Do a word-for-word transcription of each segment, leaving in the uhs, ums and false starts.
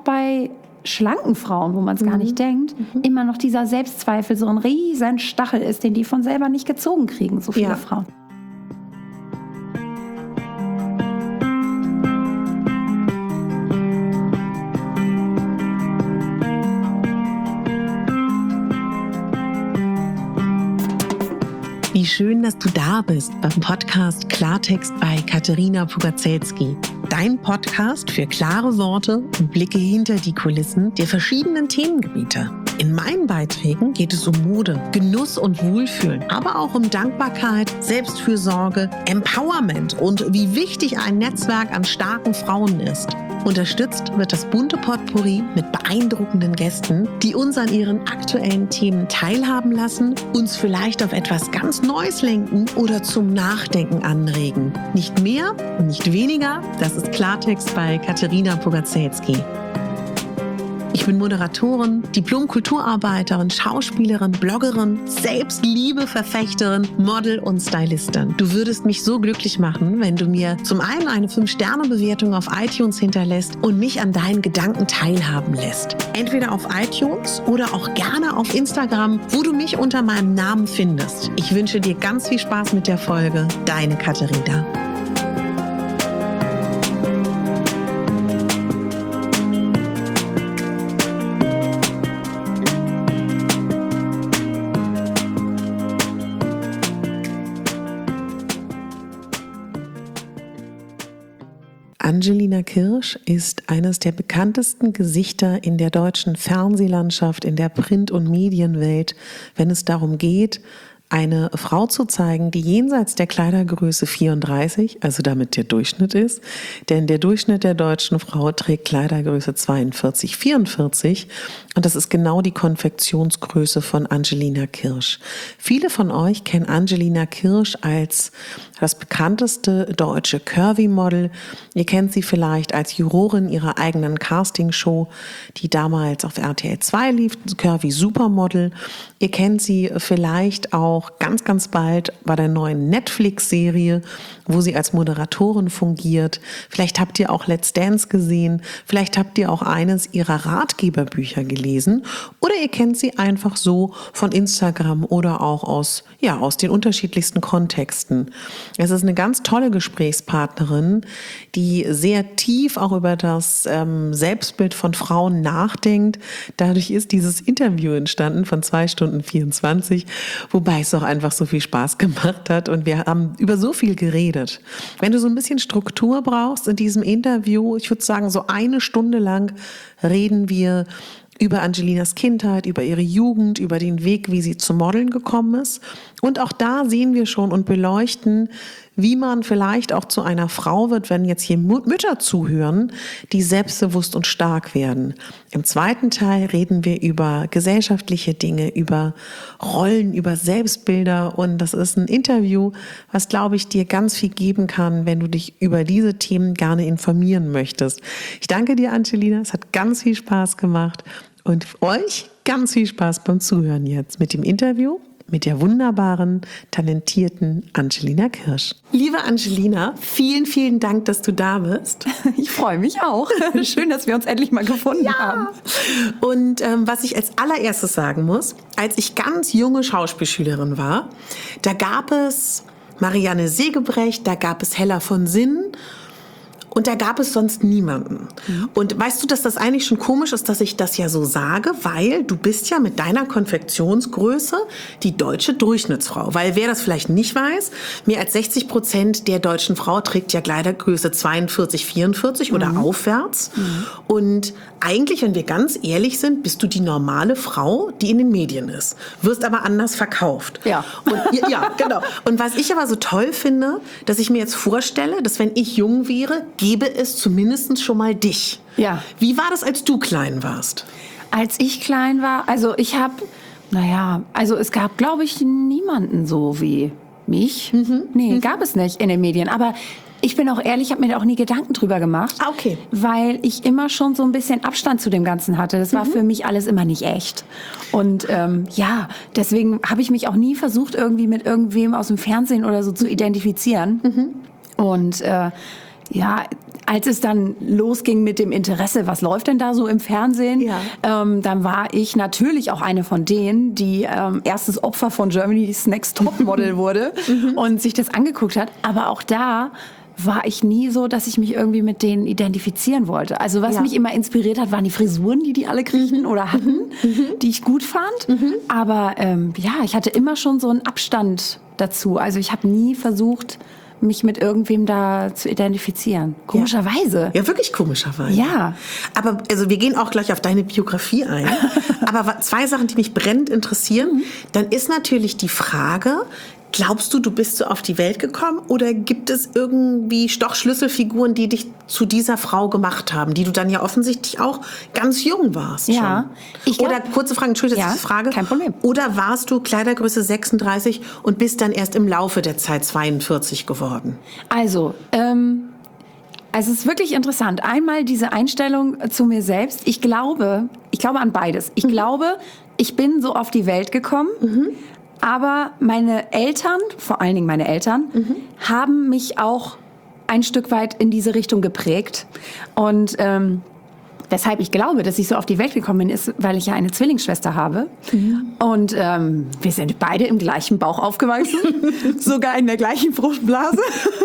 bei schlanken Frauen, wo man es mhm. gar nicht denkt, mhm. immer noch dieser Selbstzweifel so ein riesen Stachel ist, den die von selber nicht gezogen kriegen, so viele ja. Frauen. Wie schön, dass du da bist beim Podcast Klartext bei Katerina Pugacelski. Dein Podcast für klare Worte und Blicke hinter die Kulissen der verschiedenen Themengebiete. In meinen Beiträgen geht es um Mode, Genuss und Wohlfühlen, aber auch um Dankbarkeit, Selbstfürsorge, Empowerment und wie wichtig ein Netzwerk an starken Frauen ist. Unterstützt wird das bunte Potpourri mit beeindruckenden Gästen, die uns an ihren aktuellen Themen teilhaben lassen, uns vielleicht auf etwas ganz Neues lenken oder zum Nachdenken anregen. Nicht mehr und nicht weniger, das ist Klartext bei Katerina Pugacelski. Ich bin Moderatorin, Diplom-Kulturarbeiterin, Schauspielerin, Bloggerin, Selbstliebe-Verfechterin, Model und Stylistin. Du würdest mich so glücklich machen, wenn du mir zum einen eine fünf Sterne Bewertung auf iTunes hinterlässt und mich an deinen Gedanken teilhaben lässt. Entweder auf iTunes oder auch gerne auf Instagram, wo du mich unter meinem Namen findest. Ich wünsche dir ganz viel Spaß mit der Folge. Deine Katerina. Angelina Kirsch ist eines der bekanntesten Gesichter in der deutschen Fernsehlandschaft, in der Print- und Medienwelt, wenn es darum geht, eine Frau zu zeigen, die jenseits der Kleidergröße vierunddreißig, also damit der Durchschnitt ist, denn der Durchschnitt der deutschen Frau trägt Kleidergröße zweiundvierzig, vierundvierzig und das ist genau die Konfektionsgröße von Angelina Kirsch. Viele von euch kennen Angelina Kirsch als das bekannteste deutsche Curvy-Model. Ihr kennt sie vielleicht als Jurorin ihrer eigenen Castingshow, die damals auf R T L zwei lief, Curvy Supermodel. Ihr kennt sie vielleicht auch ganz, ganz bald bei der neuen Netflix-Serie, wo sie als Moderatorin fungiert. Vielleicht habt ihr auch Let's Dance gesehen. Vielleicht habt ihr auch eines ihrer Ratgeberbücher gelesen. Oder ihr kennt sie einfach so von Instagram oder auch aus, ja, aus den unterschiedlichsten Kontexten. Es ist eine ganz tolle Gesprächspartnerin, die sehr tief auch über das ähm, Selbstbild von Frauen nachdenkt. Dadurch ist dieses Interview entstanden von zwei Stunden vierundzwanzig, wobei es auch einfach so viel Spaß gemacht hat und wir haben über so viel geredet. Wenn du so ein bisschen Struktur brauchst in diesem Interview, ich würde sagen, so eine Stunde lang reden wir über Angelinas Kindheit, über ihre Jugend, über den Weg, wie sie zum Modeln gekommen ist. Und auch da sehen wir schon und beleuchten, wie man vielleicht auch zu einer Frau wird, wenn jetzt hier Mütter zuhören, die selbstbewusst und stark werden. Im zweiten Teil reden wir über gesellschaftliche Dinge, über Rollen, über Selbstbilder und das ist ein Interview, was, glaube ich, dir ganz viel geben kann, wenn du dich über diese Themen gerne informieren möchtest. Ich danke dir, Angelina, es hat ganz viel Spaß gemacht und euch ganz viel Spaß beim Zuhören jetzt mit dem Interview mit der wunderbaren, talentierten Angelina Kirsch. Liebe Angelina, vielen, vielen Dank, dass du da bist. Ich freue mich auch. Schön, dass wir uns endlich mal gefunden ja. haben. Und ähm, was ich als allererstes sagen muss, als ich ganz junge Schauspielschülerin war, da gab es Marianne Segebrecht, da gab es Hella von Sinnen, und da gab es sonst niemanden. Mhm. Und weißt du, dass das eigentlich schon komisch ist, dass ich das ja so sage, weil du bist ja mit deiner Konfektionsgröße die deutsche Durchschnittsfrau. Weil wer das vielleicht nicht weiß, mehr als sechzig Prozent der deutschen Frau trägt ja Kleidergröße zweiundvierzig, vierundvierzig mhm. oder aufwärts. Mhm. Und eigentlich, wenn wir ganz ehrlich sind, bist du die normale Frau, die in den Medien ist. Wirst aber anders verkauft. Ja. Und, ja, genau. Und was ich aber so toll finde, dass ich mir jetzt vorstelle, dass wenn ich jung wäre, gäbe es zumindest schon mal dich. Ja. Wie war das, als du klein warst? Als ich klein war, also ich habe, naja, also es gab, glaube ich, niemanden so wie mich. Mhm. Nee, mhm. gab es nicht in den Medien. Aber ich bin auch ehrlich, ich habe mir da auch nie Gedanken drüber gemacht. Ah, okay. Weil ich immer schon so ein bisschen Abstand zu dem Ganzen hatte. Das war mhm. für mich alles immer nicht echt. Und ähm, ja, deswegen habe ich mich auch nie versucht, irgendwie mit irgendwem aus dem Fernsehen oder so zu identifizieren. Mhm. Und äh, ja, als es dann losging mit dem Interesse, was läuft denn da so im Fernsehen, Ja. ähm, dann war ich natürlich auch eine von denen, die ähm, erstes Opfer von Germany's Next Topmodel wurde und sich das angeguckt hat. Aber auch da war ich nie so, dass ich mich irgendwie mit denen identifizieren wollte. Also was Ja. mich immer inspiriert hat, waren die Frisuren, die die alle kriegen oder hatten, die ich gut fand. Aber ähm, ja, ich hatte immer schon so einen Abstand dazu. Also ich habe nie versucht, mich mit irgendwem da zu identifizieren. Komischerweise. Ja, wirklich komischerweise. Ja. Aber also wir gehen auch gleich auf deine Biografie ein. Aber wa- zwei Sachen, die mich brennend interessieren. Dann ist natürlich die Frage, glaubst du, du bist so auf die Welt gekommen oder gibt es irgendwie doch Schlüsselfiguren, die dich zu dieser Frau gemacht haben, die du dann ja offensichtlich auch ganz jung warst Ja. schon? Ich glaub- oder kurze Frage, Entschuldigung, dass Ja, ich frage. kein Problem. Oder warst du Kleidergröße sechsunddreißig und bist dann erst im Laufe der Zeit zweiundvierzig geworden? Also, ähm, also es ist wirklich interessant. Einmal diese Einstellung zu mir selbst. Ich glaube, ich glaube an beides. Ich glaube, ich bin so auf die Welt gekommen. Aber meine Eltern, vor allen Dingen meine Eltern, haben mich auch ein Stück weit in diese Richtung geprägt. Und ähm, weshalb ich glaube, dass ich so auf die Welt gekommen bin, ist, weil ich ja eine Zwillingsschwester habe. Und ähm, wir sind beide im gleichen Bauch aufgewachsen, sogar in der gleichen Fruchtblase.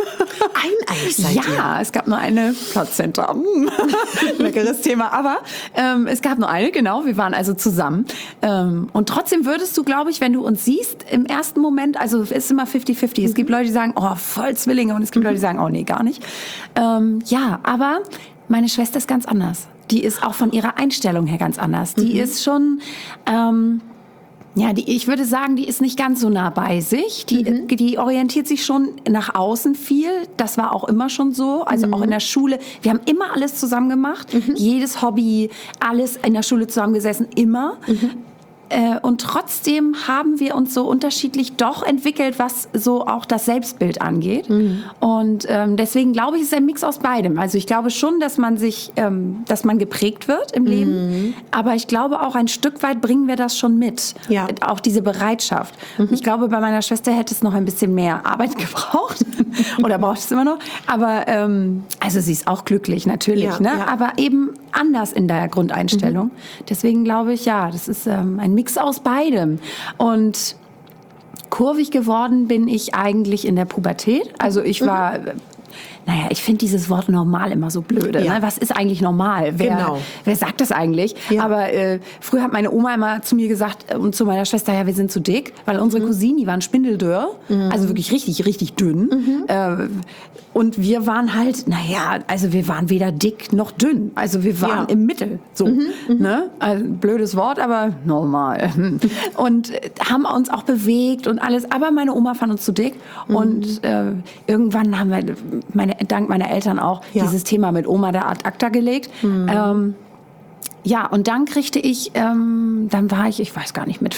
Eineich seid ihr. Ja, es gab nur eine Plazenta. Hm. Leckeres Thema. Aber ähm, es gab nur eine, genau. Wir waren also zusammen. Ähm, und trotzdem würdest du, glaube ich, wenn du uns siehst, im ersten Moment, also es ist immer fifty fifty. Es gibt Leute, die sagen, oh, voll Zwillinge. Und es gibt Leute, die sagen, oh, nee, gar nicht. Ähm, ja, aber meine Schwester ist ganz anders. Die ist auch von ihrer Einstellung her ganz anders. Die ist schon... Ähm, Ja, die, ich würde sagen, die ist nicht ganz so nah bei sich. Die, mhm. die orientiert sich schon nach außen viel. Das war auch immer schon so. Also mhm. auch in der Schule. Wir haben immer alles zusammen gemacht. Mhm. Jedes Hobby, alles in der Schule zusammengesessen, immer. Mhm. Äh, und trotzdem haben wir uns so unterschiedlich doch entwickelt, was so auch das Selbstbild angeht. Mhm. Und ähm, deswegen glaube ich, es ist ein Mix aus beidem. Also ich glaube schon, dass man sich, ähm, dass man geprägt wird im Leben. Mhm. Aber ich glaube auch, ein Stück weit bringen wir das schon mit. Ja. Auch diese Bereitschaft. Mhm. Ich glaube, bei meiner Schwester hätte es noch ein bisschen mehr Arbeit gebraucht. Oder braucht es immer noch. Aber ähm, also sie ist auch glücklich, natürlich. Ja, ne? ja. Aber eben anders in der Grundeinstellung. Mhm. Deswegen glaube ich, ja, das ist ähm, ein Mix aus beidem. Und kurvig geworden bin ich eigentlich in der Pubertät. Also ich war... Mhm. Naja, ich finde dieses Wort normal immer so blöde. Ja. Ne? Was ist eigentlich normal? Wer, Genau. wer sagt das eigentlich? Ja. Aber äh, früher hat meine Oma immer zu mir gesagt und zu meiner Schwester, ja, wir sind zu dick, weil unsere mhm. Cousinen, die waren spindeldürr, mhm. also wirklich richtig, richtig dünn. Mhm. Äh, und wir waren halt, naja, also wir waren weder dick noch dünn. Also wir waren Ja. im Mittel. So, Mhm. ne? Also, blödes Wort, aber normal. Und äh, haben uns auch bewegt und alles. Aber meine Oma fand uns zu dick. Mhm. Und äh, irgendwann haben wir, meine dank meiner Eltern auch, Ja. dieses Thema mit Oma da ad acta gelegt. Mhm. Ähm, ja, und dann kriegte ich, ähm, dann war ich, ich weiß gar nicht, mit,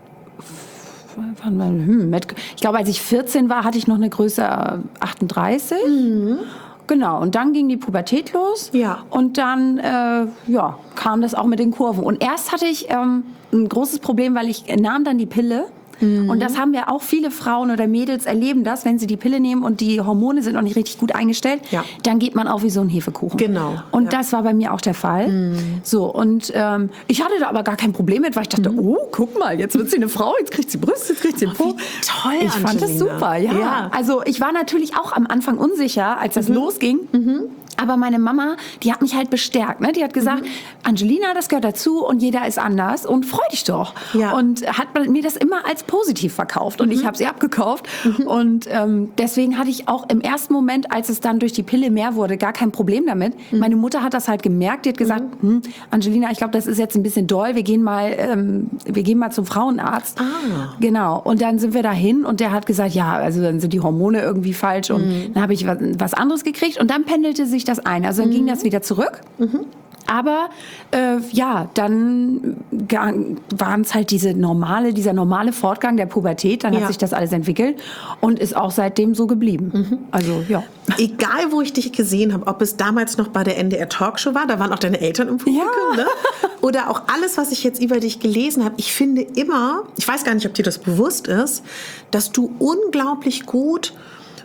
hm, mit, ich glaube, als ich vierzehn war, hatte ich noch eine Größe achtunddreißig. Mhm. Genau, und dann ging die Pubertät los. Ja. Und dann äh, ja, kam das auch mit den Kurven. Und erst hatte ich ähm, ein großes Problem, weil ich nahm dann die Pille. Mhm. Und das haben ja auch viele Frauen oder Mädels erleben das, wenn sie die Pille nehmen und die Hormone sind noch nicht richtig gut eingestellt, Ja. dann geht man auch wie so ein Hefekuchen. Genau, Und ja. das war bei mir auch der Fall. Mhm. So, und ähm, ich hatte da aber gar kein Problem mit, weil ich dachte, oh, guck mal, jetzt wird sie eine Frau, jetzt kriegt sie Brüste, jetzt kriegt sie einen Po. wie toll, Ich fand das Angelina. super, ja. Ja. Also ich war natürlich auch am Anfang unsicher, als das losging. Aber meine Mama, die hat mich halt bestärkt. Ne? Die hat gesagt, mhm. Angelina, das gehört dazu und jeder ist anders und freu dich doch. Ja. Und hat mir das immer als positiv verkauft und mhm. ich habe sie abgekauft. Mhm. Und ähm, deswegen hatte ich auch im ersten Moment, als es dann durch die Pille mehr wurde, gar kein Problem damit. Mhm. Meine Mutter hat das halt gemerkt. Die hat gesagt, mhm. hm, Angelina, ich glaube, das ist jetzt ein bisschen doll. Wir gehen mal, ähm, wir gehen mal zum Frauenarzt. Ah. Genau. Und dann sind wir dahin und der hat gesagt, ja, also dann sind die Hormone irgendwie falsch. Und mhm. dann habe ich was, was anderes gekriegt und dann pendelte sich das ein. Also dann mhm. ging das wieder zurück. Mhm. Aber äh, ja, dann waren es halt diese normale, dieser normale Fortgang der Pubertät. Dann Ja. hat sich das alles entwickelt und ist auch seitdem so geblieben. Mhm. Also ja. Egal, wo ich dich gesehen habe, ob es damals noch bei der N D R Talkshow war, da waren auch deine Eltern im Publikum, Ja. ne? Oder auch alles, was ich jetzt über dich gelesen habe. Ich finde immer, ich weiß gar nicht, ob dir das bewusst ist, dass du unglaublich gut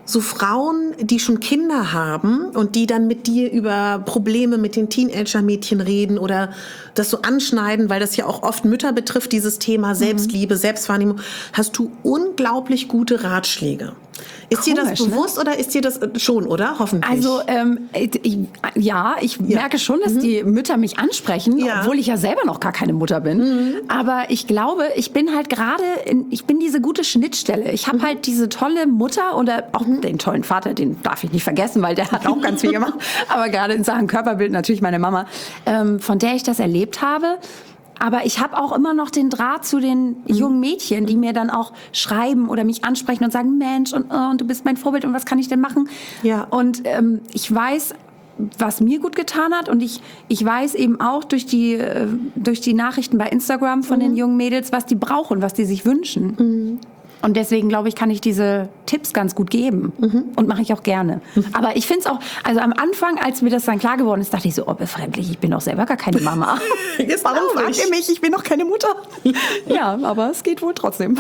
so Frauen, die schon Kinder haben und die dann mit dir über Probleme mit den Teenager-Mädchen reden oder das so anschneiden, weil das ja auch oft Mütter betrifft, dieses Thema Selbstliebe, mhm. Selbstwahrnehmung, hast du unglaublich gute Ratschläge. Ist Komisch, dir das bewusst, ne? Oder ist dir das schon, oder? Hoffentlich. Also, ähm, ich, ja, ich ja. merke schon, dass mhm. die Mütter mich ansprechen, ja. obwohl ich ja selber noch gar keine Mutter bin. Mhm. Aber ich glaube, ich bin halt gerade, ich bin diese gute Schnittstelle. Ich habe mhm. halt diese tolle Mutter oder auch mhm. den tollen Vater, den darf ich nicht vergessen, weil der hat auch ganz viel gemacht. Aber gerade in Sachen Körperbild natürlich meine Mama, ähm, von der ich das erlebt habe. Aber ich habe auch immer noch den Draht zu den jungen Mädchen, die mir dann auch schreiben oder mich ansprechen und sagen, Mensch, und, oh, und du bist mein Vorbild und was kann ich denn machen? Ja. Und ähm, ich weiß, was mir gut getan hat und ich, ich weiß eben auch durch die, äh, durch die Nachrichten bei Instagram von mhm. den jungen Mädels, was die brauchen, was die sich wünschen. Mhm. Und deswegen, glaube ich, kann ich diese Tipps ganz gut geben. Mhm. Und mache ich auch gerne. Mhm. Aber ich finde es auch, also am Anfang, als mir das dann klar geworden ist, dachte ich so, oh, befremdlich, ich bin doch selber gar keine Mama. Warum fragt ihr mich? Ich bin doch keine Mutter. Ja, aber es geht wohl trotzdem.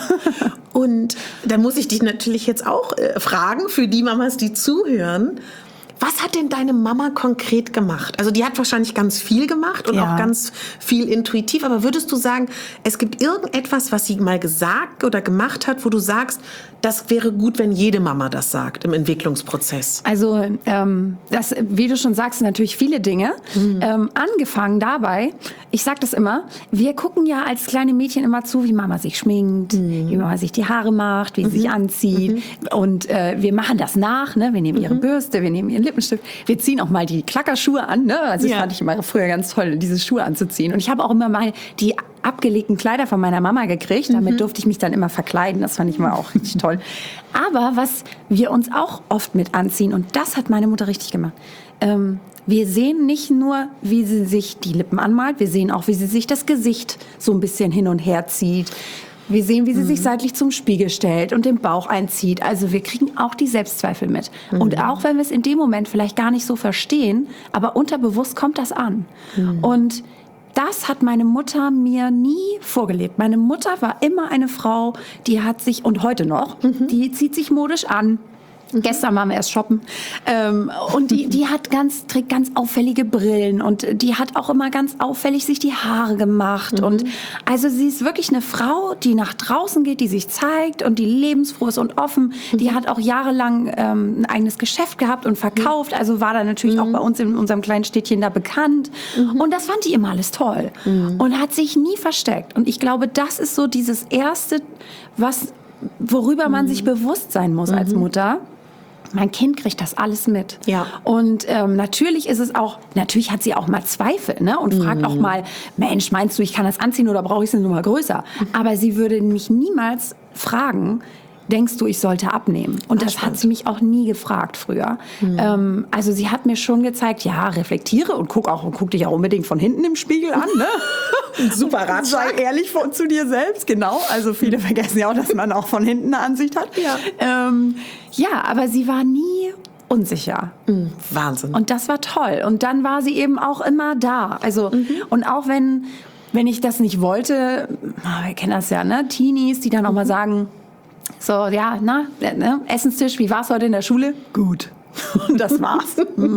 Und da muss ich dich natürlich jetzt auch äh, fragen, für die Mamas, die zuhören, was hat denn deine Mama konkret gemacht? Also die hat wahrscheinlich ganz viel gemacht und ja. auch ganz viel intuitiv. Aber würdest du sagen, es gibt irgendetwas, was sie mal gesagt oder gemacht hat, wo du sagst, das wäre gut, wenn jede Mama das sagt im Entwicklungsprozess? Also ähm, das, wie du schon sagst, natürlich viele Dinge. Mhm. Ähm, angefangen dabei, ich sag das immer, wir gucken ja als kleine Mädchen immer zu, wie Mama sich schminkt, mhm. wie Mama sich die Haare macht, wie mhm. sie sich anzieht. Mhm. Und äh, wir machen das nach. Ne? Wir nehmen ihre mhm. Bürste, wir nehmen ihren Lippenstift. Wir ziehen auch mal die Klackerschuhe an. Ne? Also ja. das fand ich immer früher ganz toll, diese Schuhe anzuziehen. Und ich habe auch immer mal die abgelegten Kleider von meiner Mama gekriegt. Damit mhm. durfte ich mich dann immer verkleiden. Das fand ich immer auch richtig toll. Aber was wir uns auch oft mit anziehen, und das hat meine Mutter richtig gemacht, ähm, wir sehen nicht nur, wie sie sich die Lippen anmalt, wir sehen auch, wie sie sich das Gesicht so ein bisschen hin und her zieht. Wir sehen, wie sie mhm. sich seitlich zum Spiegel stellt und den Bauch einzieht. Also wir kriegen auch die Selbstzweifel mit. Mhm. Und auch wenn wir es in dem Moment vielleicht gar nicht so verstehen, aber unterbewusst kommt das an. Mhm. Und das hat meine Mutter mir nie vorgelebt. Meine Mutter war immer eine Frau, die hat sich, und heute noch, mhm. die zieht sich modisch an. Mhm. Gestern waren wir erst shoppen. Ähm, und die, die hat ganz, trägt ganz auffällige Brillen und die hat auch immer ganz auffällig sich die Haare gemacht. Mhm. Und also sie ist wirklich eine Frau, die nach draußen geht, die sich zeigt und die lebensfroh ist und offen. Mhm. Die hat auch jahrelang ähm, ein eigenes Geschäft gehabt und verkauft. Also war da natürlich mhm. auch bei uns in unserem kleinen Städtchen da bekannt. Mhm. Und das fand die immer alles toll. Mhm. Und hat sich nie versteckt. Und ich glaube, das ist so dieses Erste, was, worüber man mhm. sich bewusst sein muss mhm. als Mutter. Mein Kind kriegt das alles mit. Ja. Und ähm, natürlich ist es auch, natürlich hat sie auch mal Zweifel, ne? Und fragt mhm. auch mal, Mensch, meinst du, ich kann das anziehen oder brauche ich es eine Nummer größer? Mhm. Aber sie würde mich niemals fragen, denkst du, ich sollte abnehmen? Und Ach, das spannend. Hat sie mich auch nie gefragt früher. Mhm. Ähm, also sie hat mir schon gezeigt, ja, reflektiere und guck auch und guck dich auch unbedingt von hinten im Spiegel an. Ne? Super Ratschlag. Sei ehrlich von, zu dir selbst, genau. Also viele vergessen ja auch, dass man auch von hinten eine Ansicht hat. Ja, ähm, ja, aber sie war nie unsicher. Mhm. Wahnsinn. Und das war toll. Und dann war sie eben auch immer da. Also mhm. und auch wenn wenn ich das nicht wollte, wir kennen das ja, ne, Teenies, die dann auch mhm. mal sagen, so, ja, na, ne, Essenstisch, wie war's heute in der Schule? Gut. Und das war's.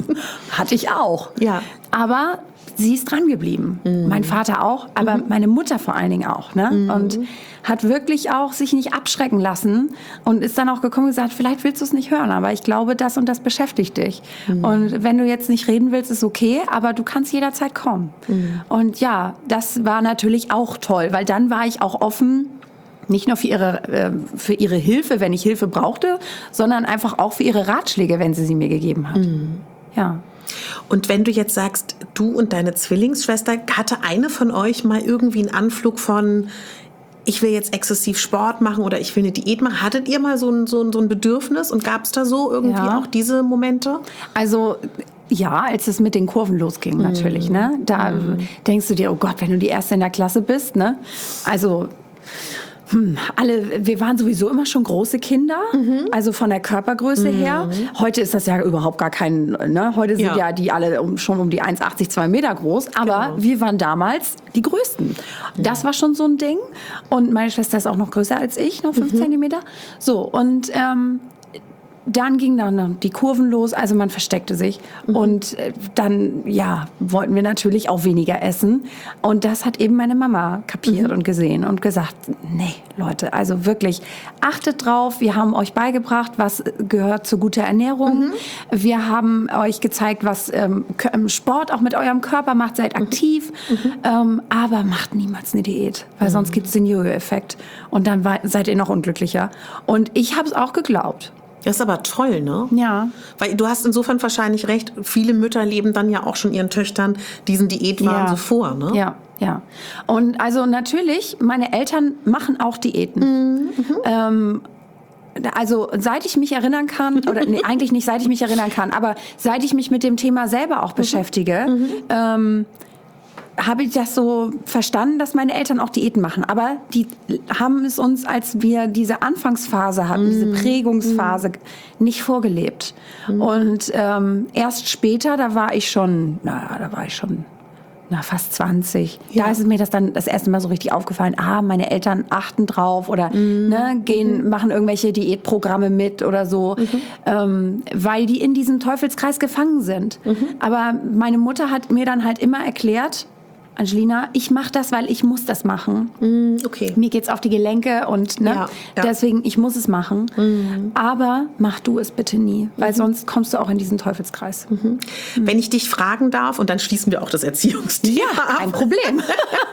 Hatte ich auch. Ja. Aber sie ist dran geblieben. Mhm. Mein Vater auch, aber mhm. meine Mutter vor allen Dingen auch. Ne? Mhm. Und hat wirklich auch sich nicht abschrecken lassen und ist dann auch gekommen und gesagt, vielleicht willst du es nicht hören, aber ich glaube, das und das beschäftigt dich. Mhm. Und wenn du jetzt nicht reden willst, ist okay, aber du kannst jederzeit kommen. Mhm. Und ja, das war natürlich auch toll, weil dann war ich auch offen, nicht nur für ihre, äh, für ihre Hilfe, wenn ich Hilfe brauchte, sondern einfach auch für ihre Ratschläge, wenn sie sie mir gegeben hat. Mhm. Ja. Und wenn du jetzt sagst, du und deine Zwillingsschwester, hatte eine von euch mal irgendwie einen Anflug von, ich will jetzt exzessiv Sport machen oder ich will eine Diät machen? Hattet ihr mal so ein, so ein, so ein Bedürfnis und gab es da so irgendwie ja. auch diese Momente? Also ja, als es mit den Kurven losging natürlich. Mm. Ne? Da mm. denkst du dir, oh Gott, wenn du die Erste in der Klasse bist. Ne? Also Hm, alle, wir waren sowieso immer schon große Kinder, mhm. also von der Körpergröße mhm. her. Heute ist das ja überhaupt gar kein, ne? Heute sind ja, ja die alle um, schon um die eins Komma achtzig, zwei Meter groß, aber genau. wir waren damals die Größten. Ja. Das war schon so ein Ding. Und meine Schwester ist auch noch größer als ich, noch fünf mhm. Zentimeter. So, und ähm, dann ging dann die Kurven los, also man versteckte sich. Mhm. Und dann, ja, wollten wir natürlich auch weniger essen. Und das hat eben meine Mama kapiert mhm. und gesehen und gesagt, nee, Leute, also wirklich, achtet drauf, wir haben euch beigebracht, was gehört zu guter Ernährung. Mhm. Wir haben euch gezeigt, was ähm, Sport auch mit eurem Körper macht, seid aktiv, mhm. ähm, aber macht niemals eine Diät, weil mhm. sonst gibt es den Jojo-Effekt. Und dann war, seid ihr noch unglücklicher. Und ich habe es auch geglaubt. Das ist aber toll, ne? Ja. Weil du hast insofern wahrscheinlich recht, viele Mütter leben dann ja auch schon ihren Töchtern diesen Diätwahn ja. so vor, ne? Ja, ja. Und also natürlich, meine Eltern machen auch Diäten. Mhm. Ähm, also seit ich mich erinnern kann, oder nee, eigentlich nicht seit ich mich erinnern kann, aber seit ich mich mit dem Thema selber auch beschäftige, mhm. ähm, habe ich das so verstanden, dass meine Eltern auch Diäten machen. Aber die haben es uns, als wir diese Anfangsphase hatten, mm. diese Prägungsphase, mm. nicht vorgelebt. Mm. Und ähm, erst später, da war ich schon, na, da war ich schon na, fast zwanzig. Ja. Da ist mir das dann das erste Mal so richtig aufgefallen. Ah, meine Eltern achten drauf oder mm. ne, gehen, mm. machen irgendwelche Diätprogramme mit oder so, mm-hmm. ähm, weil die in diesem Teufelskreis gefangen sind. Mm-hmm. Aber meine Mutter hat mir dann halt immer erklärt, Angelina, ich mache das, weil ich muss das machen. Mm, okay. Mir geht's auf die Gelenke und ne, ja, ja. deswegen, ich muss es machen. Mm. Aber mach du es bitte nie, weil mhm. sonst kommst du auch in diesen Teufelskreis. Mhm. Mhm. Wenn ich dich fragen darf, und dann schließen wir auch das Erziehungsthema ja, ab. Ein Problem.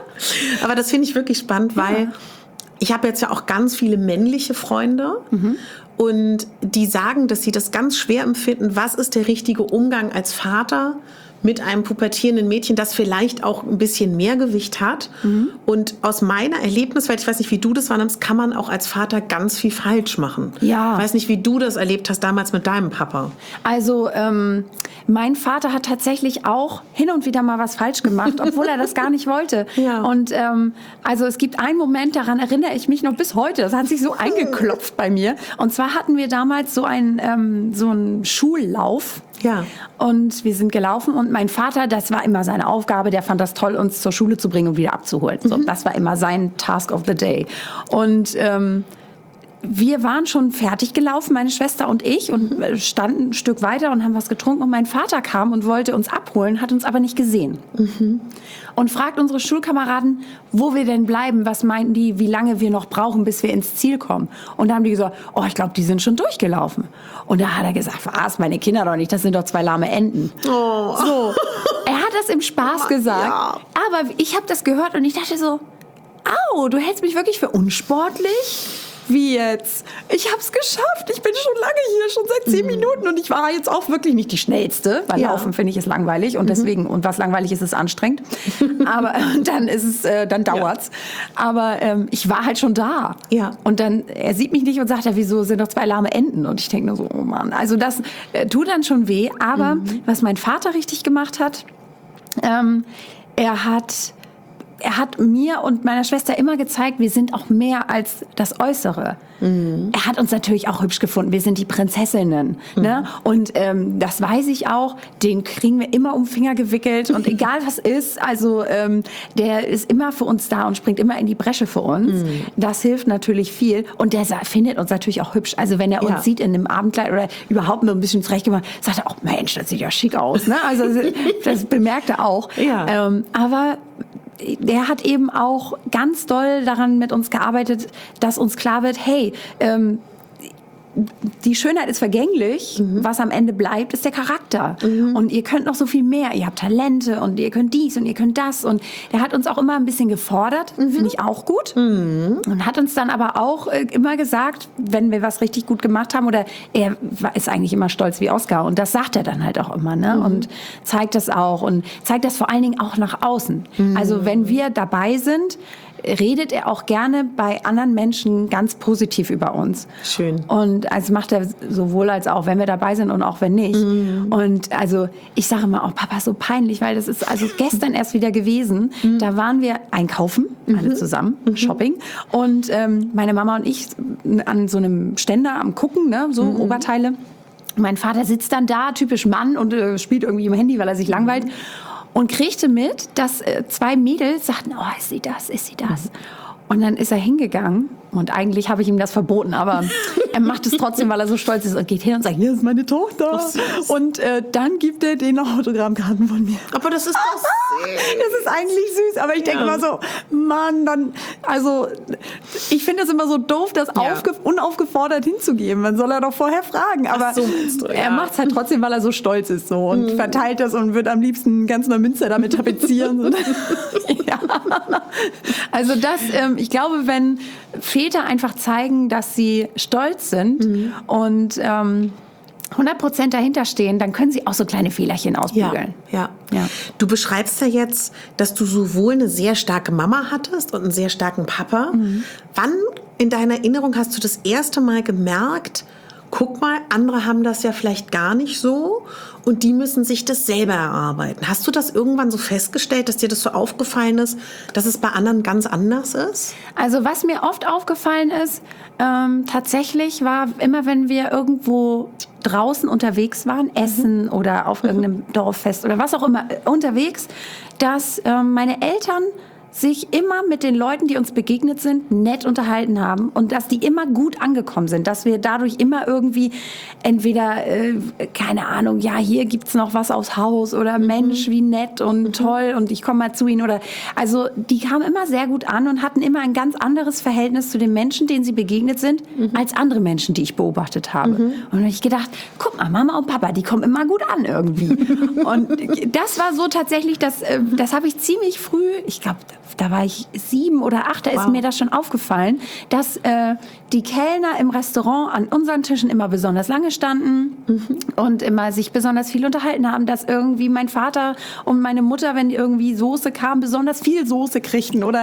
Aber das finde ich wirklich spannend, weil ja. ich habe jetzt ja auch ganz viele männliche Freunde. Mhm. Und die sagen, dass sie das ganz schwer empfinden. Was ist der richtige Umgang als Vater mit einem pubertierenden Mädchen, das vielleicht auch ein bisschen mehr Gewicht hat. Mhm. Und aus meiner Erlebniswelt, ich weiß nicht, wie du das wahrnimmst, kann man auch als Vater ganz viel falsch machen. Ja. Ich weiß nicht, wie du das erlebt hast damals mit deinem Papa. Also ähm, mein Vater hat tatsächlich auch hin und wieder mal was falsch gemacht, obwohl er das gar nicht wollte. Ja. Und ähm, also es gibt einen Moment, daran erinnere ich mich noch bis heute. Das hat sich so eingeklopft bei mir. Und zwar hatten wir damals so einen, ähm, so einen Schullauf. Ja. Und wir sind gelaufen und mein Vater, das war immer seine Aufgabe, der fand das toll, uns zur Schule zu bringen und wieder abzuholen. So, mhm. das war immer sein Task of the Day. Und ähm, wir waren schon fertig gelaufen, meine Schwester und ich, und standen ein Stück weiter und haben was getrunken. Und mein Vater kam und wollte uns abholen, hat uns aber nicht gesehen. Mhm. Und fragt unsere Schulkameraden, wo wir denn bleiben, was meinten die, wie lange wir noch brauchen, bis wir ins Ziel kommen. Und da haben die gesagt, oh, ich glaube, die sind schon durchgelaufen. Und da hat er gesagt, was, meine Kinder doch nicht, das sind doch zwei lahme Enten. Oh. So, er hat das im Spaß gesagt, ja. aber ich habe das gehört und ich dachte so, au, du hältst mich wirklich für unsportlich? Wie jetzt? Ich hab's geschafft. Ich bin schon lange hier, schon seit zehn mhm. Minuten. Und ich war jetzt auch wirklich nicht die Schnellste, weil ja. Laufen finde ich ist langweilig. Und deswegen, mhm. und was langweilig ist, ist anstrengend. Aber dann ist es, äh, dann dauert's. Ja. Aber ähm, ich war halt schon da. Ja. Und dann, er sieht mich nicht und sagt, ja, wieso sind doch zwei lahme Enten? Und ich denke nur so, oh Mann. Also das äh, tut dann schon weh. Aber mhm. was mein Vater richtig gemacht hat, ähm, er hat... Er hat mir und meiner Schwester immer gezeigt, wir sind auch mehr als das Äußere. Mhm. Er hat uns natürlich auch hübsch gefunden. Wir sind die Prinzessinnen. Mhm. Ne? Und ähm, das weiß ich auch. Den kriegen wir immer um den Finger gewickelt. Und egal was ist, also ähm, der ist immer für uns da und springt immer in die Bresche für uns. Mhm. Das hilft natürlich viel. Und der findet uns natürlich auch hübsch. Also wenn er uns ja. sieht in einem Abendkleid oder überhaupt nur ein bisschen zurechtgemacht, sagt er auch, Mensch, das sieht ja schick aus. Ne? Also das bemerkt er auch. Ja. Ähm, aber der hat eben auch ganz doll daran mit uns gearbeitet, dass uns klar wird, hey, ähm, die Schönheit ist vergänglich, mhm. was am Ende bleibt, ist der Charakter. Mhm. Und ihr könnt noch so viel mehr, ihr habt Talente und ihr könnt dies und ihr könnt das. Und der hat uns auch immer ein bisschen gefordert, mhm. finde ich auch gut. Mhm. Und hat uns dann aber auch äh, immer gesagt, wenn wir was richtig gut gemacht haben, oder er ist eigentlich immer stolz wie Oscar. Und das sagt er dann halt auch immer, ne? Mhm. Und zeigt das auch und zeigt das vor allen Dingen auch nach außen. Mhm. Also wenn wir dabei sind, redet er auch gerne bei anderen Menschen ganz positiv über uns. Schön. Und also macht er sowohl als auch, wenn wir dabei sind und auch wenn nicht. Mhm. Und also ich sage immer, oh Papa, so peinlich, weil das ist also gestern erst wieder gewesen. Mhm. Da waren wir einkaufen, alle zusammen, mhm. Shopping. Und ähm, meine Mama und ich an so einem Ständer am Gucken, ne, so mhm. Oberteile. Mein Vater sitzt dann da, typisch Mann, und äh, spielt irgendwie im Handy, weil er sich langweilt. Und kriegte mit, dass äh, zwei Mädels sagten, oh, ist sie das, ist sie das? Und dann ist er hingegangen und eigentlich habe ich ihm das verboten, aber er macht es trotzdem, weil er so stolz ist und geht hin und sagt, hier ist meine Tochter. Oh, und äh, dann gibt er denen noch Autogrammkarten von mir. Aber das ist das. Das ist eigentlich süß, aber ich denke ja. immer so, Mann, dann, also ich finde das immer so doof, das ja. aufge- unaufgefordert hinzugeben. Man soll er doch vorher fragen. Aber so, du, ja. er macht es halt trotzdem, weil er so stolz ist so und mhm. verteilt das und wird am liebsten ganz Neumünster damit tapezieren. Ja. Also das, ähm, ich glaube, wenn Väter einfach zeigen, dass sie stolz sind mhm. und ähm, hundert Prozent dahinter stehen, dann können sie auch so kleine Fehlerchen ausbügeln. Ja, ja. ja. Du beschreibst ja jetzt, dass du sowohl eine sehr starke Mama hattest und einen sehr starken Papa. Mhm. Wann in deiner Erinnerung hast du das erste Mal gemerkt, guck mal, andere haben das ja vielleicht gar nicht so und die müssen sich das selber erarbeiten. Hast du das irgendwann so festgestellt, dass dir das so aufgefallen ist, dass es bei anderen ganz anders ist? Also was mir oft aufgefallen ist, ähm, tatsächlich war immer, wenn wir irgendwo draußen unterwegs waren, essen mhm. oder auf irgendeinem Dorffest oder was auch immer unterwegs, dass ähm, meine Eltern sich immer mit den Leuten, die uns begegnet sind, nett unterhalten haben und dass die immer gut angekommen sind, dass wir dadurch immer irgendwie entweder, äh, keine Ahnung, ja, hier gibt's noch was aufs Haus oder mhm. Mensch, wie nett und mhm. toll und ich komme mal zu ihnen oder, also die kamen immer sehr gut an und hatten immer ein ganz anderes Verhältnis zu den Menschen, denen sie begegnet sind, mhm. als andere Menschen, die ich beobachtet habe. Mhm. Und dann habe ich gedacht, guck mal, Mama und Papa, die kommen immer gut an irgendwie. Und das war so tatsächlich, das, äh, das habe ich ziemlich früh, ich glaube, da war ich sieben oder acht, da wow. ist mir das schon aufgefallen, dass äh, die Kellner im Restaurant an unseren Tischen immer besonders lange standen mhm. und immer sich besonders viel unterhalten haben, dass irgendwie mein Vater und meine Mutter, wenn irgendwie Soße kam, besonders viel Soße kriegten oder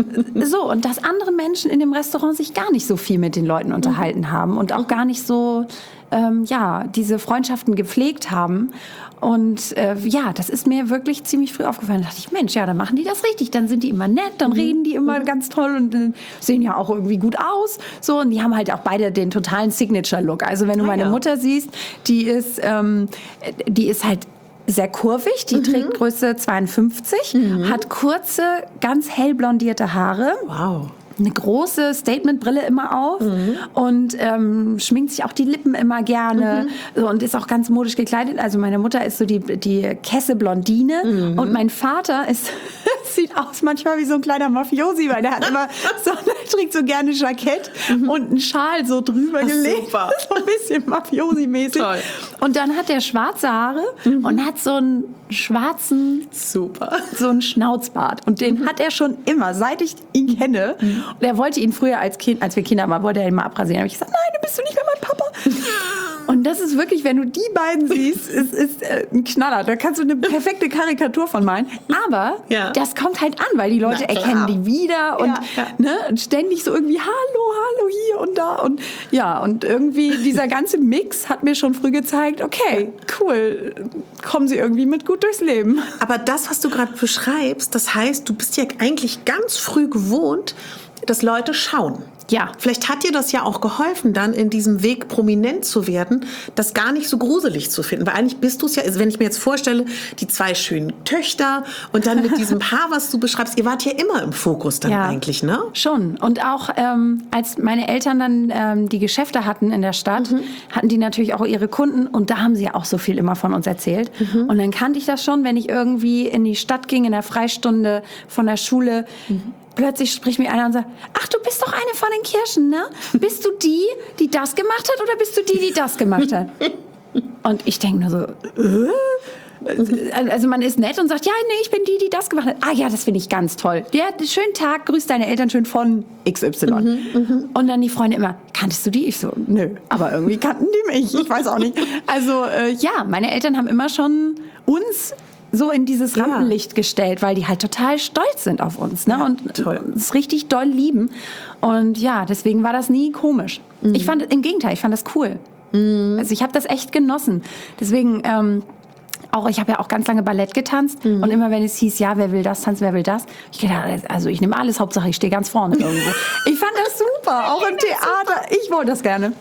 so. Und dass andere Menschen in dem Restaurant sich gar nicht so viel mit den Leuten unterhalten mhm. haben und auch gar nicht so ähm, ja, diese Freundschaften gepflegt haben. Und äh, ja, das ist mir wirklich ziemlich früh aufgefallen. Da dachte ich, Mensch, ja, dann machen die das richtig. Dann sind die immer nett, dann mhm. reden die immer mhm. ganz toll und äh, sehen ja auch irgendwie gut aus. So, und die haben halt auch beide den totalen Signature-Look. Also wenn du ah, meine ja. Mutter siehst, die ist, ähm, die ist halt sehr kurvig, die mhm. trägt Größe zweiundfünfzig, mhm. hat kurze, ganz hell blondierte Haare. Wow. Eine große Statementbrille immer auf mhm. und ähm, schminkt sich auch die Lippen immer gerne mhm. so, und ist auch ganz modisch gekleidet. Also meine Mutter ist so die, die Kesse-Blondine mhm. und mein Vater ist sieht aus manchmal wie so ein kleiner Mafiosi, weil der hat immer so, der trägt so gerne Jackett mhm. und einen Schal so drüber Ach, gelegt. Super. So ein bisschen Mafiosi-mäßig. Toll. Und dann hat er schwarze Haare mhm. und hat so einen schwarzen, super, so einen Schnauzbart. Und den mhm. hat er schon immer, seit ich ihn kenne. Mhm. Und er wollte ihn früher als Kind, als wir Kinder waren, wollte er ihn mal abrasieren. Da habe ich gesagt, nein, du bist du nicht mehr mein Papa. Und das ist wirklich, wenn du die beiden siehst, ist, ist äh, ein Knaller. Da kannst du eine perfekte Karikatur von malen. Aber ja. das kommt halt an, weil die Leute erkennen die wieder und, ja, ja. Ne, und ständig so irgendwie hallo, hallo hier und da. Und ja, und irgendwie dieser ganze Mix hat mir schon früh gezeigt, okay, cool, kommen sie irgendwie mit gut durchs Leben. Aber das, was du gerade beschreibst, das heißt, du bist ja eigentlich ganz früh gewohnt, dass Leute schauen. Ja. Vielleicht hat dir das ja auch geholfen, dann in diesem Weg prominent zu werden, das gar nicht so gruselig zu finden. Weil eigentlich bist du es ja, also wenn ich mir jetzt vorstelle, die zwei schönen Töchter und dann mit diesem Paar, was du beschreibst, ihr wart ja immer im Fokus dann ja, eigentlich, ne? Schon. Und auch ähm, als meine Eltern dann ähm, die Geschäfte hatten in der Stadt, mhm. hatten die natürlich auch ihre Kunden und da haben sie ja auch so viel immer von uns erzählt. Mhm. Und dann kannte ich das schon, wenn ich irgendwie in die Stadt ging, in der Freistunde von der Schule, mhm. plötzlich spricht mir einer und sagt, ach, du bist doch eine von den Kirschen, ne? Bist du die, die das gemacht hat oder bist du die, die das gemacht hat? Und ich denke nur so, äh? Also man ist nett und sagt, ja, nee, ich bin die, die das gemacht hat. Ah ja, das finde ich ganz toll. Ja, schönen Tag, grüß deine Eltern schön von X Y. Mhm, mh. Und dann die Freunde immer, kanntest du die? Ich so, nö, aber irgendwie kannten die mich, ich weiß auch nicht. Also äh, ja, meine Eltern haben immer schon uns so in dieses Rampenlicht ja. gestellt, weil die halt total stolz sind auf uns, ne? Ja, und toll. uns richtig doll lieben. Und ja, deswegen war das nie komisch. Mhm. Ich fand, im Gegenteil, ich fand das cool. Mhm. Also ich habe das echt genossen. Deswegen, ähm, auch, ich habe ja auch ganz lange Ballett getanzt mhm. und immer wenn es hieß, ja, wer will das tanzen, wer will das? Ich gedacht, also ich nehme alles, Hauptsache ich stehe ganz vorne irgendwo. Ich fand das super, auch im Theater. Ich wollte das gerne.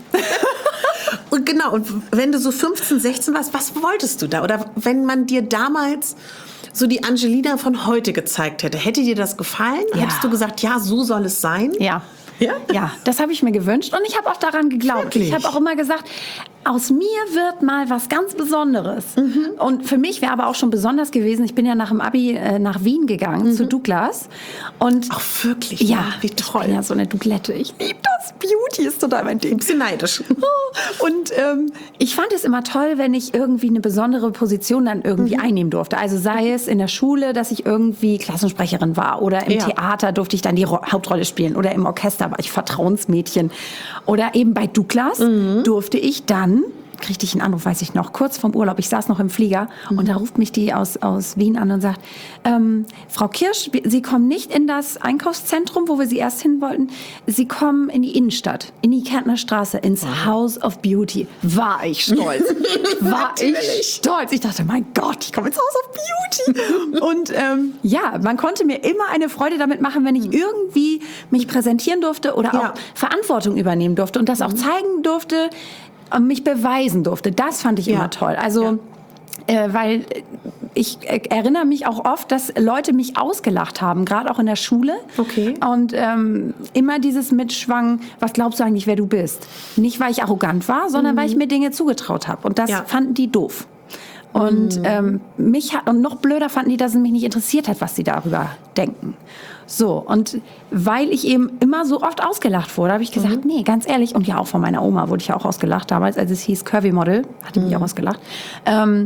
Und genau, und wenn du so fünfzehn, sechzehn warst, was wolltest du da? Oder wenn man dir damals so die Angelina von heute gezeigt hätte, hätte dir das gefallen? Ja. Hättest du gesagt, ja, so soll es sein? Ja. Ja? Ja, das habe ich mir gewünscht und ich habe auch daran geglaubt. Wirklich? Ich habe auch immer gesagt, aus mir wird mal was ganz Besonderes. Mhm. Und für mich wäre aber auch schon besonders gewesen, ich bin ja nach dem Abi äh, nach Wien gegangen, mhm. zu Douglas. Und Ach, wirklich? Ja, wie toll. Ich bin ja so eine Douglette. Ich liebe das. Beauty ist total mein Ding. Ein bisschen neidisch. Und ähm, ich fand es immer toll, wenn ich irgendwie eine besondere Position dann irgendwie mhm. einnehmen durfte. Also sei es in der Schule, dass ich irgendwie Klassensprecherin war oder im ja. Theater durfte ich dann die Ro- Hauptrolle spielen oder im Orchester war ich Vertrauensmädchen. Oder eben bei Douglas mhm. durfte ich dann, kriegte ich einen Anruf, weiß ich noch, kurz vorm Urlaub, ich saß noch im Flieger mhm. und da ruft mich die aus, aus Wien an und sagt, ähm, Frau Kirsch, Sie kommen nicht in das Einkaufszentrum, wo wir Sie erst hin wollten, Sie kommen in die Innenstadt, in die Kärntner Straße, ins wow. House of Beauty. War ich stolz. War ich stolz. Ich dachte, mein Gott, ich komme ins House of Beauty. Und ähm, ja, man konnte mir immer eine Freude damit machen, wenn ich mhm. irgendwie mich präsentieren durfte oder ja. auch Verantwortung übernehmen durfte und das mhm. auch zeigen durfte, mich beweisen durfte. Das fand ich ja. immer toll. Also, ja. äh, weil ich äh, erinnere mich auch oft, dass Leute mich ausgelacht haben, gerade auch in der Schule. Okay. Und ähm, immer dieses mitschwang, was glaubst du eigentlich, wer du bist? Nicht, weil ich arrogant war, sondern mhm. weil ich mir Dinge zugetraut habe. Und das ja. fanden die doof. Und mhm. ähm, mich hat, und noch blöder fanden die, dass es mich nicht interessiert hat, was sie darüber denken. So, und weil ich eben immer so oft ausgelacht wurde, habe ich gesagt, mhm. nee, ganz ehrlich, und ja auch von meiner Oma wurde ich ja auch ausgelacht damals, als es hieß Curvy Model, hat die mhm. mich auch ausgelacht. Ähm,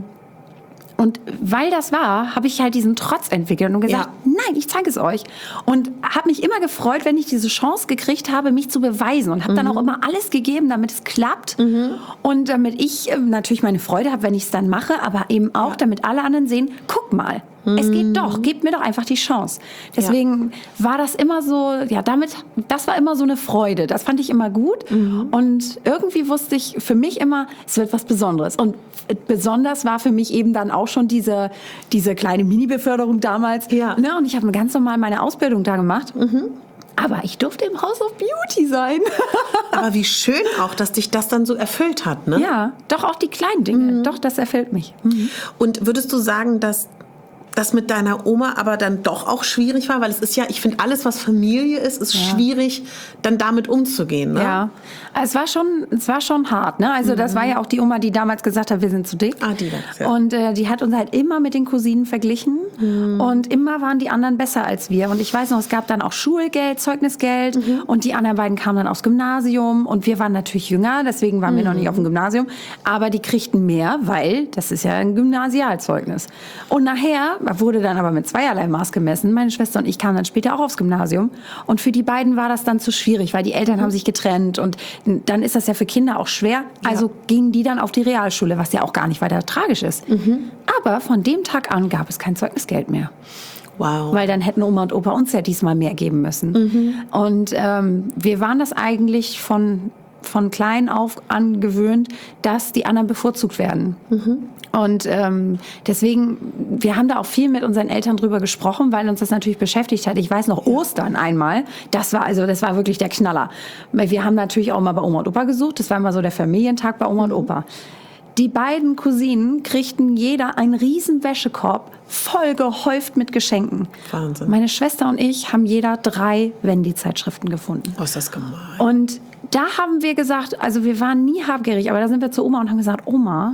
und weil das war, habe ich halt diesen Trotz entwickelt und gesagt, ja. nein, ich zeige es euch. Und habe mich immer gefreut, wenn ich diese Chance gekriegt habe, mich zu beweisen. Und habe mhm. dann auch immer alles gegeben, damit es klappt. Mhm. Und damit ich äh, natürlich meine Freude habe, wenn ich es dann mache. Aber eben auch, ja. damit alle anderen sehen, guck mal, mhm. es geht doch, gebt mir doch einfach die Chance. Deswegen ja. war das immer so, ja, damit, das war immer so eine Freude. Das fand ich immer gut. Mhm. Und irgendwie wusste ich für mich immer, es wird was Besonderes. Und besonders war für mich eben dann auch schon diese, diese kleine Mini-Beförderung damals. Ja. Ne? Und ich habe ganz normal meine Ausbildung da gemacht. Mhm. Aber ich durfte im House of Beauty sein. Aber wie schön auch, dass dich das dann so erfüllt hat, ne? Ja, doch auch die kleinen Dinge. Mhm. Doch, das erfüllt mich. Mhm. Und würdest du sagen, dass das mit deiner Oma aber dann doch auch schwierig war? Weil es ist ja, ich finde, alles, was Familie ist, ist ja. schwierig, dann damit umzugehen. Ne? Ja, es war schon, es war schon hart. Ne? Also mhm. das war ja auch die Oma, die damals gesagt hat, wir sind zu dick. Ah, die das, ja. Und äh, die hat uns halt immer mit den Cousinen verglichen. Mhm. Und immer waren die anderen besser als wir. Und ich weiß noch, es gab dann auch Schulgeld, Zeugnisgeld. Mhm. Und die anderen beiden kamen dann aufs Gymnasium. Und wir waren natürlich jünger, deswegen waren mhm. wir noch nicht auf dem Gymnasium. Aber die kriegten mehr, weil das ist ja ein Gymnasialzeugnis. Und nachher wurde dann aber mit zweierlei Maß gemessen. Meine Schwester und ich kamen dann später auch aufs Gymnasium. Und für die beiden war das dann zu schwierig, weil die Eltern mhm. haben sich getrennt. Und dann ist das ja für Kinder auch schwer. Also ja. gingen die dann auf die Realschule, was ja auch gar nicht weiter tragisch ist. Mhm. Aber von dem Tag an gab es kein Zeugnisgeld mehr. Wow. Weil dann hätten Oma und Opa uns ja diesmal mehr geben müssen. Mhm. Und ähm, wir waren das eigentlich von, von klein auf an gewöhnt, dass die anderen bevorzugt werden. Mhm. Und ähm, deswegen, wir haben da auch viel mit unseren Eltern drüber gesprochen, weil uns das natürlich beschäftigt hat. Ich weiß noch, Ostern einmal, das war also, das war wirklich der Knaller. Wir haben natürlich auch mal bei Oma und Opa gesucht. Das war immer so der Familientag bei Oma und Opa. Die beiden Cousinen kriegten jeder einen riesen Wäschekorb, voll gehäuft mit Geschenken. Wahnsinn. Meine Schwester und ich haben jeder drei Wendy-Zeitschriften gefunden. Oh, ist das gemein. Und da haben wir gesagt, also wir waren nie habgierig, aber da sind wir zu Oma und haben gesagt, Oma,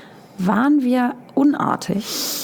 waren wir unartig?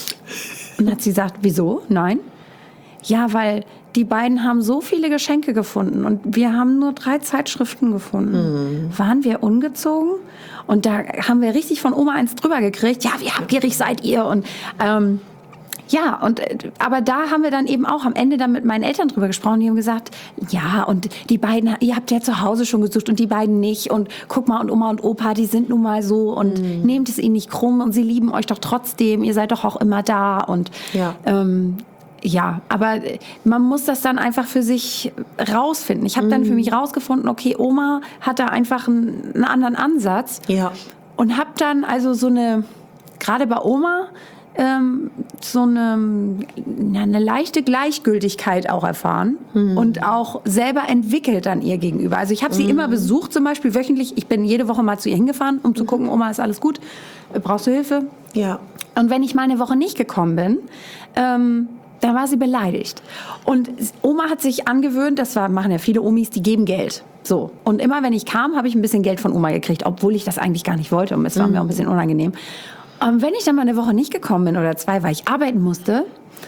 Und dann hat sie gesagt, wieso? Nein. Ja, weil die beiden haben so viele Geschenke gefunden und wir haben nur drei Zeitschriften gefunden. Mhm. Waren wir ungezogen? Und da haben wir richtig von Oma eins drüber gekriegt. Ja, wie habgierig seid ihr? Und ähm, ja, und aber da haben wir dann eben auch am Ende dann mit meinen Eltern drüber gesprochen. Die haben gesagt, ja, und die beiden, ihr habt ja zu Hause schon gesucht und die beiden nicht. Und guck mal, und Oma und Opa, die sind nun mal so und mhm. nehmt es ihnen nicht krumm und sie lieben euch doch trotzdem. Ihr seid doch auch immer da. Und ja. ähm, ja, aber man muss das dann einfach für sich rausfinden. Ich habe dann für mich rausgefunden, okay, Oma hat da einfach einen, einen anderen Ansatz. Ja. Und habe dann also so eine, gerade bei Oma, ähm, so eine, ja, eine leichte Gleichgültigkeit auch erfahren mhm. und auch selber entwickelt an ihr gegenüber. Also ich habe sie mhm. immer besucht, zum Beispiel wöchentlich. Ich bin jede Woche mal zu ihr hingefahren, um zu gucken, Oma, ist alles gut? Brauchst du Hilfe? Ja. Und wenn ich mal eine Woche nicht gekommen bin, ähm, da war sie beleidigt. Und Oma hat sich angewöhnt, das war, machen ja viele Omis, die geben Geld. So. Und immer wenn ich kam, habe ich ein bisschen Geld von Oma gekriegt, obwohl ich das eigentlich gar nicht wollte. Und es war mhm. mir auch ein bisschen unangenehm. Und wenn ich dann mal eine Woche nicht gekommen bin oder zwei, weil ich arbeiten musste,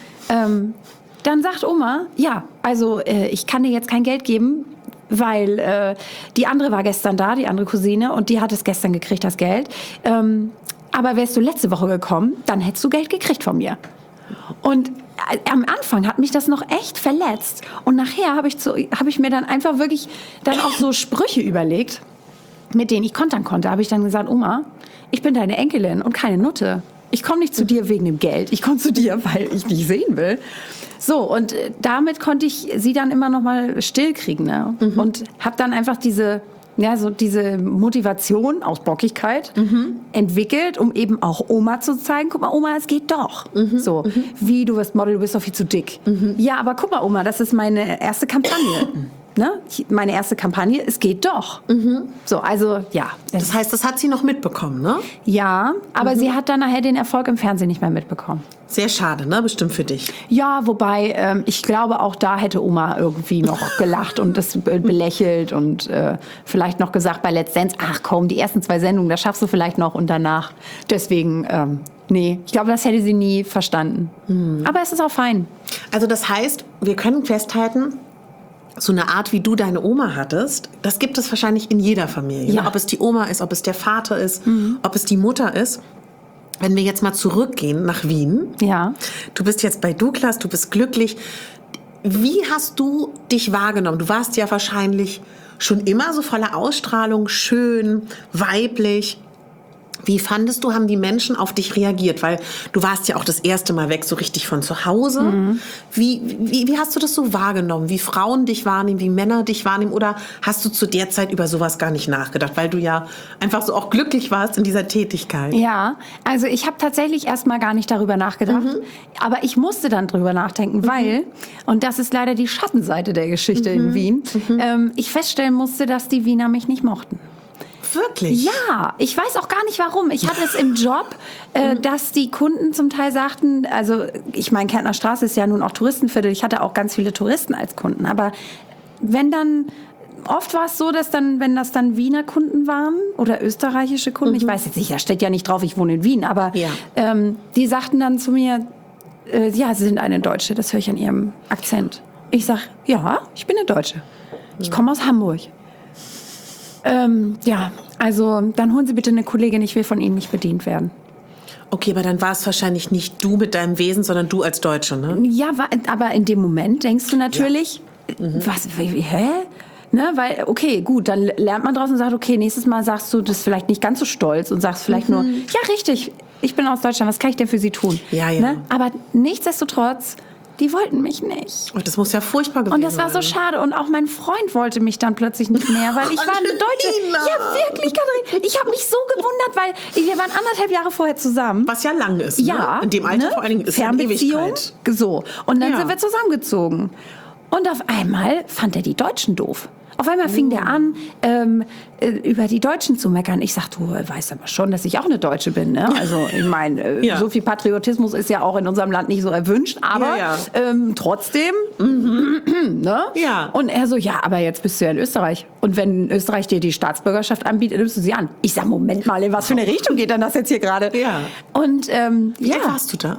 ähm, dann sagt Oma, ja, also äh, ich kann dir jetzt kein Geld geben, weil äh, die andere war gestern da, die andere Cousine, und die hat es gestern gekriegt, das Geld. Ähm, aber wärst du letzte Woche gekommen, dann hättest du Geld gekriegt von mir. Und am Anfang hat mich das noch echt verletzt. Und nachher habe ich, zu, hab ich mir dann einfach wirklich dann auch so Sprüche überlegt, mit denen ich kontern konnte. Habe ich dann gesagt, Oma, ich bin deine Enkelin und keine Nutte. Ich komme nicht zu dir wegen dem Geld. Ich komme zu dir, weil ich dich sehen will. So, und damit konnte ich sie dann immer noch mal still kriegen. Ne? Mhm. Und habe dann einfach diese... Ja, so diese Motivation aus Bockigkeit mhm. entwickelt, um eben auch Oma zu zeigen, guck mal, Oma, es geht doch. Mhm. So, mhm. wie, du wirst Model, du bist doch viel zu dick. Mhm. Ja, aber guck mal, Oma, das ist meine erste Kampagne. Ne? Meine erste Kampagne, es geht doch. Mhm. So, also, ja. Das heißt, das hat sie noch mitbekommen, ne? Ja, aber mhm. sie hat dann nachher den Erfolg im Fernsehen nicht mehr mitbekommen. Sehr schade, ne? Bestimmt für dich. Ja, wobei, ähm, ich glaube, auch da hätte Oma irgendwie noch gelacht und das belächelt und äh, vielleicht noch gesagt bei Let's Dance, ach komm, die ersten zwei Sendungen, das schaffst du vielleicht noch und danach. Deswegen, ähm, nee, ich glaube, das hätte sie nie verstanden. Mhm. Aber es ist auch fein. Also das heißt, wir können festhalten, so eine Art, wie du deine Oma hattest, das gibt es wahrscheinlich in jeder Familie. Ja. Ne? Ob es die Oma ist, ob es der Vater ist, mhm. ob es die Mutter ist. Wenn wir jetzt mal zurückgehen nach Wien. Ja. Du bist jetzt bei Douglas, du bist glücklich. Wie hast du dich wahrgenommen? Du warst ja wahrscheinlich schon immer so voller Ausstrahlung, schön, weiblich. Wie fandest du, haben die Menschen auf dich reagiert? Weil du warst ja auch das erste Mal weg, so richtig von zu Hause. Mhm. Wie, wie, wie hast du das so wahrgenommen? Wie Frauen dich wahrnehmen, wie Männer dich wahrnehmen? Oder hast du zu der Zeit über sowas gar nicht nachgedacht? Weil du ja einfach so auch glücklich warst in dieser Tätigkeit. Ja, also ich habe tatsächlich erst mal gar nicht darüber nachgedacht. Mhm. Aber ich musste dann drüber nachdenken, mhm. weil, und das ist leider die Schattenseite der Geschichte mhm. in Wien, mhm. ähm, ich feststellen musste, dass die Wiener mich nicht mochten. Wirklich? Ja, ich weiß auch gar nicht warum. Ich hatte es im Job, äh, dass die Kunden zum Teil sagten, also ich meine, Kärntner Straße ist ja nun auch Touristenviertel, ich hatte auch ganz viele Touristen als Kunden, aber wenn dann, oft war es so, dass dann, wenn das dann Wiener Kunden waren oder österreichische Kunden, mhm. ich weiß jetzt nicht, da steht ja nicht drauf, ich wohne in Wien, aber ja. ähm, die sagten dann zu mir, äh, ja, Sie sind eine Deutsche, das höre ich an Ihrem Akzent. Ich sag, ja, ich bin eine Deutsche. Ich komme aus Hamburg. Ähm, ja, also dann holen Sie bitte eine Kollegin, ich will von Ihnen nicht bedient werden. Okay, aber dann war es wahrscheinlich nicht du mit deinem Wesen, sondern du als Deutsche, ne? Ja, aber in dem Moment denkst du natürlich, ja. mhm. was, wie, hä? Ne, weil, okay, gut, dann lernt man draus und sagt, okay, nächstes Mal sagst du das vielleicht nicht ganz so stolz und sagst vielleicht mhm. nur, ja, richtig, ich bin aus Deutschland, was kann ich denn für Sie tun? Ja, ja. Ne? Aber nichtsdestotrotz, die wollten mich nicht. Oh, das muss ja furchtbar gewesen sein. Und das war so schade. Und auch mein Freund wollte mich dann plötzlich nicht mehr, weil ich war eine Deutsche. Ja, wirklich, Katharin. Ich habe mich so gewundert, weil wir waren anderthalb Jahre vorher zusammen. Was ja lang ist, ja, ne? In dem Alter ne? vor allen Dingen ist Fernbeziehung, Ewigkeit. So. Und dann ja. sind wir zusammengezogen. Und auf einmal fand er die Deutschen doof. Auf einmal fing der an, ähm, äh, über die Deutschen zu meckern. Ich sag, du weißt aber schon, dass ich auch eine Deutsche bin. Ne? Also ich meine, äh, ja. so viel Patriotismus ist ja auch in unserem Land nicht so erwünscht. Aber ja, ja. Ähm, trotzdem, mhm. ne? Ja. Und er so, ja, aber jetzt bist du ja in Österreich. Und wenn Österreich dir die Staatsbürgerschaft anbietet, nimmst du sie an. Ich sag, Moment mal, in was für eine Richtung geht denn das jetzt hier gerade? Ja. Und ähm, wie ja. alt warst du da?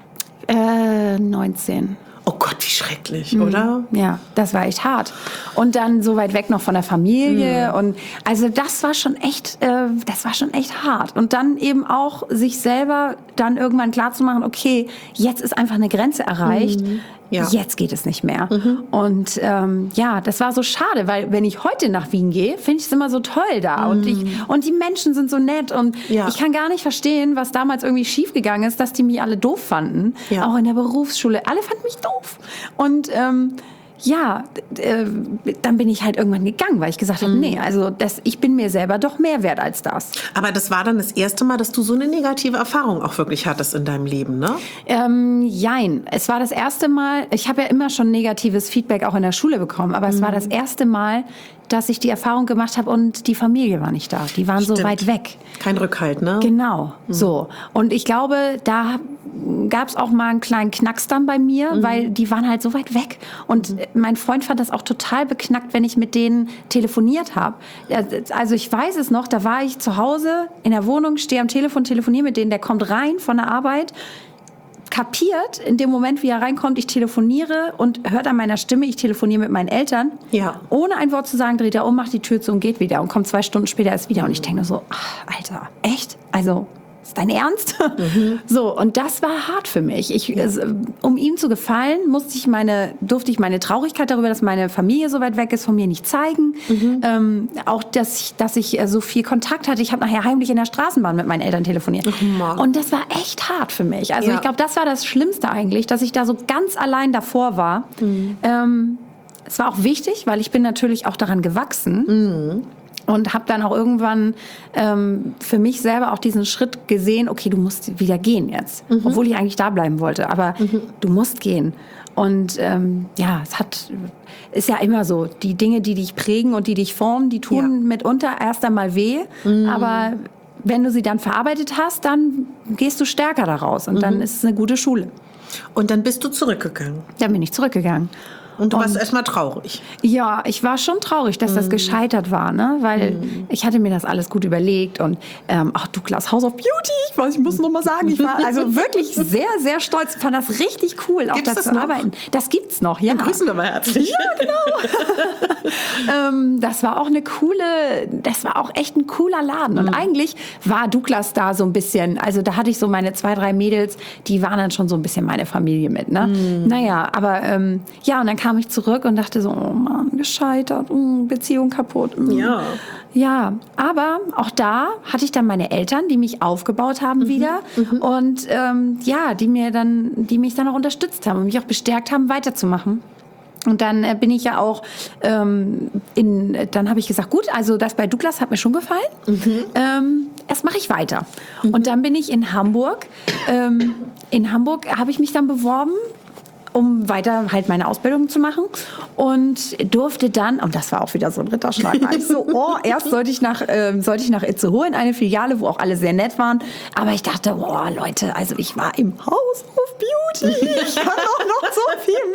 Äh, neunzehn. Oh Gott, wie schrecklich, oder? Ja, das war echt hart. Und dann so weit weg noch von der Familie. Mhm. Und also das war schon echt, äh, das war schon echt hart. Und dann eben auch sich selber dann irgendwann klarzumachen, okay, jetzt ist einfach eine Grenze erreicht. Mhm. Ja. Jetzt geht es nicht mehr. Mhm. Und ähm, ja, das war so schade, weil wenn ich heute nach Wien gehe, finde ich es immer so toll da. Mhm. Und, ich, und die Menschen sind so nett. Und ja. ich kann gar nicht verstehen, was damals irgendwie schiefgegangen ist, dass die mich alle doof fanden. Ja. Auch in der Berufsschule. Alle fanden mich doof. Und ähm, ja, äh, dann bin ich halt irgendwann gegangen, weil ich gesagt habe, mhm. nee, also das, ich bin mir selber doch mehr wert als das. Aber das war dann das erste Mal, dass du so eine negative Erfahrung auch wirklich hattest in deinem Leben, ne? Ähm, jein. Es war das erste Mal, ich habe ja immer schon negatives Feedback auch in der Schule bekommen, aber mhm. es war das erste Mal, dass ich die Erfahrung gemacht habe und die Familie war nicht da. Die waren Stimmt. so weit weg. Kein Rückhalt, ne? Genau, mhm. so. Und ich glaube, da gab es auch mal einen kleinen Knacks dann bei mir, mhm. weil die waren halt so weit weg. Und mhm. mein Freund fand das auch total beknackt, wenn ich mit denen telefoniert habe. Also ich weiß es noch, da war ich zu Hause in der Wohnung, stehe am Telefon, telefoniere mit denen, der kommt rein von der Arbeit, kapiert in dem Moment, wie er reinkommt, ich telefoniere und hört an meiner Stimme, ich telefoniere mit meinen Eltern. Ja. Ohne ein Wort zu sagen, dreht er um, macht die Tür zu und geht wieder und kommt zwei Stunden später erst wieder. Und ich denke so, ach, Alter, echt? Also, ist dein Ernst? Mhm. So, und das war hart für mich. Ich, ja. es, um ihm zu gefallen, musste ich meine, durfte ich meine Traurigkeit darüber, dass meine Familie so weit weg ist, von mir nicht zeigen. Mhm. Ähm, auch, dass ich, dass ich so viel Kontakt hatte. Ich habe nachher heimlich in der Straßenbahn mit meinen Eltern telefoniert. Oh, und das war echt hart für mich. Also ja. ich glaube, das war das Schlimmste eigentlich, dass ich da so ganz allein davor war. Mhm. Ähm, es war auch wichtig, weil ich bin natürlich auch daran gewachsen. Mhm. Und habe dann auch irgendwann ähm, für mich selber auch diesen Schritt gesehen, okay, du musst wieder gehen jetzt. Mhm. Obwohl ich eigentlich da bleiben wollte, aber mhm. du musst gehen. Und ähm, ja, es hat, ist ja immer so, die Dinge, die dich prägen und die dich formen, die tun ja. mitunter erst einmal weh, mhm. aber wenn du sie dann verarbeitet hast, dann gehst du stärker daraus und mhm. dann ist es eine gute Schule. Und dann bist du zurückgegangen? Dann bin ich zurückgegangen. Und du warst erstmal traurig. Ja, ich war schon traurig, dass mm. das gescheitert war, ne? Weil mm. ich hatte mir das alles gut überlegt und ähm, ach Douglas, House of Beauty, ich weiß, ich muss noch mal sagen, ich war also wirklich sehr, sehr stolz, fand das richtig cool, auch da zu arbeiten. Das gibt's noch, ja. Dann grüßen wir mal herzlich. Ja, genau. ähm, das war auch eine coole, das war auch echt ein cooler Laden. Und mm. eigentlich war Douglas da so ein bisschen, also da hatte ich so meine zwei, drei Mädels, die waren dann schon so ein bisschen meine Familie mit, ne? Mm. Naja, aber ähm, ja, und dann kam ich zurück und dachte so, oh Mann, gescheitert, Beziehung kaputt. Ja. Ja, aber auch da hatte ich dann meine Eltern, die mich aufgebaut haben mhm. wieder mhm. und ähm, ja, die mir dann, die mich dann auch unterstützt haben und mich auch bestärkt haben, weiterzumachen. Und dann äh, bin ich ja auch, ähm, in, dann habe ich gesagt, gut, also das bei Douglas hat mir schon gefallen. Mhm. Ähm, erst mache ich weiter. Mhm. Und dann bin ich in Hamburg. Ähm, in Hamburg habe ich mich dann beworben, um weiter halt meine Ausbildung zu machen und durfte dann, und das war auch wieder so ein Ritterschlag, ich so, oh, erst sollte ich nach, ähm, sollte ich nach Itzehoe in eine Filiale, wo auch alle sehr nett waren, aber ich dachte, boah, Leute, also ich war im House of Beauty, ich kann doch noch so viel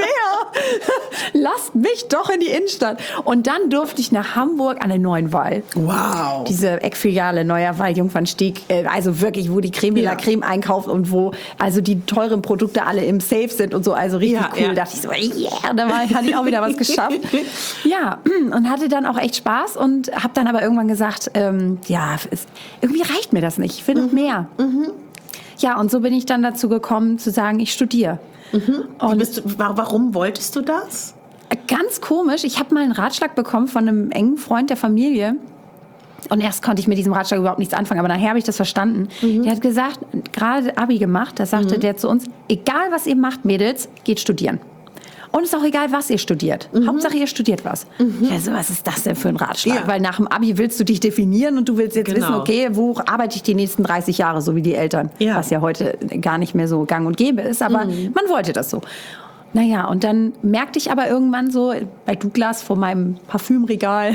mehr, lasst mich doch in die Innenstadt. Und dann durfte ich nach Hamburg an den Neuen Wall. Wow. Diese Eckfiliale Neuer Wall, Jungfernstieg, äh, also wirklich, wo die Creme de la Creme einkauft und wo also die teuren Produkte alle im Safe sind und so, also richtig ja, cool. Ja. Da dachte ich so, yeah, da war, hatte ich auch wieder was geschafft. Ja, und hatte dann auch echt Spaß und habe dann aber irgendwann gesagt, ähm, ja, es, irgendwie reicht mir das nicht, ich will noch mehr. Mhm. Ja, und so bin ich dann dazu gekommen, zu sagen, ich studiere. Mhm. Und bist du, warum wolltest du das? Ganz komisch, ich habe mal einen Ratschlag bekommen von einem engen Freund der Familie. Und erst konnte ich mit diesem Ratschlag überhaupt nichts anfangen, aber nachher habe ich das verstanden. Mhm. Der hat gesagt, gerade Abi gemacht, da sagte mhm. der zu uns, egal was ihr macht, Mädels, geht studieren. Und es ist auch egal, was ihr studiert. Mhm. Hauptsache, ihr studiert was. Mhm. Ja, so, was ist das denn für ein Ratschlag? Ja. Weil nach dem Abi willst du dich definieren und du willst jetzt genau. wissen, okay, wo arbeite ich die nächsten dreißig Jahre, so wie die Eltern. Ja. Was ja heute gar nicht mehr so gang und gäbe ist, aber mhm. man wollte das so. Naja, und dann merkte ich aber irgendwann so bei Douglas vor meinem Parfümregal,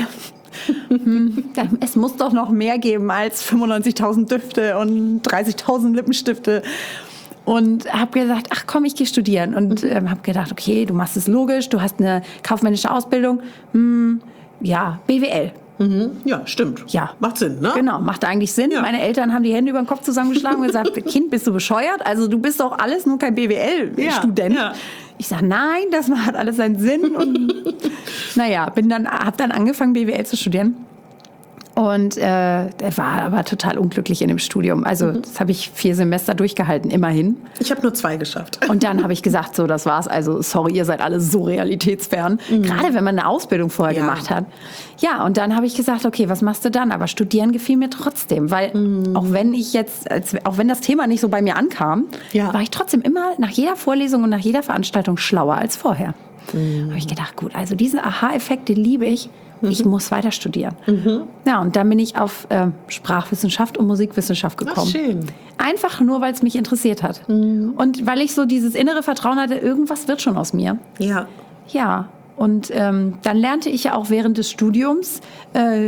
es muss doch noch mehr geben als fünfundneunzigtausend Düfte und dreißigtausend Lippenstifte. Und habe gesagt, ach komm, ich gehe studieren. Und ähm, habe gedacht, okay, du machst es logisch, du hast eine kaufmännische Ausbildung. Hm, ja, B W L. Mhm. Ja, stimmt. Ja. Macht Sinn, ne? Genau, macht eigentlich Sinn. Ja. Meine Eltern haben die Hände über den Kopf zusammengeschlagen und gesagt, Kind, bist du bescheuert? Also du bist doch alles nur kein B W L-Student. Ja. Ja. Ich sage, nein, das hat alles seinen Sinn. Und naja, bin dann, habe dann angefangen, B W L zu studieren. Und äh, er war aber total unglücklich in dem Studium. Also mhm. das habe ich vier Semester durchgehalten, immerhin. Ich habe nur zwei geschafft. Und dann habe ich gesagt, so, das war's. Also sorry, ihr seid alle so realitätsfern. Mhm. Gerade wenn man eine Ausbildung vorher ja. gemacht hat. Ja, und dann habe ich gesagt, okay, was machst du dann? Aber studieren gefiel mir trotzdem. Weil mhm. auch wenn ich jetzt, als, auch wenn das Thema nicht so bei mir ankam, ja. war ich trotzdem immer nach jeder Vorlesung und nach jeder Veranstaltung schlauer als vorher. Mhm. Habe ich gedacht, gut, also diesen Aha-Effekt, den liebe ich. Mhm. Ich muss weiter studieren. Mhm. Ja, und dann bin ich auf äh, Sprachwissenschaft und Musikwissenschaft gekommen. Ach, schön. Einfach nur, weil es mich interessiert hat. Mhm. Und weil ich so dieses innere Vertrauen hatte, irgendwas wird schon aus mir. Ja. Ja, und ähm, dann lernte ich ja auch während des Studiums, äh,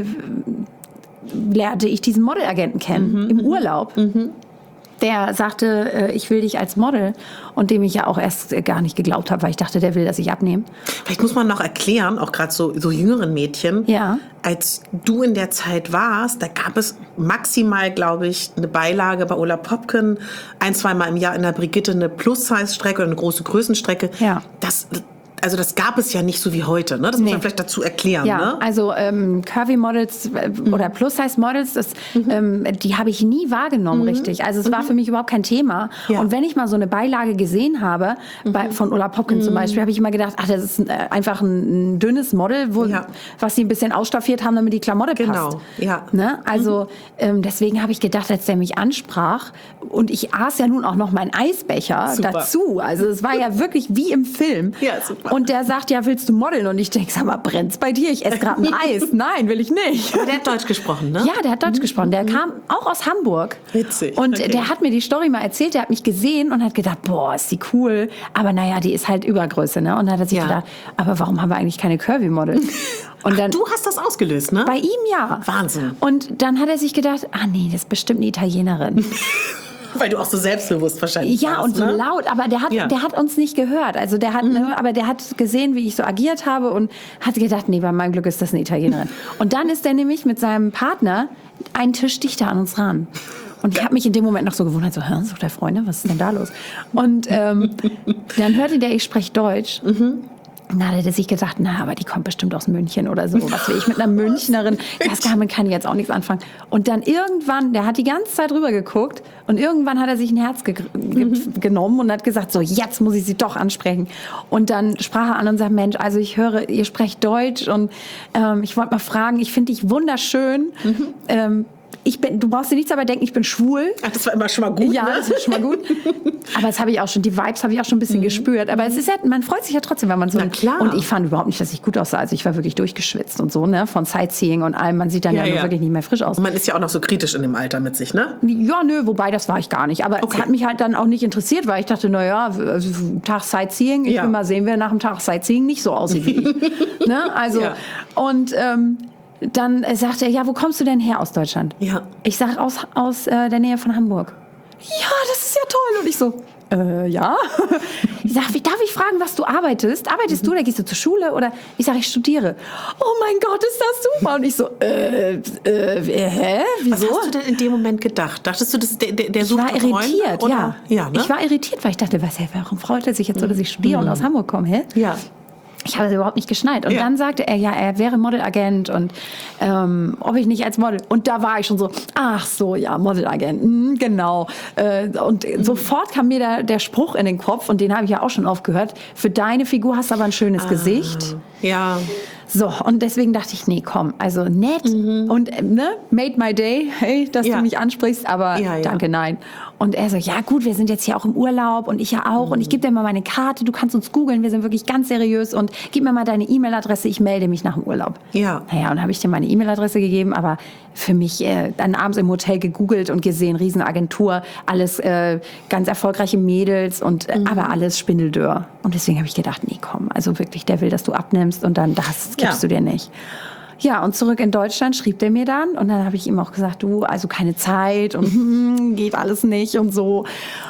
lernte ich diesen Modelagenten kennen, mhm. im Urlaub. Mhm. Der sagte, äh, ich will dich als Model, und dem ich ja auch erst äh, gar nicht geglaubt habe, weil ich dachte, der will, dass ich abnehme. Vielleicht muss man noch erklären, auch gerade so, so jüngeren Mädchen, ja. als du in der Zeit warst, da gab es maximal, glaube ich, eine Beilage bei Ulla Popken, ein, zweimal im Jahr in der Brigitte eine Plus-Size-Strecke oder eine große Größenstrecke. Ja. Das Also das gab es ja nicht so wie heute, ne? Das muss nee. man vielleicht dazu erklären. Ja, ne? also ähm, Curvy-Models äh, mhm. oder Plus-Size-Models, das, mhm. ähm, die habe ich nie wahrgenommen, mhm. richtig. Also es mhm. war für mich überhaupt kein Thema. Ja. Und wenn ich mal so eine Beilage gesehen habe, mhm. bei, von Ulla Popken mhm. zum Beispiel, habe ich immer gedacht, ach, das ist äh, einfach ein, ein dünnes Model, wo, ja. was sie ein bisschen ausstaffiert haben, damit die Klamotte genau. passt. Ja. Ne? Also mhm. ähm, deswegen habe ich gedacht, als der mich ansprach, und ich aß ja nun auch noch meinen Eisbecher super. dazu. Also es war ja wirklich wie im Film. Ja, super. Und der sagt, ja, willst du modeln? Und ich denke, sag mal, brennt's bei dir? Ich esse gerade ein Eis. Nein, will ich nicht. Aber der hat Deutsch gesprochen, ne? Ja, der hat Deutsch mhm. gesprochen. Der mhm. kam auch aus Hamburg. Witzig. Und okay. der hat mir die Story mal erzählt. Der hat mich gesehen und hat gedacht, boah, ist die cool. Aber naja, die ist halt Übergröße, ne? Und dann hat er sich ja. gedacht, aber warum haben wir eigentlich keine Curvy-Models? Und dann, Ach, du hast das ausgelöst, ne? Bei ihm, ja. Wahnsinn. Und dann hat er sich gedacht, ah nee, das ist bestimmt eine Italienerin. Weil du auch so selbstbewusst wahrscheinlich ja, warst, und so ne? laut, aber der hat, ja. der hat uns nicht gehört. Also der hat, mhm. ne, aber der hat gesehen, wie ich so agiert habe und hat gedacht, nee, bei meinem Glück ist das eine Italienerin. Und dann ist er nämlich mit seinem Partner einen Tisch dichter an uns ran. Und ich habe mich in dem Moment noch so gewundert, so, hä, sucht der Freunde, was ist denn da los? Und ähm, dann hörte der, ich spreche Deutsch. Mhm. Und dann hat er sich gedacht, na, aber die kommt bestimmt aus München oder so. Was will ich mit einer Münchnerin? Das damit kann ich jetzt auch nichts anfangen. Und dann irgendwann, der hat die ganze Zeit rüber geguckt und irgendwann hat er sich ein Herz ge- ge- mhm. genommen und hat gesagt, so, jetzt muss ich sie doch ansprechen. Und dann sprach er an und sagte, Mensch, also ich höre, ihr sprecht Deutsch und ähm, ich wollte mal fragen, ich finde dich wunderschön. Mhm. Ähm, Ich bin, du brauchst dir nichts dabei denken, ich bin schwul. Ach, das war immer schon mal gut. Ja, ne? das ist schon mal gut. Aber das habe ich auch schon, die Vibes habe ich auch schon ein bisschen mhm. gespürt. Aber es ist ja, man freut sich ja trotzdem, wenn man so. Na klar. Und ich fand überhaupt nicht, dass ich gut aussah. Also ich war wirklich durchgeschwitzt und so, ne, von Sightseeing und allem. Man sieht dann ja, ja, ja. wirklich nicht mehr frisch aus. Und man ist ja auch noch so kritisch in dem Alter mit sich, ne? Ja, nö, wobei das war ich gar nicht. Aber okay. es hat mich halt dann auch nicht interessiert, weil ich dachte, naja, Tag Sightseeing, ich ja. will mal sehen, wer nach dem Tag Sightseeing nicht so aussieht wie ich. Ne? Also, ja. und ähm, dann sagt er, ja, wo kommst du denn her aus Deutschland? Ja. Ich sage, aus, aus äh, der Nähe von Hamburg. Ja, das ist ja toll. Und ich so, äh, ja. Ich sage, wie, darf ich fragen, was du arbeitest? Arbeitest mhm. du oder gehst du zur Schule? Oder ich sage, ich studiere. Oh mein Gott, ist das super. Und ich so, äh, äh, hä? Wieso? Was hast du denn in dem Moment gedacht? Dachtest du, das, der, der sucht Ich war irritiert, Freunde, ja. ja ne? Ich war irritiert, weil ich dachte, was, warum freut er sich jetzt so, dass ich studiere mhm. und aus Hamburg komme? Hä? Ja. Ich habe das überhaupt nicht geschnallt. Und ja. dann sagte er, ja, er wäre Modelagent und ähm, ob ich nicht als Model. Und da war ich schon so, ach so, ja, Modelagent, mm, genau. Äh, und mhm. sofort kam mir der, der Spruch in den Kopf, und den habe ich ja auch schon oft gehört, für deine Figur hast du aber ein schönes ah, Gesicht. Ja. So, und deswegen dachte ich, nee, komm, also nett mhm. und ne, made my day, hey, dass ja. du mich ansprichst, aber ja, ja. danke, nein. Und er so, ja gut, wir sind jetzt hier auch im Urlaub und ich ja auch mhm. und ich gebe dir mal meine Karte, du kannst uns googeln, wir sind wirklich ganz seriös und gib mir mal deine E-Mail-Adresse, ich melde mich nach dem Urlaub. Ja. Naja, und dann habe ich dir meine E-Mail-Adresse gegeben, aber für mich äh, dann abends im Hotel gegoogelt und gesehen, Riesenagentur, alles äh, ganz erfolgreiche Mädels und äh, mhm. aber alles spindeldürr. Und deswegen habe ich gedacht, nee, komm, also wirklich, der will, dass du abnimmst und dann das gibst ja. du dir nicht. Ja, und zurück in Deutschland schrieb der mir dann und dann habe ich ihm auch gesagt, du, also keine Zeit und hm, geht alles nicht und so.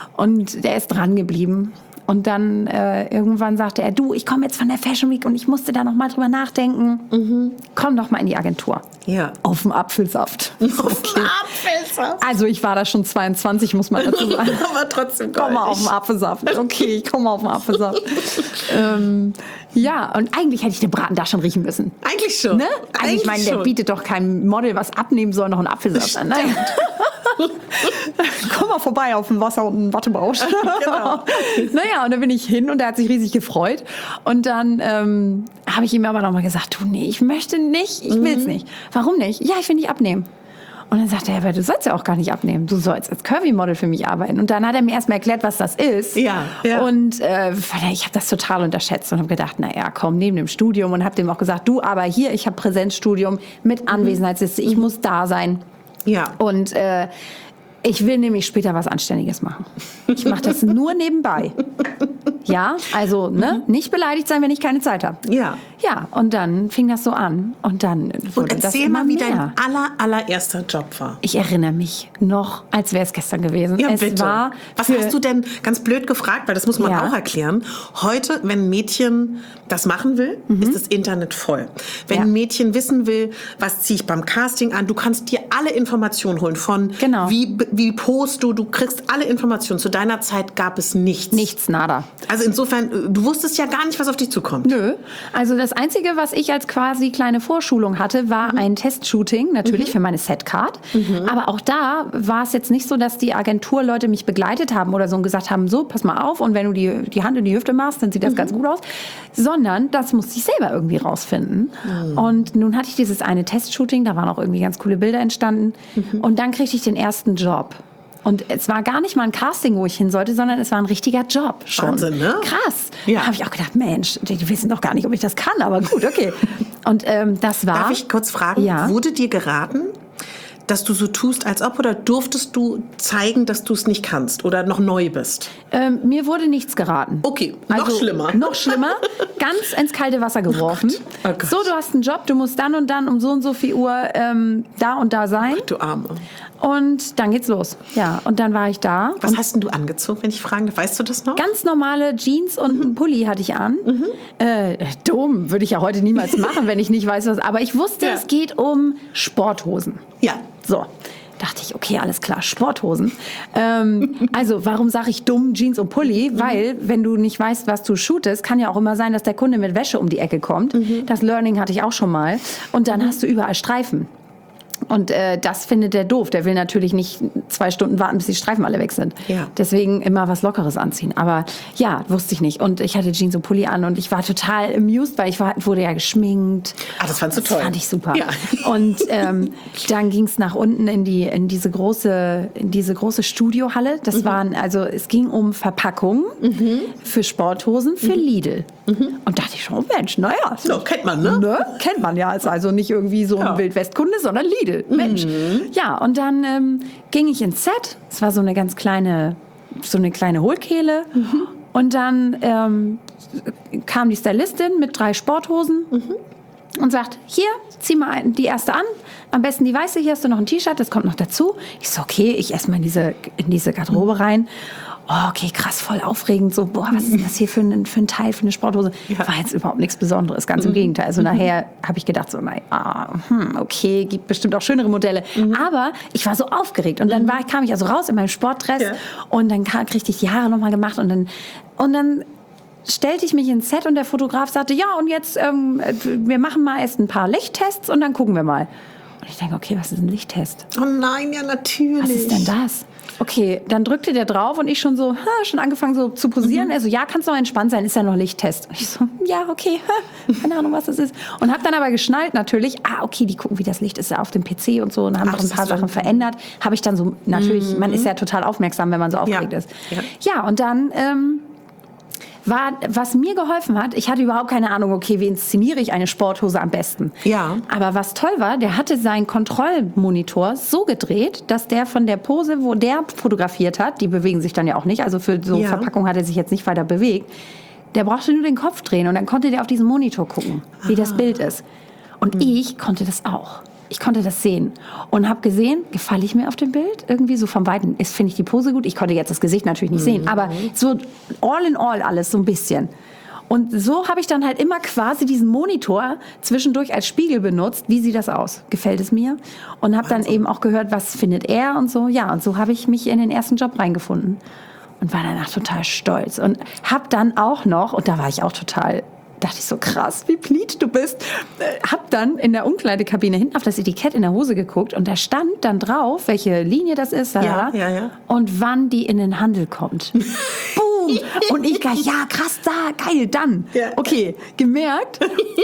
Und der ist dran geblieben. Und dann äh, irgendwann sagte er, du, ich komme jetzt von der Fashion Week und ich musste da noch mal drüber nachdenken. Mhm. Komm doch mal in die Agentur. Ja. Auf dem Apfelsaft. Auf dem Apfelsaft? Also ich war da schon zweiundzwanzig, muss man dazu sagen. Aber trotzdem komm mal auf den Apfelsaft. Okay, ich komme auf den Apfelsaft. ähm, ja, und eigentlich hätte ich den Braten da schon riechen müssen. Eigentlich schon. Ne? Also eigentlich ich meine, der schon. bietet doch keinem Model, was abnehmen soll, noch einen Apfelsaft an. Nein. Komm mal vorbei auf dem Wasser und einen Wattebausch. Genau. Naja, und dann bin ich hin und er hat sich riesig gefreut. Und dann ähm, habe ich ihm aber nochmal gesagt, du, nee, ich möchte nicht, ich will's mhm. nicht. Warum nicht? Ja, ich will nicht abnehmen. Und dann sagte er, aber du sollst ja auch gar nicht abnehmen. Du sollst als Curvy-Model für mich arbeiten. Und dann hat er mir erstmal erklärt, was das ist. Ja, ja. Und äh, ich habe das total unterschätzt und habe gedacht, naja, komm, neben dem Studium. Und habe dem auch gesagt, du, aber hier, ich habe Präsenzstudium mit Anwesenheitsliste. Ich muss da sein. Ja. Und äh, ich will nämlich später was Anständiges machen. Ich mache das nur nebenbei. Ja, also ne, nicht beleidigt sein, wenn ich keine Zeit habe. Ja. Ja, und dann fing das so an. Und dann wurde Und das erzähl immer mal, wie mehr. dein aller, allererster Job war. Ich erinnere mich noch, als wäre es gestern gewesen. Ja, es bitte. war Was für- hast du denn, ganz blöd gefragt, weil das muss man Ja. auch erklären, heute, wenn ein Mädchen das machen will, ist das Internet voll. Wenn Ja. ein Mädchen wissen will, was ziehe ich beim Casting an, du kannst dir alle Informationen holen von Genau. wie, wie post du, du kriegst alle Informationen. Zu deiner Zeit gab es nichts. Nichts, nada. Also insofern, du wusstest ja gar nicht, was auf dich zukommt. Nö. Also das Einzige, was ich als quasi kleine Vorschulung hatte, war ein Testshooting, natürlich für meine Setcard. Aber auch da war es jetzt nicht so, dass die Agenturleute mich begleitet haben oder so und gesagt haben, so, pass mal auf und wenn du die, die Hand in die Hüfte machst, dann sieht das ganz gut aus. Sondern das musste ich selber irgendwie rausfinden. Und nun hatte ich dieses eine Testshooting, da waren auch irgendwie ganz coole Bilder entstanden. Und dann kriegte ich den ersten Job. Und es war gar nicht mal ein Casting, wo ich hin sollte, sondern es war ein richtiger Job schon. Wahnsinn, ne? Krass. Ja. Da habe ich auch gedacht, Mensch, die, die wissen doch gar nicht, ob ich das kann, aber gut, okay. Und ähm, das war... Darf ich kurz fragen, Ja. wurde dir geraten, dass du so tust, als ob, oder durftest du zeigen, dass du es nicht kannst oder noch neu bist? Ähm, mir wurde nichts geraten. Okay, noch schlimmer. Noch schlimmer. Ganz ins kalte Wasser geworfen. Oh Gott. So, du hast einen Job, du musst dann und dann um so und so viel Uhr ähm, da und da sein. Du Arme. Und dann geht's los. Ja, und dann war ich da. Was hast denn du angezogen, wenn ich fragen darf? Weißt du das noch? Ganz normale Jeans und einen Pulli hatte ich an. Äh, dumm, würde ich ja heute niemals machen, wenn ich nicht weiß, was. Aber ich wusste, Ja. es geht um Sporthosen. Ja. So, dachte ich, okay, alles klar, Sporthosen. Ähm, also, warum sage ich dumm Jeans und Pulli? Weil, wenn du nicht weißt, was du shootest, kann ja auch immer sein, dass der Kunde mit Wäsche um die Ecke kommt. Das Learning hatte ich auch schon mal. Und dann hast du überall Streifen. Und äh, das findet der doof. Der will natürlich nicht zwei Stunden warten, bis die Streifen alle weg sind. Ja. Deswegen immer was Lockeres anziehen. Aber ja, wusste ich nicht. Und ich hatte Jeans und Pulli an und ich war total amused, weil ich war, wurde ja geschminkt. Ah, das fandst du Das toll. fand ich super. Ja. Und ähm, dann ging es nach unten in die in diese große in diese große Studiohalle. Das waren also es ging um Verpackungen für Sporthosen für Lidl. Und dachte ich schon, oh Mensch, naja, So, kennt man, ne? Ne? Kennt man ja. Ist also nicht irgendwie so ein Ja. Wildwestkunde, sondern Lidl. Mensch. Ja, und dann ähm, ging ich ins Set. Es war so eine ganz kleine, so eine kleine Hohlkehle. Und dann ähm, kam die Stylistin mit drei Sporthosen und sagt, hier, zieh mal ein- die erste an. Am besten die weiße, hier hast du noch ein T-Shirt, das kommt noch dazu. Ich so, okay, ich erstmal in diese, in diese Garderobe rein. Oh, okay, krass, voll aufregend. So, boah, was ist denn das hier für ein, für ein Teil, für eine Sporthose? Ja. War jetzt überhaupt nichts Besonderes, ganz im Gegenteil. Also nachher habe ich gedacht, so, na, ah, hm, okay, gibt bestimmt auch schönere Modelle. Aber ich war so aufgeregt. Und dann war, kam ich also raus in meinem Sportdress Ja. und dann kam, kriegte ich die Haare nochmal gemacht und dann, und dann stellte ich mich ins Set und der Fotograf sagte, ja, und jetzt, ähm, wir machen mal erst ein paar Lichttests und dann gucken wir mal. Und ich denke, okay, was ist ein Lichttest? Oh nein, ja, natürlich. Was ist denn das? Okay, dann drückte der drauf und ich schon so, ha, schon angefangen so zu posieren. Also ja, kannst du noch entspannt sein, ist ja noch Lichttest. Und ich so, ja, okay, ha, keine Ahnung, was das ist. Und habe dann aber geschnallt natürlich, ah, okay, die gucken, wie das Licht ist ja auf dem P C und so und haben Ach, noch ein das paar ist dann- Sachen verändert. Habe ich dann so, natürlich, man ist ja total aufmerksam, wenn man so aufgeregt Ja, ist. ja. Ja, und dann... Ähm, war, was mir geholfen hat, ich hatte überhaupt keine Ahnung, okay, wie inszeniere ich eine Sporthose am besten. Ja. Aber was toll war, der hatte seinen Kontrollmonitor so gedreht, dass der von der Pose, wo der fotografiert hat, die bewegen sich dann ja auch nicht, also für so Ja. Verpackung hat er sich jetzt nicht weiter bewegt, der brauchte nur den Kopf drehen und dann konnte der auf diesen Monitor gucken, wie das Bild ist. Und ich konnte das auch. Ich konnte das sehen und habe gesehen, gefalle ich mir auf dem Bild? Irgendwie so vom Weiten ist, finde ich die Pose gut. Ich konnte jetzt das Gesicht natürlich nicht sehen, aber so all in all alles so ein bisschen. Und so habe ich dann halt immer quasi diesen Monitor zwischendurch als Spiegel benutzt. Wie sieht das aus? Gefällt es mir? Und habe dann eben auch gehört, was findet er und so. Ja, und so habe ich mich in den ersten Job reingefunden und war danach total stolz. Und habe dann auch noch, und da war ich auch total... dachte ich so, krass, wie pleat du bist. Äh, Hab dann in der Umkleidekabine hinten auf das Etikett in der Hose geguckt und da stand dann drauf, welche Linie das ist, Ja, lalala, ja, ja. und wann die in den Handel kommt. Boom! boom. Und ich gleich, ja, krass, da, geil, dann. Ja. Okay, gemerkt.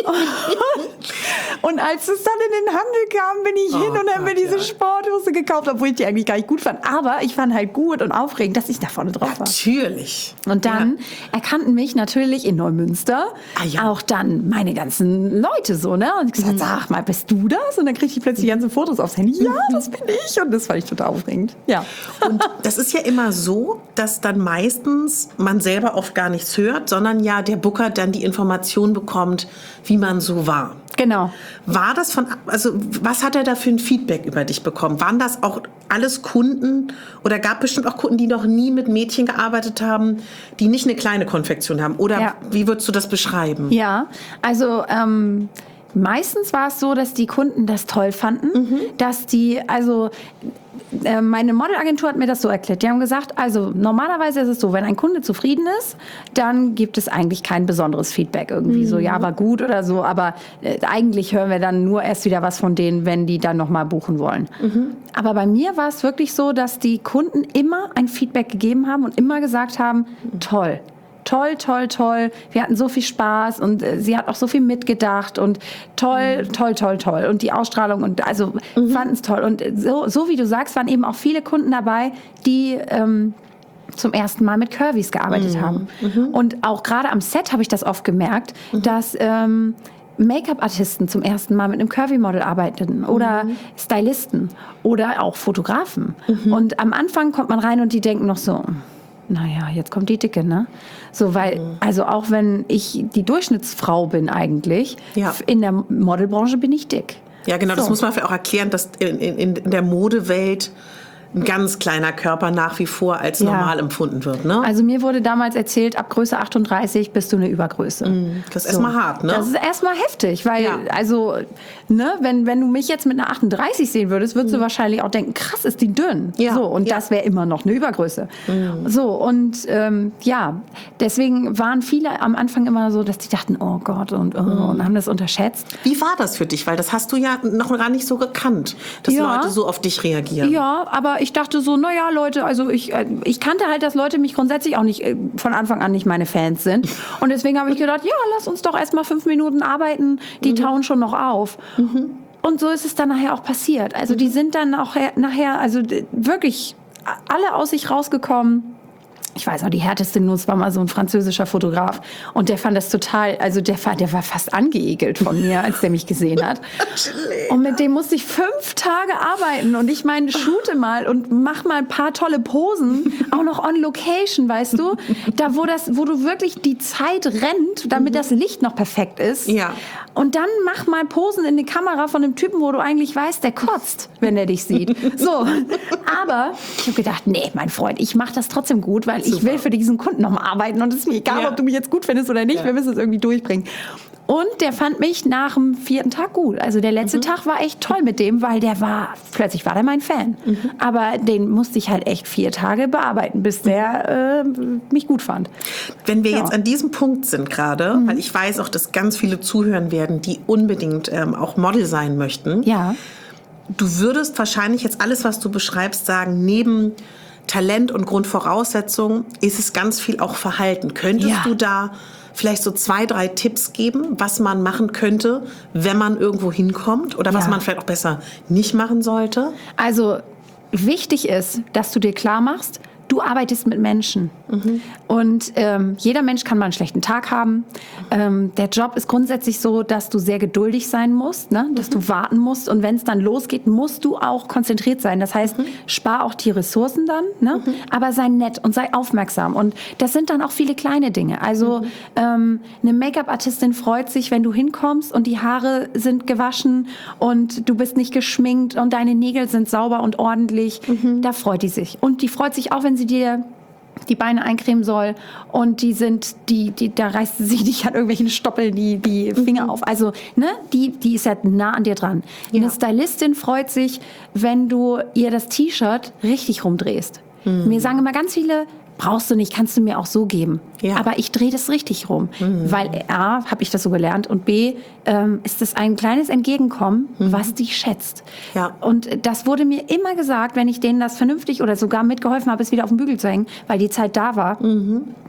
Und als es dann in den Handel kam, bin ich Oh hin und habe mir Gott, diese ja. Sporthose gekauft, obwohl ich die eigentlich gar nicht gut fand. Aber ich fand halt gut und aufregend, dass ich da vorne drauf war. Natürlich. Und dann erkannten mich natürlich in Neumünster Ah, ja. auch dann meine ganzen Leute so, ne? Und ich gesagt, sag mal, bist du das? Und dann kriegte ich plötzlich die ganzen Fotos aufs Handy. Ja, das bin ich. Und das fand ich total aufregend. Ja. Und das ist ja immer so, dass dann meistens man selber oft gar nichts hört, sondern ja der Booker dann die Information bekommt, wie man so war. Genau. War das von, also was hat er da für ein Feedback über dich bekommen? Waren das auch alles Kunden oder gab bestimmt auch Kunden, die noch nie mit Mädchen gearbeitet haben, die nicht eine kleine Konfektion haben? Oder Ja. wie würdest du das beschreiben? Ja, also ähm, meistens war es so, dass die Kunden das toll fanden, Mhm. dass die, also äh, meine Modelagentur hat mir das so erklärt. Die haben gesagt, also normalerweise ist es so, wenn ein Kunde zufrieden ist, dann gibt es eigentlich kein besonderes Feedback irgendwie Mhm. so, ja, war gut oder so, aber äh, eigentlich hören wir dann nur erst wieder was von denen, wenn die dann nochmal buchen wollen. Mhm. Aber bei mir war es wirklich so, dass die Kunden immer ein Feedback gegeben haben und immer gesagt haben, toll. Toll, toll, toll. Wir hatten so viel Spaß und äh, sie hat auch so viel mitgedacht und toll, toll, toll, toll. Und die Ausstrahlung und also fanden es toll. Und so, so wie du sagst, waren eben auch viele Kunden dabei, die ähm, zum ersten Mal mit Curvys gearbeitet haben. Und auch gerade am Set habe ich das oft gemerkt, dass ähm, Make-up-Artisten zum ersten Mal mit einem Curvy-Model arbeiteten oder Stylisten oder auch Fotografen. Und am Anfang kommt man rein und die denken noch so, naja, jetzt kommt die Dicke, ne? So, weil, also auch wenn ich die Durchschnittsfrau bin eigentlich, Ja. in der Modelbranche bin ich dick. Ja, genau, das So. muss man vielleicht auch erklären, dass in, in, in der Modewelt ein ganz kleiner Körper nach wie vor als Ja. normal empfunden wird, ne? Also mir wurde damals erzählt, ab Größe achtunddreißig bist du eine Übergröße. Das ist erstmal hart, ne? Das ist erstmal heftig, weil, Ja. also, ne, wenn, wenn du mich jetzt mit einer achtunddreißig sehen würdest, würdest du wahrscheinlich auch denken, krass, ist die dünn. Ja. So, und Ja. das wäre immer noch eine Übergröße. So, und ähm, ja, deswegen waren viele am Anfang immer so, dass die dachten, oh Gott, und, oh, und haben das unterschätzt. Wie war das für dich? Weil das hast du ja noch gar nicht so gekannt, dass Ja. Leute so auf dich reagieren. Ja, aber ich dachte so, naja, Leute, also ich, äh, ich kannte halt, dass Leute mich grundsätzlich auch nicht äh, von Anfang an nicht meine Fans sind. Und deswegen habe ich gedacht, ja, lass uns doch erst mal fünf Minuten arbeiten, die tauen schon noch auf. Und so ist es dann nachher auch passiert. Also die sind dann auch her- nachher, also d- wirklich alle aus sich rausgekommen. Ich weiß auch, die härteste Nuss war mal so ein französischer Fotograf. Und der fand das total, also der war, der war fast angeekelt von mir, als der mich gesehen hat. Und mit dem musste ich fünf Tage arbeiten. Und ich meine, shoote mal und mach mal ein paar tolle Posen, auch noch on location, weißt du? Da, wo das, wo du wirklich die Zeit rennt, damit das Licht noch perfekt ist. Ja. Und dann mach mal Posen in die Kamera von einem Typen, wo du eigentlich weißt, der kotzt, wenn er dich sieht. So. Aber ich habe gedacht, nee, mein Freund, ich mache das trotzdem gut, weil ich will für diesen Kunden noch mal arbeiten und es ist mir egal, Ja. ob du mich jetzt gut findest oder nicht, Ja. wir müssen es irgendwie durchbringen. Und der fand mich nach dem vierten Tag gut. Also der letzte Mhm. Tag war echt toll mit dem, weil der war, plötzlich war der mein Fan. Mhm. Aber den musste ich halt echt vier Tage bearbeiten, bis der äh, mich gut fand. Wenn wir Ja. jetzt an diesem Punkt sind gerade, weil ich weiß auch, dass ganz viele zuhören werden, die unbedingt ähm, auch Model sein möchten. Ja. Du würdest wahrscheinlich jetzt alles, was du beschreibst, sagen, neben Talent und Grundvoraussetzungen ist es ganz viel auch Verhalten. Könntest Ja. du da vielleicht so zwei, drei Tipps geben, was man machen könnte, wenn man irgendwo hinkommt oder was Ja. man vielleicht auch besser nicht machen sollte? Also wichtig ist, dass du dir klar machst, du arbeitest mit Menschen. Und ähm, jeder Mensch kann mal einen schlechten Tag haben. Ähm, der Job ist grundsätzlich so, dass du sehr geduldig sein musst, ne? Dass du warten musst. Und wenn es dann losgeht, musst du auch konzentriert sein. Das heißt, spar auch die Ressourcen dann, ne? Aber sei nett und sei aufmerksam. Und das sind dann auch viele kleine Dinge. Also ähm, eine Make-up-Artistin freut sich, wenn du hinkommst und die Haare sind gewaschen und du bist nicht geschminkt und deine Nägel sind sauber und ordentlich. Da freut die sich. Und die freut sich auch, wenn sie dir die Beine eincremen soll und die sind, die, die, da reißt sie sich nicht an irgendwelchen Stoppeln die, die Finger auf. Also, ne, die, die ist ja nah an dir dran. Eine Stylistin freut sich, wenn du ihr das T-Shirt richtig rumdrehst. Mir sagen immer ganz viele, brauchst du nicht, kannst du mir auch so geben. Ja. Aber ich drehe das richtig rum, weil A, habe ich das so gelernt und B, ähm, ist es ein kleines Entgegenkommen, was dich schätzt. Ja. Und das wurde mir immer gesagt, wenn ich denen das vernünftig oder sogar mitgeholfen habe, es wieder auf den Bügel zu hängen, weil die Zeit da war.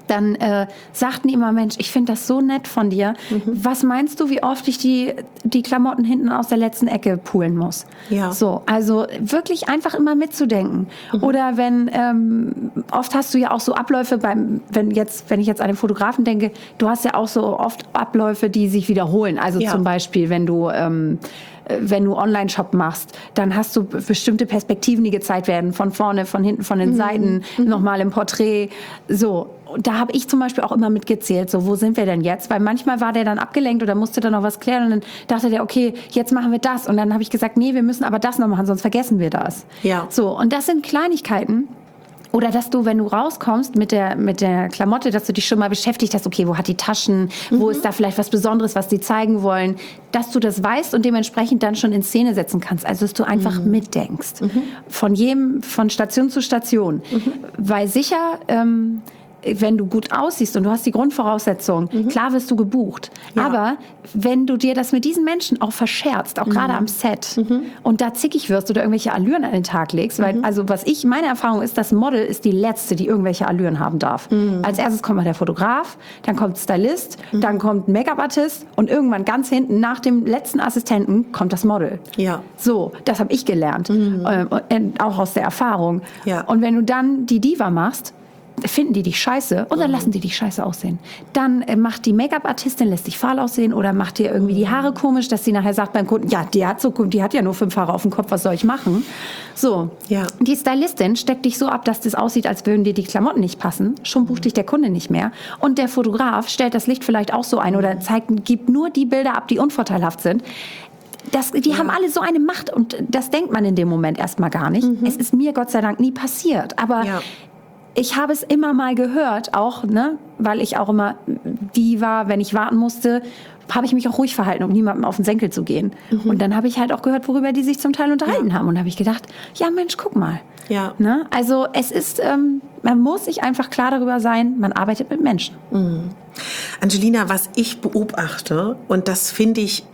dann äh, sagten die immer, Mensch, ich finde das so nett von dir. Mhm. Was meinst du, wie oft ich die, die Klamotten hinten aus der letzten Ecke poolen muss? Ja. So, also wirklich einfach immer mitzudenken. Mhm. Oder wenn, ähm, oft hast du ja auch so Abläufe beim, wenn jetzt, wenn ich jetzt an den Fotografen denke, du hast ja auch so oft Abläufe, die sich wiederholen. Also ja. zum Beispiel, wenn du, ähm, wenn du Online-Shop machst, dann hast du bestimmte Perspektiven, die gezeigt werden, von vorne, von hinten, von den mhm. Seiten, mhm. nochmal im Porträt, so. Und da habe ich zum Beispiel auch immer mitgezählt, so, wo sind wir denn jetzt? Weil manchmal war der dann abgelenkt oder musste dann noch was klären und dann dachte der, okay, jetzt machen wir das. Und dann habe ich gesagt, nee, wir müssen aber das noch machen, sonst vergessen wir das. Ja. So, und das sind Kleinigkeiten. Oder dass du, wenn du rauskommst mit der, mit der Klamotte, dass du dich schon mal beschäftigt hast, okay, wo hat die Taschen, mhm. wo ist da vielleicht was Besonderes, was die zeigen wollen, dass du das weißt und dementsprechend dann schon in Szene setzen kannst. Also, dass du einfach mhm. mitdenkst. Mhm. Von jedem, von Station zu Station. Mhm. Weil sicher, ähm, wenn du gut aussiehst und du hast die Grundvoraussetzungen, mhm. klar wirst du gebucht. Ja. Aber wenn du dir das mit diesen Menschen auch verscherzt, auch mhm. gerade am Set, mhm. und da zickig wirst oder irgendwelche Allüren an den Tag legst, weil, mhm. also was ich, meine Erfahrung ist, das Model ist die Letzte, die irgendwelche Allüren haben darf. Mhm. Als erstes kommt mal der Fotograf, dann kommt Stylist, mhm. dann kommt ein Make-up-Artist und irgendwann ganz hinten, nach dem letzten Assistenten, kommt das Model. Ja. So, das habe ich gelernt, mhm. ähm, auch aus der Erfahrung. Ja. Und wenn du dann die Diva machst, finden die dich scheiße und dann lassen die dich scheiße aussehen. Dann äh, macht die Make-up-Artistin, lässt dich fahl aussehen oder macht dir irgendwie die Haare komisch, dass sie nachher sagt beim Kunden, ja, die hat, so, die hat ja nur fünf Haare auf dem Kopf, was soll ich machen? So, ja. Die Stylistin steckt dich so ab, dass das aussieht, als würden dir die Klamotten nicht passen. Schon bucht dich der Kunde nicht mehr. Und der Fotograf stellt das Licht vielleicht auch so ein oder zeigt, gibt nur die Bilder ab, die unvorteilhaft sind. Das, die ja. haben alle so eine Macht und das denkt man in dem Moment erstmal gar nicht. Mhm. Es ist mir Gott sei Dank nie passiert, aber ja. ich habe es immer mal gehört, auch, ne, weil ich auch immer die war, wenn ich warten musste, habe ich mich auch ruhig verhalten, um niemandem auf den Senkel zu gehen. Mhm. Und dann habe ich halt auch gehört, worüber die sich zum Teil unterhalten ja. haben. Und da habe ich gedacht, ja Mensch, guck mal. Ja. Ne? Also es ist, ähm, man muss sich einfach klar darüber sein, man arbeitet mit Menschen. Mhm. Angelina, was ich beobachte, und das finde ich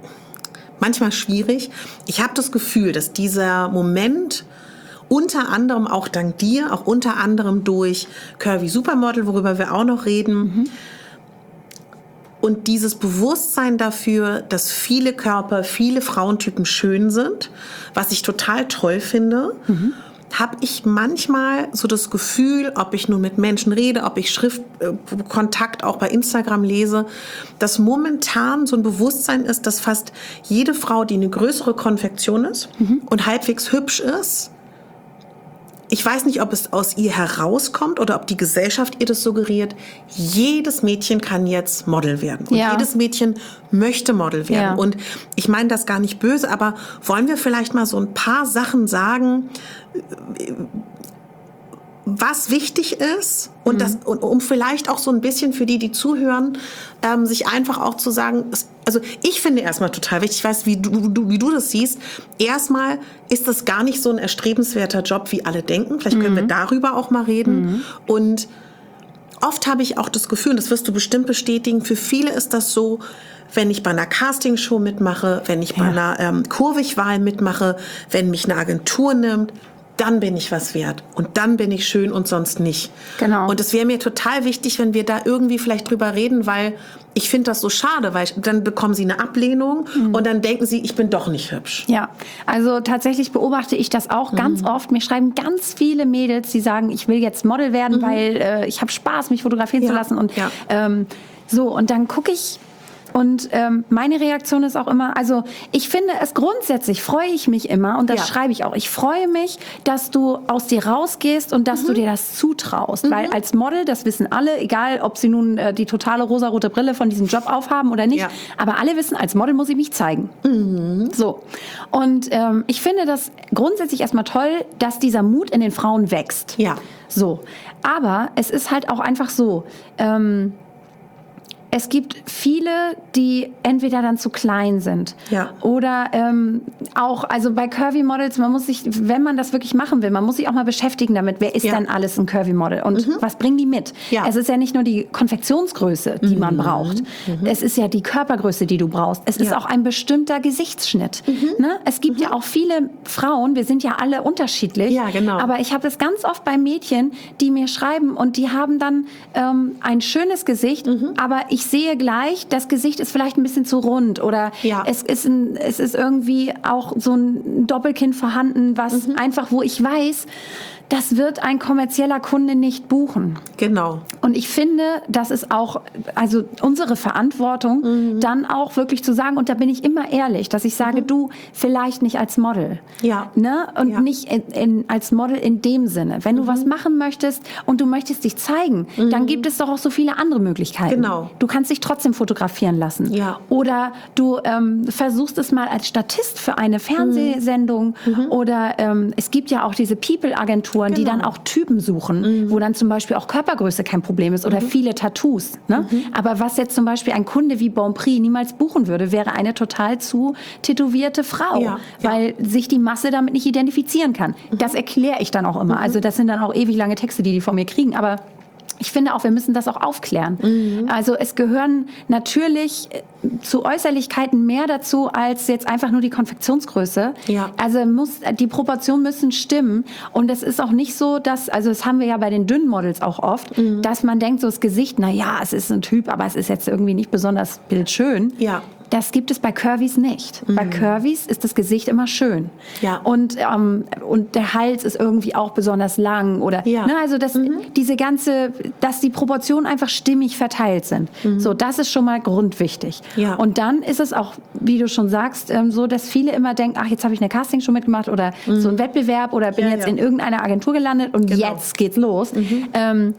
manchmal schwierig, ich habe das Gefühl, dass dieser Moment unter anderem auch dank dir, auch unter anderem durch Curvy Supermodel, worüber wir auch noch reden. Mhm. Und dieses Bewusstsein dafür, dass viele Körper, viele Frauentypen schön sind, was ich total toll finde, mhm. habe ich manchmal so das Gefühl, ob ich nun mit Menschen rede, ob ich Schriftkontakt auch bei Instagram lese, dass momentan so ein Bewusstsein ist, dass fast jede Frau, die eine größere Konfektion ist mhm. und halbwegs hübsch ist, ich weiß nicht, ob es aus ihr herauskommt oder ob die Gesellschaft ihr das suggeriert. Jedes Mädchen kann jetzt Model werden. Und ja. jedes Mädchen möchte Model werden. Ja. Und ich meine das gar nicht böse, aber wollen wir vielleicht mal so ein paar Sachen sagen, was wichtig ist und, mhm. das, und um vielleicht auch so ein bisschen für die, die zuhören, ähm, sich einfach auch zu sagen, es, also ich finde erstmal total wichtig, ich weiß, wie du, du, wie du das siehst, erstmal ist das gar nicht so ein erstrebenswerter Job, wie alle denken, vielleicht können mhm. wir darüber auch mal reden mhm. und oft habe ich auch das Gefühl, und das wirst du bestimmt bestätigen, für viele ist das so, wenn ich bei einer Castingshow mitmache, wenn ich bei ja. einer ähm, Kurvig-Wahl mitmache, wenn mich eine Agentur nimmt, dann bin ich was wert und dann bin ich schön und sonst nicht. Genau. Und es wäre mir total wichtig, wenn wir da irgendwie vielleicht drüber reden, weil ich finde das so schade, weil ich, dann bekommen sie eine Ablehnung mhm. und dann denken sie, ich bin doch nicht hübsch. Ja, also tatsächlich beobachte ich das auch mhm. ganz oft. Mir schreiben ganz viele Mädels, die sagen, ich will jetzt Model werden, mhm. weil äh, ich habe Spaß, mich fotografieren ja. zu lassen. Und ja. ähm, so, und dann gucke ich. Und ähm, meine Reaktion ist auch immer, also ich finde es grundsätzlich, freue ich mich immer und das ja. schreibe ich auch. Ich freue mich, dass du aus dir rausgehst und dass mhm. du dir das zutraust. Mhm. Weil als Model, das wissen alle, egal ob sie nun äh, die totale rosarote Brille von diesem Job aufhaben oder nicht, ja. aber alle wissen, als Model muss ich mich zeigen. Mhm. So. Und ähm, ich finde das grundsätzlich erstmal toll, dass dieser Mut in den Frauen wächst. Ja. So. Aber es ist halt auch einfach so, ähm, es gibt viele, die entweder dann zu klein sind ja. oder ähm, auch, also bei Curvy Models, man muss sich, wenn man das wirklich machen will, man muss sich auch mal beschäftigen damit, wer ist ja. denn alles ein Curvy Model und mhm. was bringen die mit? Ja. Es ist ja nicht nur die Konfektionsgröße, die mhm. man braucht. Mhm. Es ist ja die Körpergröße, die du brauchst. Es ja. ist auch ein bestimmter Gesichtsschnitt. Mhm. Ne? Es gibt mhm. ja auch viele Frauen, wir sind ja alle unterschiedlich, ja, genau. aber ich habe es ganz oft bei Mädchen, die mir schreiben und die haben dann ähm, ein schönes Gesicht, mhm. aber ich sehe gleich, das Gesicht ist vielleicht ein bisschen zu rund oder ja. es ist ein, es ist irgendwie auch so ein Doppelkinn vorhanden, was mhm. einfach, wo ich weiß, das wird ein kommerzieller Kunde nicht buchen. Genau. Und ich finde, das ist auch, also unsere Verantwortung, mhm. dann auch wirklich zu sagen, und da bin ich immer ehrlich, dass ich sage, mhm. du, vielleicht nicht als Model. Ja. Ne? Und ja. nicht in, in, als Model in dem Sinne. Wenn du mhm. was machen möchtest und du möchtest dich zeigen, mhm. dann gibt es doch auch so viele andere Möglichkeiten. Genau. Du kannst dich trotzdem fotografieren lassen. Ja. Oder du ähm, versuchst es mal als Statist für eine Fernsehsendung. Mhm. Oder ähm, es gibt ja auch diese People-Agenturen, genau. die dann auch Typen suchen, mhm. wo dann zum Beispiel auch Körpergröße kein Problem ist oder mhm. viele Tattoos. Ne? Mhm. Aber was jetzt zum Beispiel ein Kunde wie Bonprix niemals buchen würde, wäre eine total zu tätowierte Frau, ja. weil ja. sich die Masse damit nicht identifizieren kann. Mhm. Das erkläre ich dann auch immer. Mhm. Also das sind dann auch ewig lange Texte, die die von mir kriegen, aber ich finde auch, wir müssen das auch aufklären. Mhm. Also es gehören natürlich zu Äußerlichkeiten mehr dazu als jetzt einfach nur die Konfektionsgröße. Ja. Also muss, die Proportionen müssen stimmen. Und es ist auch nicht so, dass, also das haben wir ja bei den dünnen Models auch oft, mhm. dass man denkt, so das Gesicht, na ja, es ist ein Typ, aber es ist jetzt irgendwie nicht besonders bildschön. Ja. Das gibt es bei Curvys nicht. Mhm. Bei Curvys ist das Gesicht immer schön. Ja. Und, ähm, und der Hals ist irgendwie auch besonders lang. Oder, ja. ne, also das, mhm. diese ganze, dass die Proportionen einfach stimmig verteilt sind. Mhm. So, das ist schon mal grundwichtig. Ja. Und dann ist es auch, wie du schon sagst, ähm, so, dass viele immer denken, ach, jetzt habe ich eine Castingshow mitgemacht oder mhm. so einen Wettbewerb oder bin ja, jetzt ja. in irgendeiner Agentur gelandet und genau. jetzt geht's los. Mhm. Ähm,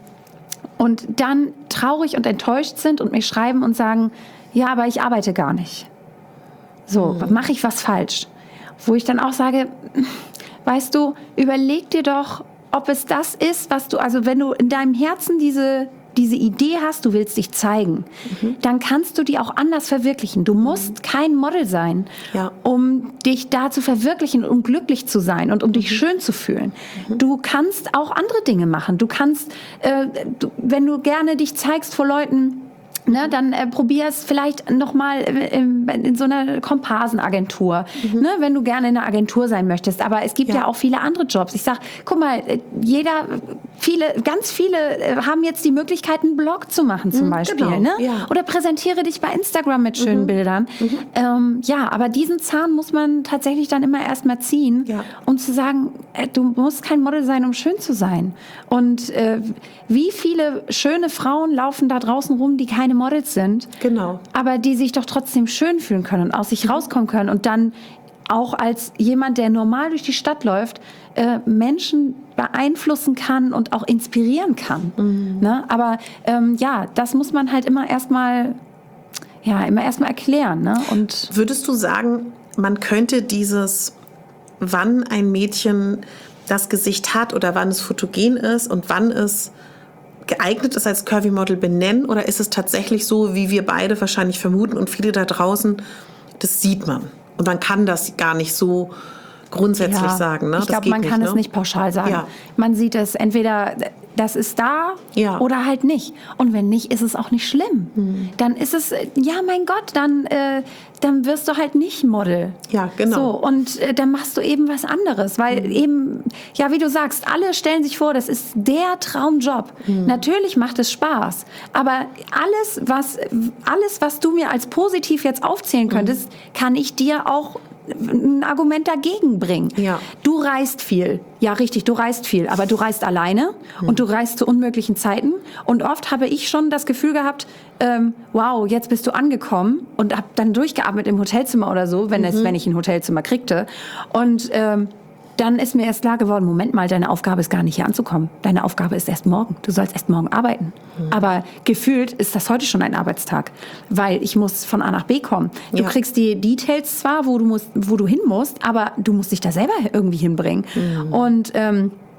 und dann traurig und enttäuscht sind und mir schreiben und sagen, ja, aber ich arbeite gar nicht. So, mhm. mache ich was falsch? Wo ich dann auch sage, weißt du, überleg dir doch, ob es das ist, was du, also wenn du in deinem Herzen diese, diese Idee hast, du willst dich zeigen, mhm. dann kannst du die auch anders verwirklichen. Du musst mhm. kein Model sein, ja. um dich da zu verwirklichen, um glücklich zu sein und um dich mhm. schön zu fühlen. Mhm. Du kannst auch andere Dinge machen. Du kannst, äh, du, wenn du gerne dich zeigst vor Leuten, ne, dann äh, probier es vielleicht nochmal in, in so einer Komparsenagentur, mhm. ne, wenn du gerne in einer Agentur sein möchtest. Aber es gibt ja, ja auch viele andere Jobs. Ich sag, guck mal, jeder, viele, ganz viele haben jetzt die Möglichkeit, einen Blog zu machen zum mhm, Beispiel. Genau. Ne? Ja. Oder präsentiere dich bei Instagram mit schönen mhm. Bildern. Mhm. Ähm, ja, aber diesen Zahn muss man tatsächlich dann immer erst mal ziehen, ja. um zu sagen, äh, du musst kein Model sein, um schön zu sein. Und äh, wie viele schöne Frauen laufen da draußen rum, die keine Models sind, genau. aber die sich doch trotzdem schön fühlen können und aus sich mhm. rauskommen können und dann auch als jemand, der normal durch die Stadt läuft, äh, Menschen beeinflussen kann und auch inspirieren kann. Mhm. Ne? Aber ähm, ja, das muss man halt immer erstmal ja, immer erstmal erklären. Ne? Und würdest du sagen, man könnte dieses, wann ein Mädchen das Gesicht hat oder wann es fotogen ist und wann es geeignet ist als Curvy-Model benennen, oder ist es tatsächlich so, wie wir beide wahrscheinlich vermuten und viele da draußen, das sieht man und man kann das gar nicht so grundsätzlich ja, sagen. Ne? Ich glaube, man kann nicht, es ne? nicht pauschal sagen. Ja. Man sieht es entweder, das ist da ja. oder halt nicht. Und wenn nicht, ist es auch nicht schlimm. Mhm. Dann ist es, ja mein Gott, dann, äh, dann wirst du halt nicht Model. Ja, genau. So, und äh, dann machst du eben was anderes. Weil mhm. eben, ja wie du sagst, alle stellen sich vor, das ist der Traumjob. Mhm. Natürlich macht es Spaß. Aber alles was, alles, was du mir als positiv jetzt aufzählen könntest, mhm. kann ich dir auch ein Argument dagegen bringen. Ja. Du reist viel. Ja, richtig, du reist viel. Aber du reist alleine hm. und du reist zu unmöglichen Zeiten. Und oft habe ich schon das Gefühl gehabt, ähm, wow, jetzt bist du angekommen und habe dann durchgeatmet im Hotelzimmer oder so, wenn, mhm. es, wenn ich ein Hotelzimmer kriegte. Und ähm, dann ist mir erst klar geworden, Moment mal, deine Aufgabe ist gar nicht hier anzukommen. Deine Aufgabe ist erst morgen. Du sollst erst morgen arbeiten. Mhm. Aber gefühlt ist das heute schon ein Arbeitstag, weil ich muss von A nach B kommen. Du ja. kriegst die Details zwar, wo du, musst, wo du hin musst, aber du musst dich da selber irgendwie hinbringen. Mhm. Und ähm,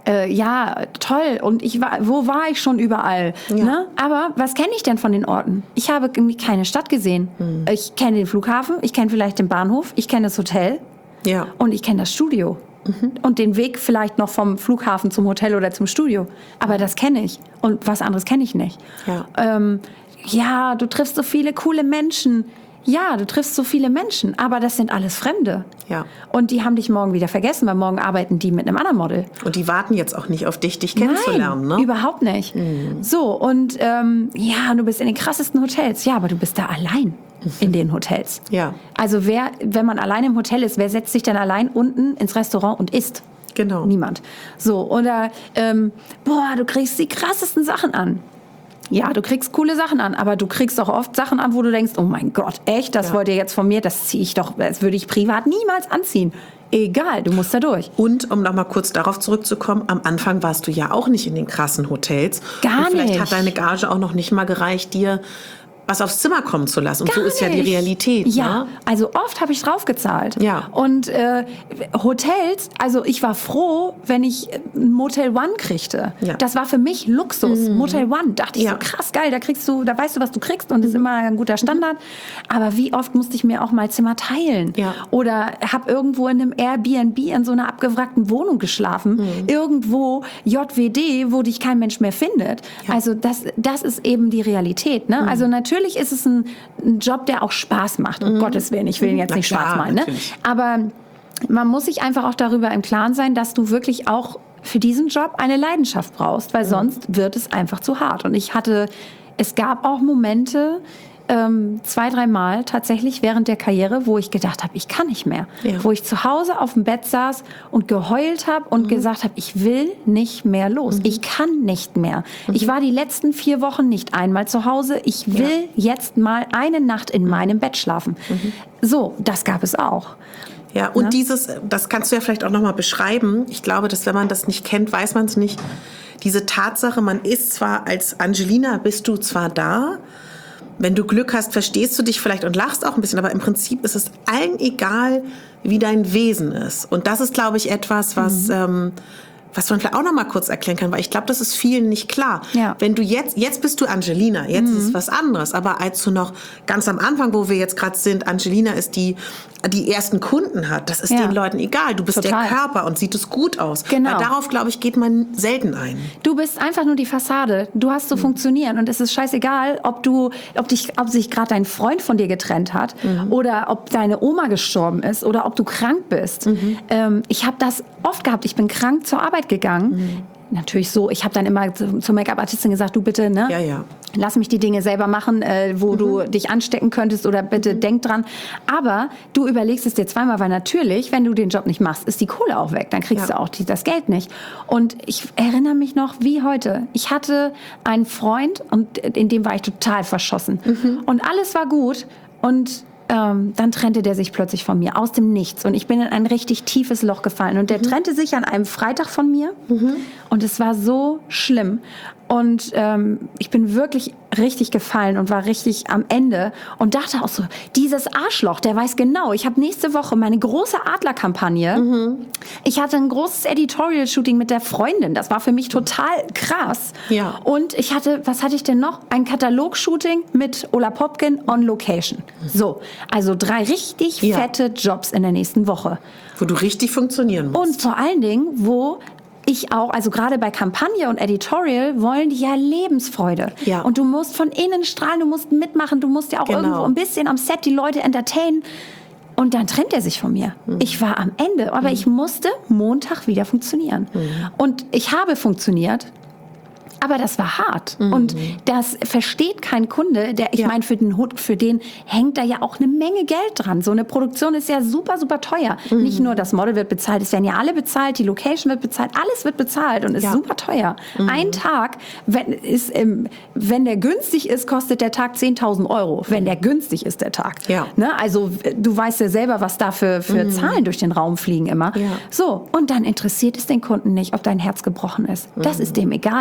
äh, ja, toll. Und ich war, wo war ich schon überall? Ja. Ne? Aber was kenne ich denn von den Orten? Ich habe irgendwie keine Stadt gesehen. Mhm. Ich kenne den Flughafen, ich kenne vielleicht den Bahnhof, ich kenne das Hotel ja. und ich kenne das Studio. Mhm. Und den Weg vielleicht noch vom Flughafen zum Hotel oder zum Studio. Aber das kenne ich. Und was anderes kenne ich nicht. Ja. Ähm, ja, du triffst so viele coole Menschen. Ja, du triffst so viele Menschen, aber das sind alles Fremde. Ja. Und die haben dich morgen wieder vergessen, weil morgen arbeiten die mit einem anderen Model. Und die warten jetzt auch nicht auf dich, dich kennenzulernen, Nein, ne? Überhaupt nicht. Mhm. So, und ähm, ja, du bist in den krassesten Hotels. Ja, aber du bist da allein in den Hotels. Ja. Also wer, wenn man allein im Hotel ist, wer setzt sich denn allein unten ins Restaurant und isst? Genau. Niemand. So, oder, ähm, boah, du kriegst die krassesten Sachen an. Ja, du kriegst coole Sachen an, aber du kriegst auch oft Sachen an, wo du denkst, oh mein Gott, echt, das ja. wollt ihr jetzt von mir, das ziehe ich doch, das würde ich privat niemals anziehen. Egal, du musst da durch. Und um noch mal kurz darauf zurückzukommen, am Anfang warst du ja auch nicht in den krassen Hotels. Gar und vielleicht nicht. hat deine Gage auch noch nicht mal gereicht, dir was aufs Zimmer kommen zu lassen. Und Gar so ist ja die nicht. Realität. Ja, ne? also oft habe ich draufgezahlt. Ja. Und äh, Hotels, also ich war froh, wenn ich ein Motel One kriegte. Ja. Das war für mich Luxus. Mhm. Motel One, dachte ich ja. so, krass geil, da kriegst du, da weißt du, was du kriegst und ist immer ein guter Standard. Aber wie oft musste ich mir auch mal Zimmer teilen? Ja. Oder habe irgendwo in einem Airbnb in so einer abgewrackten Wohnung geschlafen. Mhm. Irgendwo J W D, wo dich kein Mensch mehr findet. Ja. Also das, das ist eben die Realität. Ne? Mhm. Also natürlich ist es ein ein Job, der auch Spaß macht. Um mhm. Gottes Willen, ich will ihn jetzt Na nicht klar, schwarz malen. Ne? Aber man muss sich einfach auch darüber im Klaren sein, dass du wirklich auch für diesen Job eine Leidenschaft brauchst, weil mhm. sonst wird es einfach zu hart. Und ich hatte, es gab auch Momente, ähm, zwei, dreimal tatsächlich während der Karriere, wo ich gedacht habe, ich kann nicht mehr. Ja. Wo ich zu Hause auf dem Bett saß und geheult habe und mhm. gesagt habe, ich will nicht mehr los. Mhm. Ich kann nicht mehr. Mhm. Ich war die letzten vier Wochen nicht einmal zu Hause. Ich will ja. jetzt mal eine Nacht in meinem Bett schlafen. Mhm. So, das gab es auch. Ja, und ja? dieses, das kannst du ja vielleicht auch nochmal beschreiben. Ich glaube, dass wenn man das nicht kennt, weiß man es nicht. Diese Tatsache, man ist zwar als Angelina, bist du zwar da, wenn du Glück hast, verstehst du dich vielleicht und lachst auch ein bisschen, aber im Prinzip ist es allen egal, wie dein Wesen ist. Und das ist, glaube ich, etwas, was, mhm. ähm, was man vielleicht auch noch mal kurz erklären kann, weil ich glaube, das ist vielen nicht klar. Ja. Wenn du jetzt, jetzt bist du Angelina, jetzt mhm. ist es was anderes, aber als du noch ganz am Anfang, wo wir jetzt gerade sind, Angelina ist die, die ersten Kunden hat, das ist ja. den Leuten egal. Du bist Total. der Körper und sieht es gut aus. Genau. Weil darauf, glaube ich, geht man selten ein. Du bist einfach nur die Fassade. Du hast zu mhm. funktionieren und es ist scheißegal, ob du, ob dich, ob sich gerade dein Freund von dir getrennt hat mhm. oder ob deine Oma gestorben ist oder ob du krank bist. Mhm. Ähm, ich habe das oft gehabt. Ich bin krank zur Arbeit gegangen. Mhm. Natürlich so, ich habe dann immer zur Make-up-Artistin gesagt, du bitte, ne, ja, ja. lass mich die Dinge selber machen, äh, wo mhm. du dich anstecken könntest oder bitte mhm. denk dran. Aber du überlegst es dir zweimal, weil natürlich, wenn du den Job nicht machst, ist die Kohle auch weg. Dann kriegst ja. du auch die, das Geld nicht. Und ich erinnere mich noch wie heute. Ich hatte einen Freund und in dem war ich total verschossen. Mhm. Und alles war gut und Ähm, dann trennte der sich plötzlich von mir, aus dem Nichts. Und ich bin in ein richtig tiefes Loch gefallen. Und der mhm. trennte sich an einem Freitag von mir. Mhm. Und es war so schlimm. Und ähm, ich bin wirklich richtig gefallen und war richtig am Ende. Und dachte auch so, dieses Arschloch, der weiß genau, ich habe nächste Woche meine große Adlerkampagne. Mhm. Ich hatte ein großes Editorial-Shooting mit der Freundin. Das war für mich total krass. Ja. Und ich hatte, was hatte ich denn noch? Ein Katalog-Shooting mit Ola Popkin on Location. So. Also drei richtig ja. fette Jobs in der nächsten Woche. Wo du richtig funktionieren musst. Und vor allen Dingen, wo ich auch, also gerade bei Kampagne und Editorial wollen die ja Lebensfreude. Ja. Und du musst von innen strahlen, du musst mitmachen, du musst ja auch genau. irgendwo ein bisschen am Set die Leute entertainen. Und dann trennt er sich von mir. Mhm. Ich war am Ende, aber mhm. ich musste Montag wieder funktionieren. Mhm. Und ich habe funktioniert. Aber das war hart. Mhm. Und das versteht kein Kunde. Der, ich ja. meine, für den, für den hängt da ja auch eine Menge Geld dran. So eine Produktion ist ja super, super teuer. Mhm. Nicht nur das Model wird bezahlt, es werden ja alle bezahlt, die Location wird bezahlt, alles wird bezahlt und ist ja. super teuer. Mhm. Ein Tag, wenn, ist, ähm, wenn der günstig ist, kostet der Tag zehntausend Euro. Wenn der günstig ist, der Tag. Ja. Ne? Also du weißt ja selber, was da für, für mhm. Zahlen durch den Raum fliegen immer. Ja. So, und dann interessiert es den Kunden nicht, ob dein Herz gebrochen ist. Das mhm. ist dem egal. Mhm.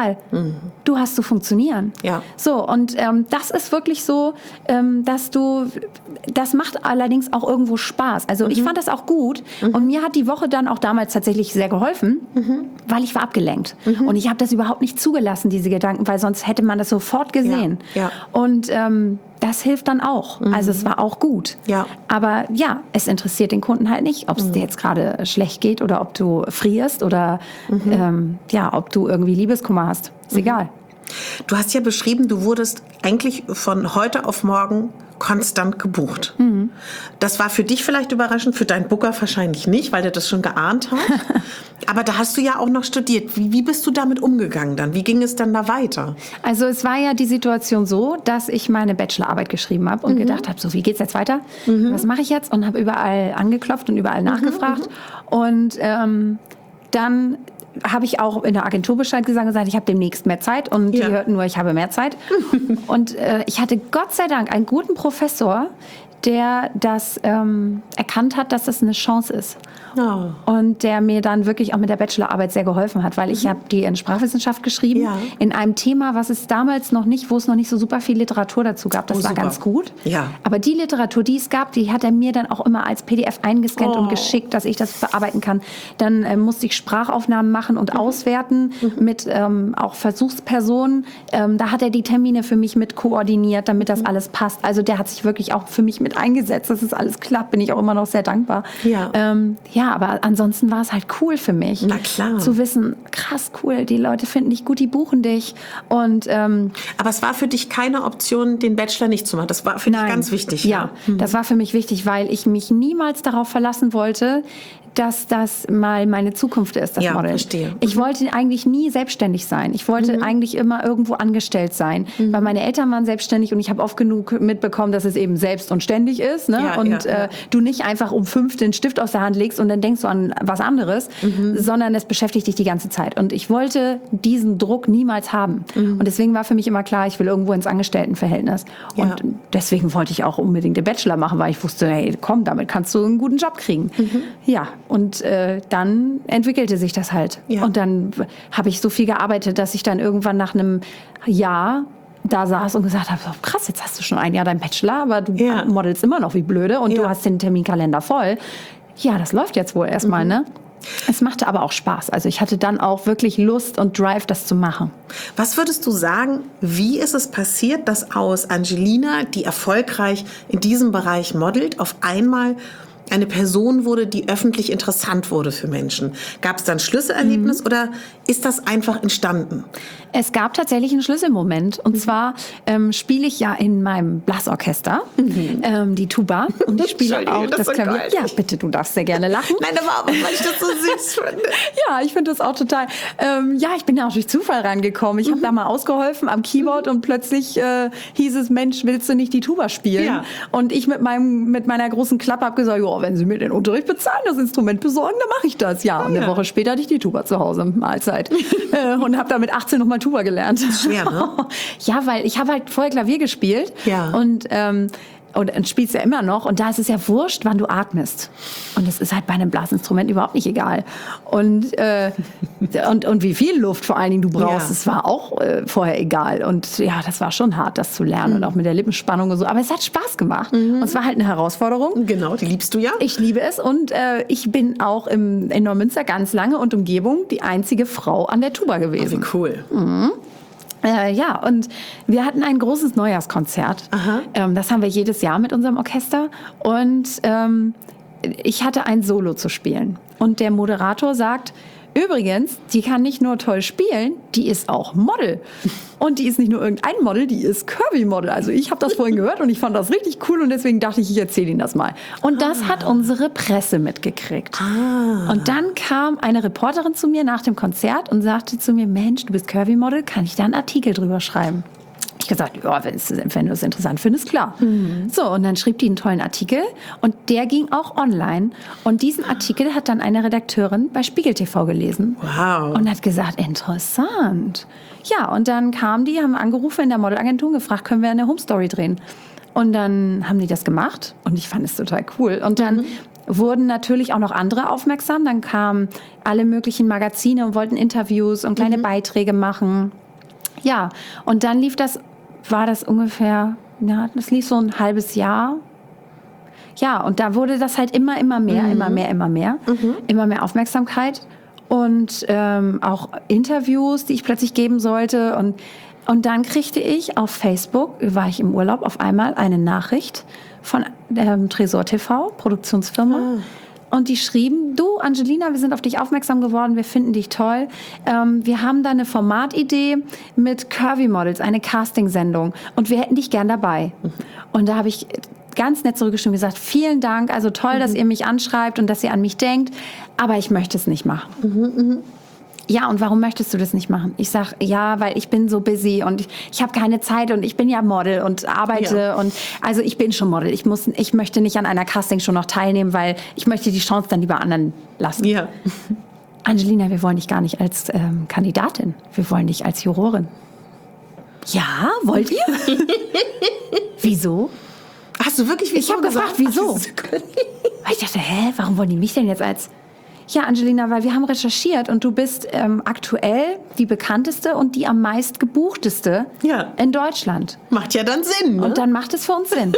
Du hast zu funktionieren. Ja. So, und ähm, das ist wirklich so, ähm, dass du, das macht allerdings auch irgendwo Spaß. Also mhm. ich fand das auch gut mhm. und mir hat die Woche dann auch damals tatsächlich sehr geholfen, mhm. weil ich war abgelenkt. Mhm. Und ich habe das überhaupt nicht zugelassen, diese Gedanken, weil sonst hätte man das sofort gesehen. Ja. Ja. Und ähm, das hilft dann auch. Mhm. Also es war auch gut. Ja. Aber ja, es interessiert den Kunden halt nicht, ob es mhm. dir jetzt gerade schlecht geht oder ob du frierst oder mhm. ähm, ja, ob du irgendwie Liebeskummer hast. Ist mhm. egal. Du hast ja beschrieben, du wurdest eigentlich von heute auf morgen konstant gebucht. Mhm. Das war für dich vielleicht überraschend, für deinen Booker wahrscheinlich nicht, weil der das schon geahnt hat. Aber da hast du ja auch noch studiert. Wie, wie bist du damit umgegangen dann? Wie ging es dann da weiter? Also es war ja die Situation so, dass ich meine Bachelorarbeit geschrieben habe und mhm. gedacht habe, so wie geht's jetzt weiter? Mhm. Was mache ich jetzt? Und habe überall angeklopft und überall nachgefragt. Mhm. Und ähm, dann habe ich auch in der Agentur Bescheid gesagt, gesagt ich habe demnächst mehr Zeit und ja. die hörten nur, ich habe mehr Zeit. Und äh, ich hatte Gott sei Dank einen guten Professor, der das ähm, erkannt hat, dass das eine Chance ist. Oh. Und der mir dann wirklich auch mit der Bachelorarbeit sehr geholfen hat, weil ich mhm. habe die in Sprachwissenschaft geschrieben, ja. in einem Thema, was es damals noch nicht, wo es noch nicht so super viel Literatur dazu gab. Das oh, war super. Ganz gut. Ja. Aber die Literatur, die es gab, die hat er mir dann auch immer als P D F eingescannt oh. und geschickt, dass ich das bearbeiten kann. Dann äh, musste ich Sprachaufnahmen machen und mhm. auswerten mhm. mit ähm, auch Versuchspersonen. Ähm, da hat er die Termine für mich mit koordiniert, damit das mhm. alles passt. Also der hat sich wirklich auch für mich mit eingesetzt, dass es alles klappt. Bin ich auch immer noch sehr dankbar. Ja. Ähm, ja, aber ansonsten war es halt cool für mich. Na klar. Zu wissen, krass, cool, die Leute finden dich gut, die buchen dich. Und, ähm, aber es war für dich keine Option, den Bachelor nicht zu machen. Das war für dich ganz wichtig. Ja, ja. Mhm. Das war für mich wichtig, weil ich mich niemals darauf verlassen wollte, dass das mal meine Zukunft ist, das ja, Model. Verstehe. Ich wollte eigentlich nie selbstständig sein. Ich wollte mhm. eigentlich immer irgendwo angestellt sein, mhm. weil meine Eltern waren selbstständig und ich habe oft genug mitbekommen, dass es eben selbst und ständig ist, ne? Ja, und ja, äh, ja. du nicht einfach um fünf den Stift aus der Hand legst und dann denkst du an was anderes, mhm. sondern es beschäftigt dich die ganze Zeit. Und ich wollte diesen Druck niemals haben. Mhm. Und deswegen war für mich immer klar, ich will irgendwo ins Angestelltenverhältnis. Und ja. deswegen wollte ich auch unbedingt den Bachelor machen, weil ich wusste, hey, komm, damit kannst du einen guten Job kriegen. Mhm. Ja. Und äh, dann entwickelte sich das halt. Ja. Und dann habe ich so viel gearbeitet, dass ich dann irgendwann nach einem Jahr da saß und gesagt habe, krass, jetzt hast du schon ein Jahr deinen Bachelor, aber du ja. modelst immer noch wie blöde und ja. du hast den Terminkalender voll. Ja, das läuft jetzt wohl erstmal, mhm. ne? Es machte aber auch Spaß. Also ich hatte dann auch wirklich Lust und Drive, das zu machen. Was würdest du sagen, wie ist es passiert, dass aus Angelina, die erfolgreich in diesem Bereich modelt, auf einmal eine Person wurde, die öffentlich interessant wurde für Menschen? Gab es dann ein Schlüsselerlebnis mhm. oder ist das einfach entstanden? Es gab tatsächlich einen Schlüsselmoment. Und mhm. zwar ähm, spiele ich ja in meinem Blasorchester mhm. ähm, die Tuba. Und ich spiele auch das, das Klavier. Geil. Ja, bitte, du darfst sehr gerne lachen. Nein, aber weil ich das so süß finde. Ja, ich finde das auch total. Ähm, ja, ich bin da auch durch Zufall rangekommen. Ich mhm. habe da mal ausgeholfen am Keyboard und plötzlich äh, hieß es, Mensch, willst du nicht die Tuba spielen? Ja. Und ich mit, meinem, mit meiner großen Klappe habe gesagt, ja, wenn Sie mir den Unterricht bezahlen, das Instrument besorgen, dann mache ich das. Ja, und eine ja. Woche später hatte ich die Tuba zu Hause, Mahlzeit. äh, und habe da mit achtzehn nochmal Tuba gelernt. Schwer, ne? Ja, weil ich habe halt vorher Klavier gespielt ja. und ähm, und, und spielst ja immer noch und da ist es ja wurscht, wann du atmest. Und das ist halt bei einem Blasinstrument überhaupt nicht egal. Und, äh, und, und wie viel Luft vor allen Dingen du brauchst, ja. das war auch äh, vorher egal. Und ja, das war schon hart, das zu lernen mhm. und auch mit der Lippenspannung und so. Aber es hat Spaß gemacht mhm. und es war halt eine Herausforderung. Genau, die liebst du ja. Ich liebe es und äh, ich bin auch im, in Neumünster ganz lange und Umgebung die einzige Frau an der Tuba gewesen. Oh, wie cool. Mhm. Äh, ja, und wir hatten ein großes Neujahrskonzert. Ähm, das haben wir jedes Jahr mit unserem Orchester. Und ähm, ich hatte ein Solo zu spielen. Und der Moderator sagt, übrigens, die kann nicht nur toll spielen, die ist auch Model. Und die ist nicht nur irgendein Model, die ist Curvy-Model. Also ich habe das vorhin gehört und ich fand das richtig cool und deswegen dachte ich, ich erzähle Ihnen das mal. Und das ah. hat unsere Presse mitgekriegt. Ah. Und dann kam eine Reporterin zu mir nach dem Konzert und sagte zu mir, Mensch, du bist Curvy-Model, kann ich da einen Artikel drüber schreiben? Ich gesagt, ja, wenn du es interessant findest, klar. Mhm. So, und dann schrieb die einen tollen Artikel und der ging auch online. Und diesen Artikel hat dann eine Redakteurin bei Spiegel T V gelesen. Wow. Und hat gesagt, interessant. Ja, und dann kamen die, haben angerufen in der Modelagentur und gefragt, können wir eine Home Story drehen? Und dann haben die das gemacht und ich fand es total cool. Und dann mhm. wurden natürlich auch noch andere aufmerksam. Dann kamen alle möglichen Magazine und wollten Interviews und kleine mhm. Beiträge machen. Ja, und dann lief das, war das ungefähr, ja, das lief so ein halbes Jahr. Ja, und da wurde das halt immer, immer mehr, mhm. immer mehr, immer mehr, mhm. immer mehr Aufmerksamkeit und ähm, auch Interviews, die ich plötzlich geben sollte. Und, und dann kriegte ich auf Facebook, war ich im Urlaub, auf einmal eine Nachricht von ähm, Tresor T V, Produktionsfirma. Ah. Und die schrieben, du Angelina, wir sind auf dich aufmerksam geworden, wir finden dich toll. Ähm, wir haben da eine Formatidee mit Curvy Models, eine Castingsendung. Und wir hätten dich gern dabei. Mhm. Und da habe ich ganz nett zurückgeschrieben und gesagt, vielen Dank, also toll, mhm. dass ihr mich anschreibt und dass ihr an mich denkt, aber ich möchte es nicht machen. Mhm, mh. Ja, und warum möchtest du das nicht machen? Ich sag, ja, weil ich bin so busy und ich, ich habe keine Zeit und ich bin ja Model und arbeite ja. und also ich bin schon Model. Ich muss, ich möchte nicht an einer Castingshow noch teilnehmen, weil ich möchte die Chance dann lieber anderen lassen. Ja. Angelina, wir wollen dich gar nicht als ähm, Kandidatin, wir wollen dich als Jurorin. Ja, wollt ihr? Wieso? Hast du wirklich wieso Ich habe gefragt, wieso? Weil ich dachte, hä, warum wollen die mich denn jetzt als... Ja, Angelina, weil wir haben recherchiert und du bist ähm, aktuell die bekannteste und die am meist gebuchteste ja. in Deutschland. Macht ja dann Sinn, ne? Und dann macht es für uns Sinn.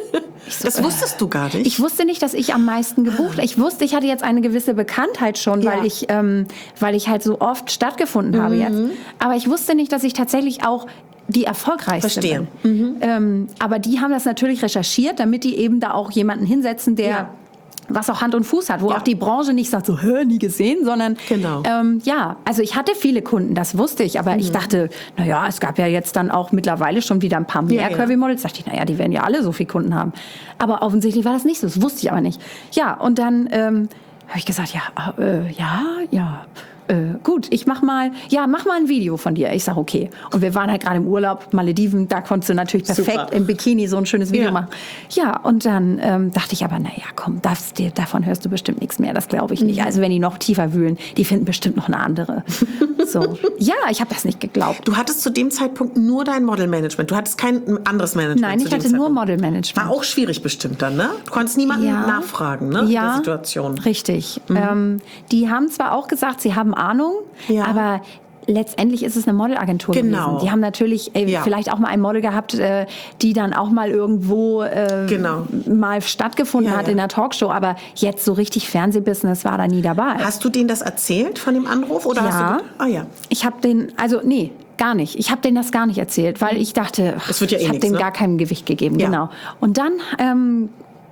So, das wusstest äh, du gar nicht? Ich wusste nicht, dass ich am meisten gebucht. Ich wusste, ich hatte jetzt eine gewisse Bekanntheit schon, ja. weil ich, ähm, weil ich halt so oft stattgefunden mhm. habe jetzt. Aber ich wusste nicht, dass ich tatsächlich auch die erfolgreichste Verstehe. bin. Mhm. Ähm, aber die haben das natürlich recherchiert, damit die eben da auch jemanden hinsetzen, der... Ja. was auch Hand und Fuß hat, wo ja. auch die Branche nicht sagt, so, hör, nie gesehen, sondern genau. ähm, ja, also ich hatte viele Kunden, das wusste ich, aber mhm. ich dachte, naja, es gab ja jetzt dann auch mittlerweile schon wieder ein paar mehr ja, Curvy-Models, dachte ich, naja, die werden ja alle so viele Kunden haben. Aber offensichtlich war das nicht so, das wusste ich aber nicht. Ja, und dann ähm, habe ich gesagt, ja, äh, ja, ja, Äh, gut, ich mach mal, ja, mach mal ein Video von dir. Ich sag, okay. Und wir waren halt gerade im Urlaub, Malediven, da konntest du natürlich perfekt Super. Im Bikini so ein schönes Video ja. machen. Ja, und dann ähm, dachte ich aber, naja, komm, das, die, davon hörst du bestimmt nichts mehr, das glaube ich nicht. Also wenn die noch tiefer wühlen, die finden bestimmt noch eine andere. So. Ja, ich habe das nicht geglaubt. Du hattest zu dem Zeitpunkt nur dein Modelmanagement, du hattest kein anderes Management? Nein, ich hatte nur Modelmanagement. War auch schwierig bestimmt dann, ne? Du konntest niemanden ja. nachfragen, ne? Ja, in der Situation. Richtig. Mhm. Ähm, die haben zwar auch gesagt, sie haben Ahnung, ja. aber letztendlich ist es eine Modelagentur genau. gewesen. Die haben natürlich äh, ja. vielleicht auch mal ein Model gehabt, äh, die dann auch mal irgendwo äh, genau. mal stattgefunden ja, hat ja. in der Talkshow, aber jetzt so richtig Fernsehbusiness war da nie dabei. Hast du denen das erzählt von dem Anruf? Oder ja. hast du, ah, ja, ich habe den, also nee, gar nicht. Ich habe denen das gar nicht erzählt, weil ich dachte, das wird ja eh ich habe denen ne? gar kein Gewicht gegeben. Ja. Genau. Und dann ähm,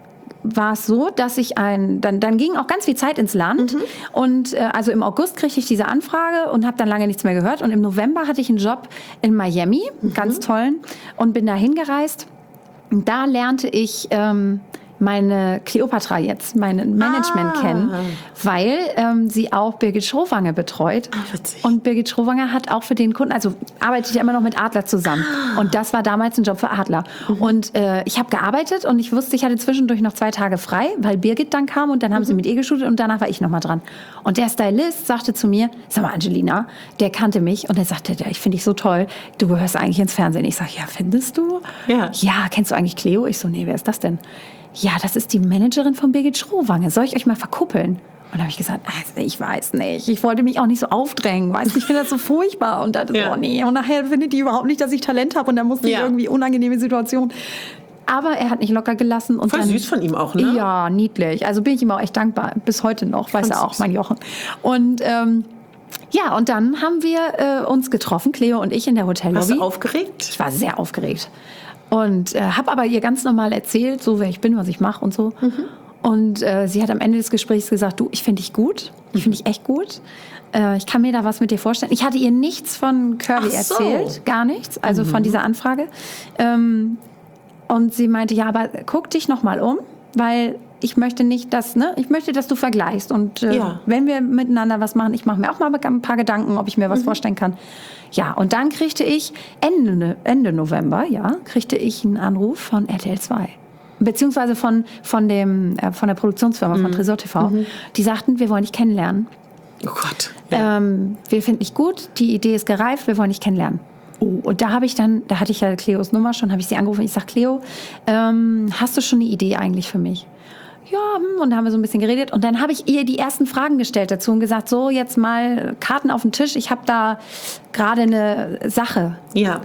war es so, dass ich ein, dann, dann ging auch ganz viel Zeit ins Land mhm. und äh, also im August kriegte ich diese Anfrage und habe dann lange nichts mehr gehört und im November hatte ich einen Job in Miami, einen mhm. ganz tollen, und bin da hingereist und da lernte ich ähm, meine Kleopatra jetzt, mein Management ah. kennen, weil ähm, sie auch Birgit Schrowange betreut. Ah, und Birgit Schrowange hat auch für den Kunden, also arbeitet ja immer noch mit Adler zusammen. Ah. Und das war damals ein Job für Adler. Mhm. Und äh, ich habe gearbeitet und ich wusste, ich hatte zwischendurch noch zwei Tage frei, weil Birgit dann kam und dann haben mhm. sie mit ihr geshootet und danach war ich noch mal dran. Und der Stylist sagte zu mir, sag mal Angelina, der kannte mich und er sagte, ich finde dich so toll, du gehörst eigentlich ins Fernsehen. Ich sage, ja, findest du? Ja. Ja, kennst du eigentlich Cleo? Ich so, nee, wer ist das denn? Ja, das ist die Managerin von Birgit Schrowange. Soll ich euch mal verkuppeln? Und da habe ich gesagt, also ich weiß nicht. Ich wollte mich auch nicht so aufdrängen. Weißt du, ich finde das so furchtbar. Und dachte, ja. oh nee. Und nachher findet die überhaupt nicht, dass ich Talent habe. Und dann musste ja. ich irgendwie unangenehme Situation. Aber er hat nicht locker gelassen. Und voll dann, süß von ihm auch, ne? Ja, niedlich. Also bin ich ihm auch echt dankbar. Bis heute noch, weiß er auch, mein Jochen. Und ähm, ja, und dann haben wir äh, uns getroffen, Cleo und ich, in der Hotellobby. Warst du aufgeregt? Ich war sehr aufgeregt. Und äh, habe aber ihr ganz normal erzählt, so wer ich bin, was ich mache und so. Mhm. Und äh, sie hat am Ende des Gesprächs gesagt, du, ich finde dich gut. Ich finde dich echt gut. Äh, ich kann mir da was mit dir vorstellen. Ich hatte ihr nichts von Curvy Ach so. erzählt, gar nichts, also mhm. von dieser Anfrage. Ähm, und sie meinte, ja, aber guck dich noch mal um, weil ich möchte nicht, dass, ne, ich möchte, dass du vergleichst. Und äh, ja. wenn wir miteinander was machen, ich mache mir auch mal ein paar Gedanken, ob ich mir was mhm. vorstellen kann. Ja, und dann kriegte ich Ende, Ende November, ja, kriegte ich einen Anruf von R T L zwei. Beziehungsweise von, von, dem, äh, von der Produktionsfirma, mhm. von Tresor T V. Mhm. Die sagten, wir wollen dich kennenlernen. Oh Gott. Ja. Ähm, wir finden dich gut, die Idee ist gereift, wir wollen dich kennenlernen. Oh, und da habe ich dann, da hatte ich ja Cleos Nummer schon, habe ich sie angerufen. Ich sage, Cleo, ähm, hast du schon eine Idee eigentlich für mich? ja, hm, und da haben wir so ein bisschen geredet. Und dann habe ich ihr die ersten Fragen gestellt dazu und gesagt, so, jetzt mal Karten auf den Tisch. Ich habe da gerade eine Sache. Ja.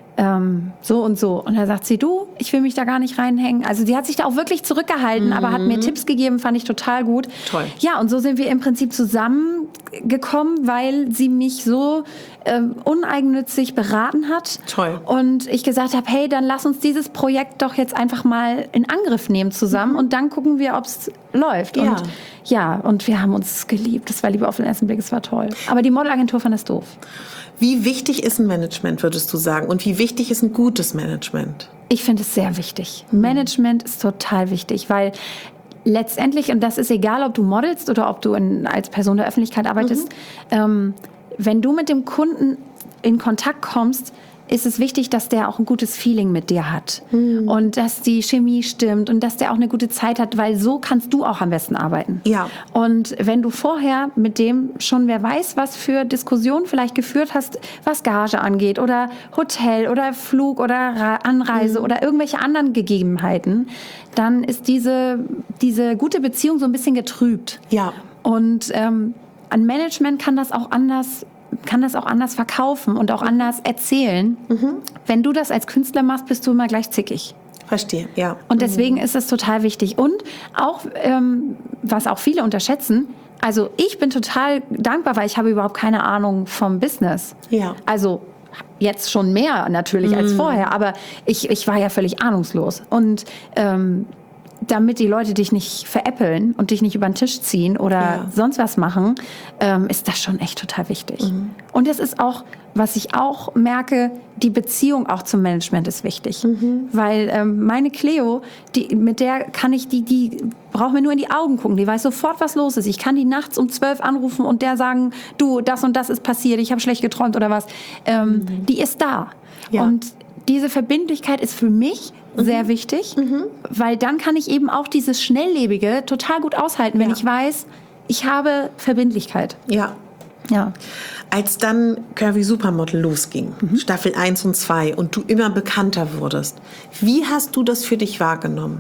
Ähm, so und so. Und da sagt sie, du, ich will mich da gar nicht reinhängen. Also die hat sich da auch wirklich zurückgehalten, mhm. aber hat mir Tipps gegeben, fand ich total gut. Toll. Ja, und so sind wir im Prinzip zusammengekommen, weil sie mich so ähm, uneigennützig beraten hat. Toll. Und ich gesagt habe, hey, dann lass uns dieses Projekt doch jetzt einfach mal in Angriff nehmen zusammen mhm. und dann gucken wir, ob es läuft. Ja. Und ja, und wir haben uns geliebt. Das war Liebe auf den ersten Blick, es war toll. Aber die Modelagentur fand das doof. Wie wichtig ist ein Management, würdest du sagen? Und wie wichtig ist ein gutes Management? Ich finde es sehr wichtig. Management ist total wichtig, weil letztendlich, und das ist egal, ob du modelst oder ob du in, als Person der Öffentlichkeit arbeitest, mhm. ähm, wenn du mit dem Kunden in Kontakt kommst, ist es wichtig, dass der auch ein gutes Feeling mit dir hat mhm. und dass die Chemie stimmt und dass der auch eine gute Zeit hat, weil so kannst du auch am besten arbeiten. Ja. Und wenn du vorher mit dem schon, wer weiß, was für Diskussionen vielleicht geführt hast, was Gage angeht oder Hotel oder Flug oder Anreise mhm. oder irgendwelche anderen Gegebenheiten, dann ist diese, diese gute Beziehung so ein bisschen getrübt. Ja. Und ähm, ein Management kann das auch anders kann das auch anders verkaufen und auch anders erzählen. Mhm. Wenn du das als Künstler machst, bist du immer gleich zickig. Verstehe, ja. Und deswegen mhm. ist das total wichtig. Und auch, ähm, was auch viele unterschätzen, also ich bin total dankbar, weil ich habe überhaupt keine Ahnung vom Business. Ja. Also jetzt schon mehr natürlich mhm. als vorher, aber ich, ich war ja völlig ahnungslos. Und ähm, damit die Leute dich nicht veräppeln und dich nicht über den Tisch ziehen oder ja. sonst was machen, ähm, ist das schon echt total wichtig. Mhm. Und es ist auch, was ich auch merke, die Beziehung auch zum Management ist wichtig. Mhm. Weil ähm, meine Cleo, die, mit der kann ich, die, die braucht mir nur in die Augen gucken, die weiß sofort, was los ist. Ich kann die nachts um zwölf anrufen und der sagen, du, das und das ist passiert, ich habe schlecht geträumt oder was. Ähm, mhm. Die ist da. Ja. Und diese Verbindlichkeit ist für mich sehr mhm. wichtig, mhm. weil dann kann ich eben auch dieses Schnelllebige total gut aushalten, wenn ja. ich weiß, ich habe Verbindlichkeit. Ja. Ja. Als dann Curvy Supermodel losging, mhm. Staffel eins und zwei, und du immer bekannter wurdest, wie hast du das für dich wahrgenommen?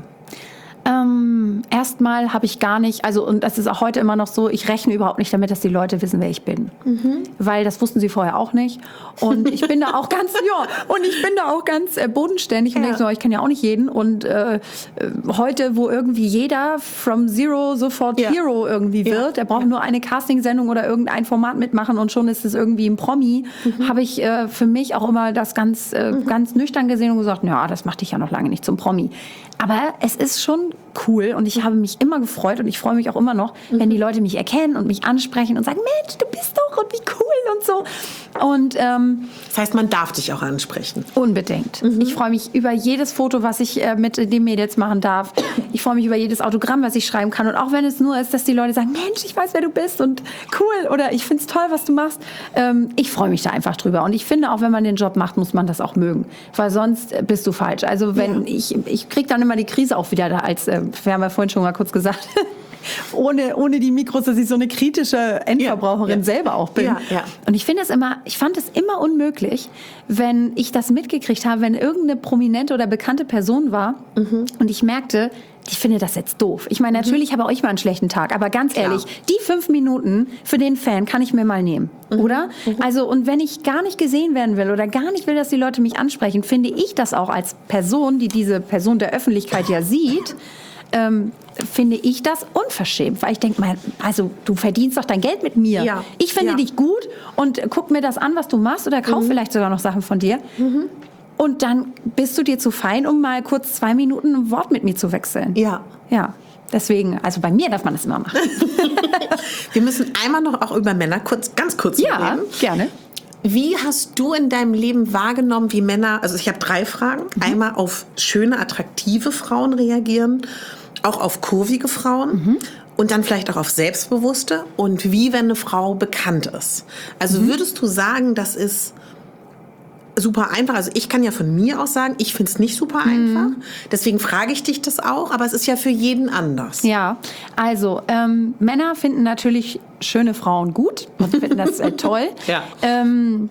Ähm, erstmal habe ich gar nicht, also und das ist auch heute immer noch so, ich rechne überhaupt nicht damit, dass die Leute wissen, wer ich bin. Mhm. Weil das wussten sie vorher auch nicht. Und ich bin da auch ganz, ja, und ich bin da auch ganz äh, bodenständig und ja. denke so, ich kenne ja auch nicht jeden. Und äh, heute, wo irgendwie jeder from Zero sofort ja. Hero irgendwie wird, ja. der braucht ja. nur eine Castingsendung oder irgendein Format mitmachen und schon ist es irgendwie ein Promi, mhm. habe ich äh, für mich auch immer das ganz, äh, mhm. ganz nüchtern gesehen und gesagt, na, das macht dich ja noch lange nicht zum Promi. Aber es ist schon cool und ich habe mich immer gefreut und ich freue mich auch immer noch, mhm. wenn die Leute mich erkennen und mich ansprechen und sagen, Mensch, du bist doch und wie cool und so. Und ähm, das heißt, man darf dich auch ansprechen. Unbedingt. Mhm. Ich freue mich über jedes Foto, was ich äh, mit den Mädels machen darf. Ich freue mich über jedes Autogramm, was ich schreiben kann. Und auch wenn es nur ist, dass die Leute sagen, Mensch, ich weiß, wer du bist und cool oder ich finde es toll, was du machst. Ähm, ich freue mich da einfach drüber. Und ich finde, auch wenn man den Job macht, muss man das auch mögen. Weil sonst bist du falsch. Also wenn ja. ich, ich kriege dann immer die Krise auch wieder da als, äh, wir haben ja vorhin schon mal kurz gesagt, ohne, ohne die Mikros, dass ich so eine kritische Endverbraucherin ja, ja. selber auch bin. Ja, ja. Und ich finde es immer, ich fand es immer unmöglich, wenn ich das mitgekriegt habe, wenn irgendeine prominente oder bekannte Person war mhm. und ich merkte, die finde das jetzt doof. Ich meine, natürlich mhm. habe auch ich mal einen schlechten Tag, aber ganz Klar. ehrlich, die fünf Minuten für den Fan kann ich mir mal nehmen, mhm. oder? Mhm. Also, und wenn ich gar nicht gesehen werden will oder gar nicht will, dass die Leute mich ansprechen, finde ich das auch als Person, die diese Person der Öffentlichkeit ja sieht, ähm, finde ich das unverschämt, weil ich denke mal, also du verdienst doch dein Geld mit mir. Ja. Ich finde ja. dich gut und guck mir das an, was du machst oder kauf mhm. vielleicht sogar noch Sachen von dir. Mhm. Und dann bist du dir zu fein, um mal kurz zwei Minuten ein Wort mit mir zu wechseln. Ja. Ja. Deswegen, also bei mir darf man das immer machen. Wir müssen einmal noch auch über Männer kurz, ganz kurz ja, reden. Ja, gerne. Wie hast du in deinem Leben wahrgenommen, wie Männer, also ich habe drei Fragen, mhm. einmal auf schöne, attraktive Frauen reagieren, auch auf kurvige Frauen mhm. und dann vielleicht auch auf selbstbewusste und wie, wenn eine Frau bekannt ist. Also mhm. würdest du sagen, das ist super einfach? Also ich kann ja von mir aus sagen, ich finde es nicht super mhm. einfach. Deswegen frage ich dich das auch, aber es ist ja für jeden anders. Ja, also ähm, Männer finden natürlich schöne Frauen gut und finden das äh, toll. Ja. Ähm,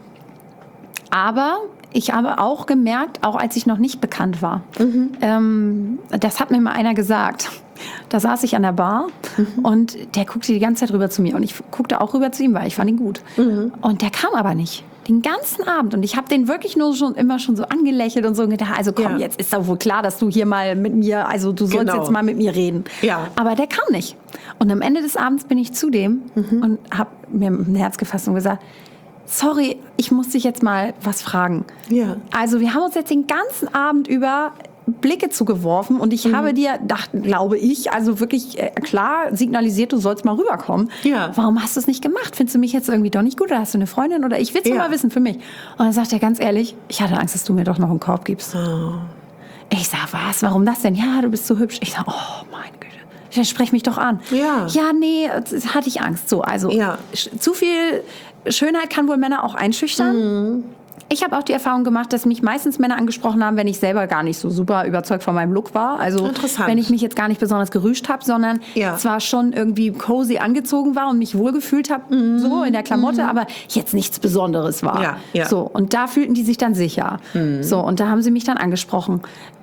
aber ich habe auch gemerkt, auch als ich noch nicht bekannt war, mhm. ähm, das hat mir mal einer gesagt, Da saß ich an der Bar mhm. und der guckte die ganze Zeit rüber zu mir. Und ich guckte auch rüber zu ihm, weil ich fand ihn gut. Mhm. Und der kam aber nicht. Den ganzen Abend. Und ich habe den wirklich nur schon immer schon so angelächelt und so gedacht, also komm, ja. jetzt ist doch wohl klar, dass du hier mal mit mir, also du sollst genau. jetzt mal mit mir reden. Ja. Aber der kam nicht. Und am Ende des Abends bin ich zu dem mhm. und habe mir ein Herz gefasst und gesagt, sorry, ich muss dich jetzt mal was fragen. Ja. Also wir haben uns jetzt den ganzen Abend über Blicke zugeworfen und ich mhm. habe dir, dachte, glaube ich, also wirklich äh, klar signalisiert, du sollst mal rüberkommen. Ja. Warum hast du es nicht gemacht? Findest du mich jetzt irgendwie doch nicht gut oder hast du eine Freundin oder ich will es ja. mal wissen für mich. Und dann sagt er ganz ehrlich, ich hatte Angst, dass du mir doch noch einen Korb gibst. Oh. Ich sag, was? Warum das denn? Ja, du bist so hübsch. Ich sag, oh meine Güte. Ja, sprech mich doch an. Ja. Ja, nee, hatte ich Angst. So, also ja. zu viel Schönheit kann wohl Männer auch einschüchtern. Mhm. Ich habe auch die Erfahrung gemacht, dass mich meistens Männer angesprochen haben, wenn ich selber gar nicht so super überzeugt von meinem Look war. Also wenn ich mich jetzt gar nicht besonders gerüscht habe, sondern ja. zwar schon irgendwie cozy angezogen war und mich wohlgefühlt habe, mhm. so in der Klamotte, mhm. aber jetzt nichts Besonderes war. Ja, ja. So, und da fühlten die sich dann sicher. Mhm. So, und da haben sie mich dann angesprochen.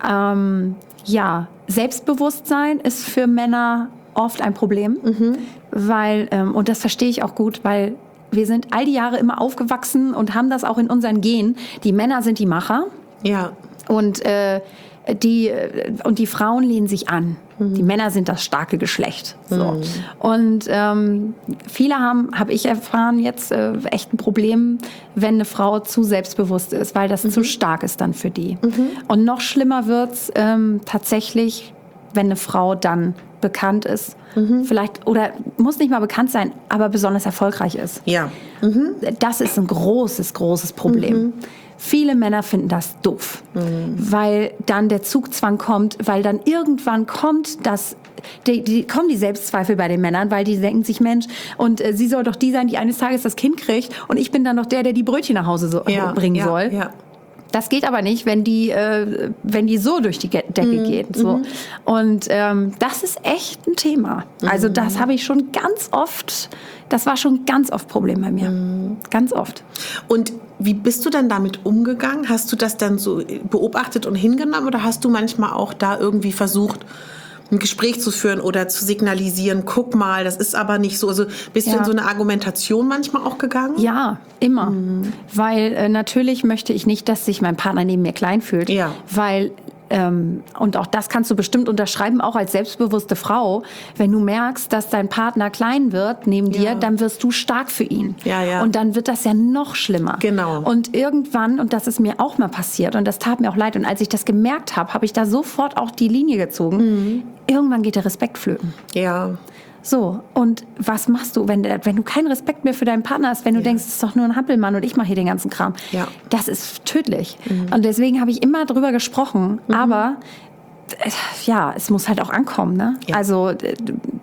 Ähm, ja, Selbstbewusstsein ist für Männer oft ein Problem, mhm. weil, ähm, und das verstehe ich auch gut, weil wir sind all die Jahre immer aufgewachsen und haben das auch in unseren Genen. Die Männer sind die Macher. Ja. Und, äh, die, und die Frauen lehnen sich an. Mhm. Die Männer sind das starke Geschlecht. So. Mhm. Und ähm, viele haben, habe ich erfahren, jetzt äh, echt ein Problem, wenn eine Frau zu selbstbewusst ist, weil das mhm. zu stark ist dann für die. Mhm. Und noch schlimmer wird's ähm, tatsächlich, wenn eine Frau dann bekannt ist, mhm. vielleicht, oder muss nicht mal bekannt sein, aber besonders erfolgreich ist. Ja. Mhm. Das ist ein großes, großes Problem. Mhm. Viele Männer finden das doof, mhm. weil dann der Zugzwang kommt, weil dann irgendwann kommt das, die, die, kommen die Selbstzweifel bei den Männern, weil die denken sich, Mensch, und äh, sie soll doch die sein, die eines Tages das Kind kriegt und ich bin dann doch der, der die Brötchen nach Hause so, ja, bringen ja, soll. Ja. Das geht aber nicht, wenn die, äh, wenn die so durch die Decke mhm. geht. So. Mhm. Und ähm, das ist echt ein Thema. Also das habe ich schon ganz oft, das war schon ganz oft Problem bei mir. Mhm. Ganz oft. Und wie bist du dann damit umgegangen? Hast du das dann so beobachtet und hingenommen oder hast du manchmal auch da irgendwie versucht, ein Gespräch zu führen oder zu signalisieren, guck mal, das ist aber nicht so. Also bist ja. du in so eine Argumentation manchmal auch gegangen? Ja, immer. Mhm. Weil äh, natürlich möchte ich nicht, dass sich mein Partner neben mir klein fühlt. Ja. Weil, ähm, und auch das kannst du bestimmt unterschreiben, auch als selbstbewusste Frau, wenn du merkst, dass dein Partner klein wird neben ja. dir, dann wirst du stark für ihn. Ja, ja. Und dann wird das ja noch schlimmer. Genau. Und irgendwann, und das ist mir auch mal passiert, und das tat mir auch leid, und als ich das gemerkt habe, habe ich da sofort auch die Linie gezogen. Mhm. Irgendwann geht der Respekt flöten. Ja. So, und was machst du, wenn, wenn du keinen Respekt mehr für deinen Partner hast, wenn du ja. denkst, es ist doch nur ein Hampelmann und ich mache hier den ganzen Kram. Ja. Das ist tödlich. Mhm. Und deswegen habe ich immer drüber gesprochen. Mhm. Aber äh, ja, es muss halt auch ankommen. Ne? Ja. Also äh,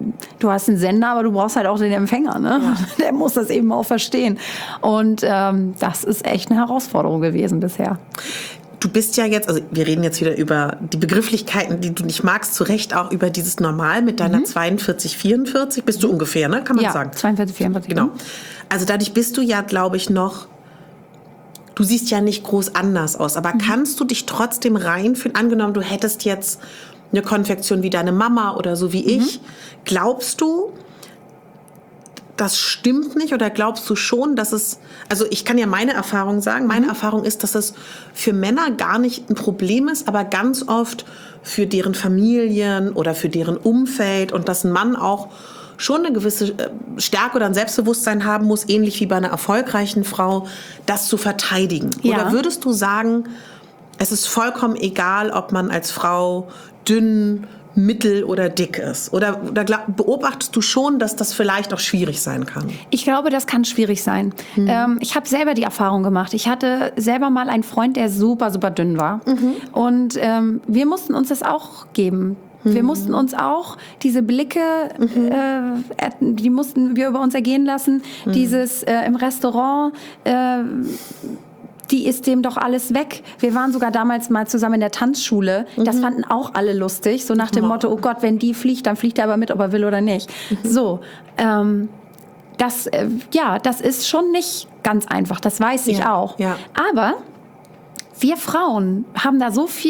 du hast einen Sender, aber du brauchst halt auch den Empfänger. Ne? Ja. Der muss das eben auch verstehen. Und ähm, das ist echt eine Herausforderung gewesen bisher. Du bist ja jetzt, also wir reden jetzt wieder über die Begrifflichkeiten, die du nicht magst, zu Recht auch über dieses Normal mit deiner mhm. zweiundvierzig, vierundvierzig, bist du mhm. ungefähr, ne? Kann man ja, sagen. zweiundvierzig, vierundvierzig. Genau. Also dadurch bist du ja, glaube ich, noch, du siehst ja nicht groß anders aus, aber mhm. kannst du dich trotzdem reinfühlen? Angenommen, du hättest jetzt eine Konfektion wie deine Mama oder so wie mhm. ich. Glaubst du, das stimmt nicht oder glaubst du schon, dass es, also ich kann ja meine Erfahrung sagen, meine mhm. Erfahrung ist, dass es für Männer gar nicht ein Problem ist, aber ganz oft für deren Familien oder für deren Umfeld und dass ein Mann auch schon eine gewisse Stärke oder ein Selbstbewusstsein haben muss, ähnlich wie bei einer erfolgreichen Frau, das zu verteidigen. Ja. Oder würdest du sagen, es ist vollkommen egal, ob man als Frau dünn, mittel oder dick ist? Oder, oder glaub, beobachtest du schon, dass das vielleicht auch schwierig sein kann? Ich glaube, das kann schwierig sein. Mhm. Ähm, ich habe selber die Erfahrung gemacht. Ich hatte selber mal einen Freund, der super, super dünn war. Mhm. Und ähm, wir mussten uns das auch geben. Mhm. Wir mussten uns auch diese Blicke, mhm. äh, die mussten wir über uns ergehen lassen. Mhm. Dieses äh, im Restaurant, äh, die ist dem doch alles weg. Wir waren sogar damals mal zusammen in der Tanzschule. Mhm. Das fanden auch alle lustig. So nach dem Motto, oh Gott, wenn die fliegt, dann fliegt er aber mit, ob er will oder nicht. Mhm. So, ähm, das, äh, ja, das ist schon nicht ganz einfach. Das weiß ich ja. auch. Ja. Aber wir Frauen haben da so viel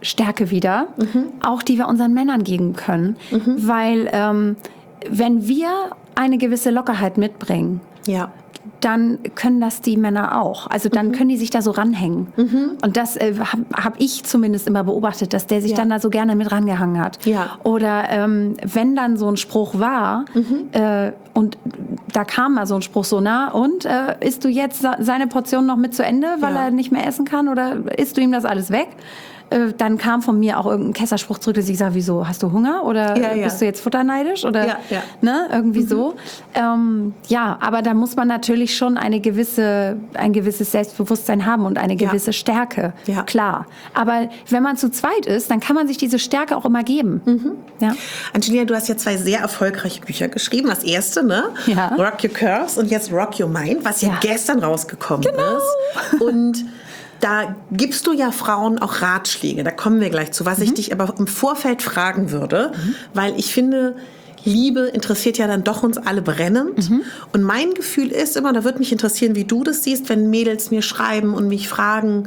Stärke wieder, mhm. auch die wir unseren Männern geben können. Mhm. Weil ähm, wenn wir eine gewisse Lockerheit mitbringen, ja. dann können das die Männer auch. Also dann mhm. können die sich da so ranhängen. Mhm. Und das äh, habe hab ich zumindest immer beobachtet, dass der sich ja. dann da so gerne mit rangehangen hat. Ja. Oder ähm, wenn dann so ein Spruch war mhm. äh, und da kam mal so ein Spruch so, na und, äh, isst du jetzt seine Portion noch mit zu Ende, weil ja. er nicht mehr essen kann oder isst du ihm das alles weg? Dann kam von mir auch irgendein Kesserspruch zurück, dass ich sage, wieso, hast du Hunger oder ja, ja. bist du jetzt futterneidisch oder ja, ja. ne, irgendwie mhm. so. Ähm, ja, aber da muss man natürlich schon eine gewisse, ein gewisses Selbstbewusstsein haben und eine gewisse ja. Stärke, ja. klar. Aber wenn man zu zweit ist, dann kann man sich diese Stärke auch immer geben. Mhm. Ja. Angelina, du hast ja zwei sehr erfolgreiche Bücher geschrieben. Das erste, ne? Ja. Rock Your Curves und jetzt Rock Your Mind, was ja, ja. gestern rausgekommen genau. ist. Und da gibst du ja Frauen auch Ratschläge, da kommen wir gleich zu, was mhm. ich dich aber im Vorfeld fragen würde, mhm. weil ich finde, Liebe interessiert ja dann doch uns alle brennend. Mhm. Und mein Gefühl ist immer, da würde mich interessieren, wie du das siehst, wenn Mädels mir schreiben und mich fragen.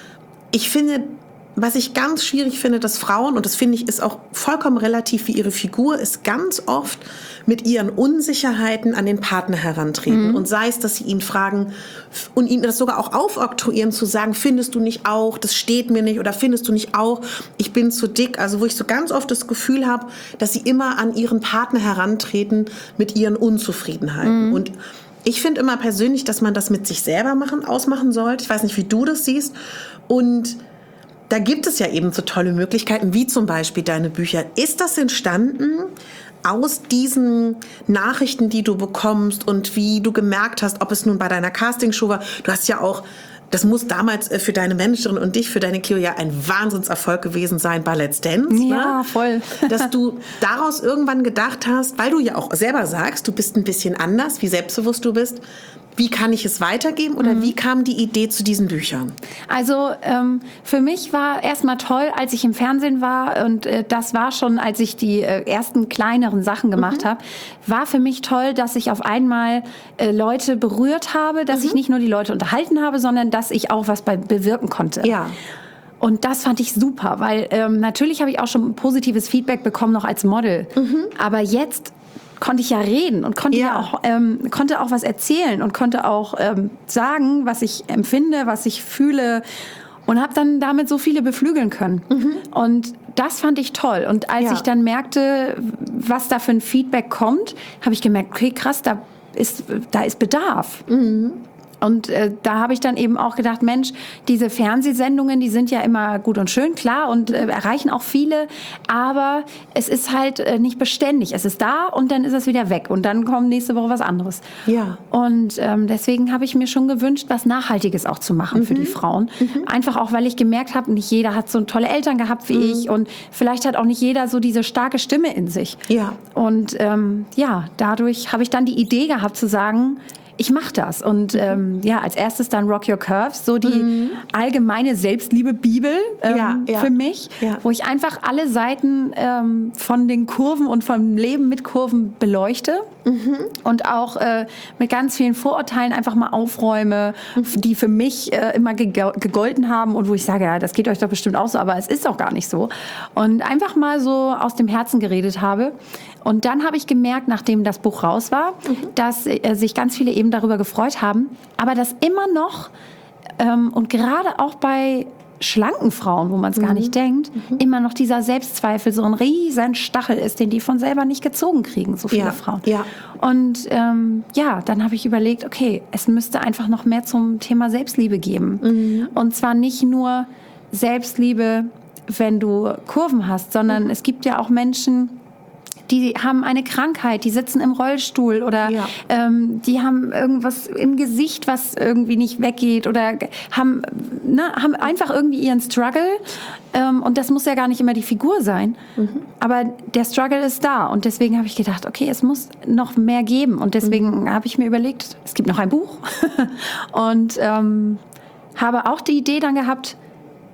Ich finde, was ich ganz schwierig finde, dass Frauen, und das finde ich ist auch vollkommen relativ wie ihre Figur, ist ganz oft mit ihren Unsicherheiten an den Partner herantreten. Mhm. Und sei es, dass sie ihn fragen und ihn das sogar auch aufoktroyieren, zu sagen, findest du nicht auch, das steht mir nicht, oder findest du nicht auch, ich bin zu dick. Also wo ich so ganz oft das Gefühl habe, dass sie immer an ihren Partner herantreten mit ihren Unzufriedenheiten. Mhm. Und ich finde immer persönlich, dass man das mit sich selber machen, ausmachen sollte. Ich weiß nicht, wie du das siehst. Und da gibt es ja eben so tolle Möglichkeiten, wie zum Beispiel deine Bücher. Ist das entstanden aus diesen Nachrichten, die du bekommst und wie du gemerkt hast, ob es nun bei deiner Castingshow war? Du hast ja auch, das muss damals für deine Managerin und dich, für deine Clio ja ein Wahnsinnserfolg gewesen sein bei Let's Dance. Ja, ne? voll. Dass du daraus irgendwann gedacht hast, weil du ja auch selber sagst, du bist ein bisschen anders, wie selbstbewusst du bist. Wie kann ich es weitergeben oder mhm. wie kam die Idee zu diesen Büchern? Also ähm, für mich war erstmal toll, als ich im Fernsehen war und äh, das war schon, als ich die äh, ersten kleineren Sachen gemacht mhm. habe, war für mich toll, dass ich auf einmal äh, Leute berührt habe, dass mhm. ich nicht nur die Leute unterhalten habe, sondern dass ich auch was bei bewirken konnte. Ja. Und das fand ich super, weil ähm, natürlich habe ich auch schon positives Feedback bekommen noch als Model. Mhm. Aber jetzt konnte ich ja reden und konnte ja, ja auch ähm, konnte auch was erzählen und konnte auch ähm, sagen, was ich empfinde, was ich fühle und habe dann damit so viele beflügeln können. Mhm. Und das fand ich toll. Und als ja. ich dann merkte, was da für ein Feedback kommt, habe ich gemerkt, okay, krass, da ist da ist Bedarf. Mhm. Und äh, da habe ich dann eben auch gedacht, Mensch, diese Fernsehsendungen, die sind ja immer gut und schön, klar, und äh, erreichen auch viele, aber es ist halt äh, nicht beständig. Es ist da und dann ist es wieder weg und dann kommt nächste Woche was anderes. Ja. Und ähm, deswegen habe ich mir schon gewünscht, was Nachhaltiges auch zu machen mhm. für die Frauen. Mhm. Einfach auch, weil ich gemerkt habe, nicht jeder hat so tolle Eltern gehabt wie mhm. ich und vielleicht hat auch nicht jeder so diese starke Stimme in sich. Ja. Und ähm, ja, dadurch habe ich dann die Idee gehabt zu sagen, ich mache das. Und ähm, ja, als erstes dann Rock Your Curves, so die mhm. allgemeine Selbstliebe-Bibel ähm, ja, ja. für mich, ja. wo ich einfach alle Seiten ähm, von den Kurven und vom Leben mit Kurven beleuchte mhm. und auch äh, mit ganz vielen Vorurteilen einfach mal aufräume, mhm. die für mich äh, immer geg- gegolten haben und wo ich sage, ja, das geht euch doch bestimmt auch so, aber es ist auch gar nicht so. Und einfach mal so aus dem Herzen geredet habe. Und dann habe ich gemerkt, nachdem das Buch raus war, mhm. dass äh, sich ganz viele eben darüber gefreut haben, aber dass immer noch ähm, und gerade auch bei schlanken Frauen, wo man es mhm. gar nicht denkt, mhm. immer noch dieser Selbstzweifel so ein riesen Stachel ist, den die von selber nicht gezogen kriegen, so viele ja. Frauen. Ja. Und ähm, ja, dann habe ich überlegt, okay, es müsste einfach noch mehr zum Thema Selbstliebe geben. Mhm. Und zwar nicht nur Selbstliebe, wenn du Kurven hast, sondern mhm. es gibt ja auch Menschen, die haben eine Krankheit, die sitzen im Rollstuhl oder ja. ähm, die haben irgendwas im Gesicht, was irgendwie nicht weggeht oder haben, ne, haben einfach irgendwie ihren Struggle ähm, und das muss ja gar nicht immer die Figur sein, mhm. aber der Struggle ist da und deswegen habe ich gedacht, okay, es muss noch mehr geben und deswegen mhm. habe ich mir überlegt, es gibt noch ein Buch und ähm, habe auch die Idee dann gehabt,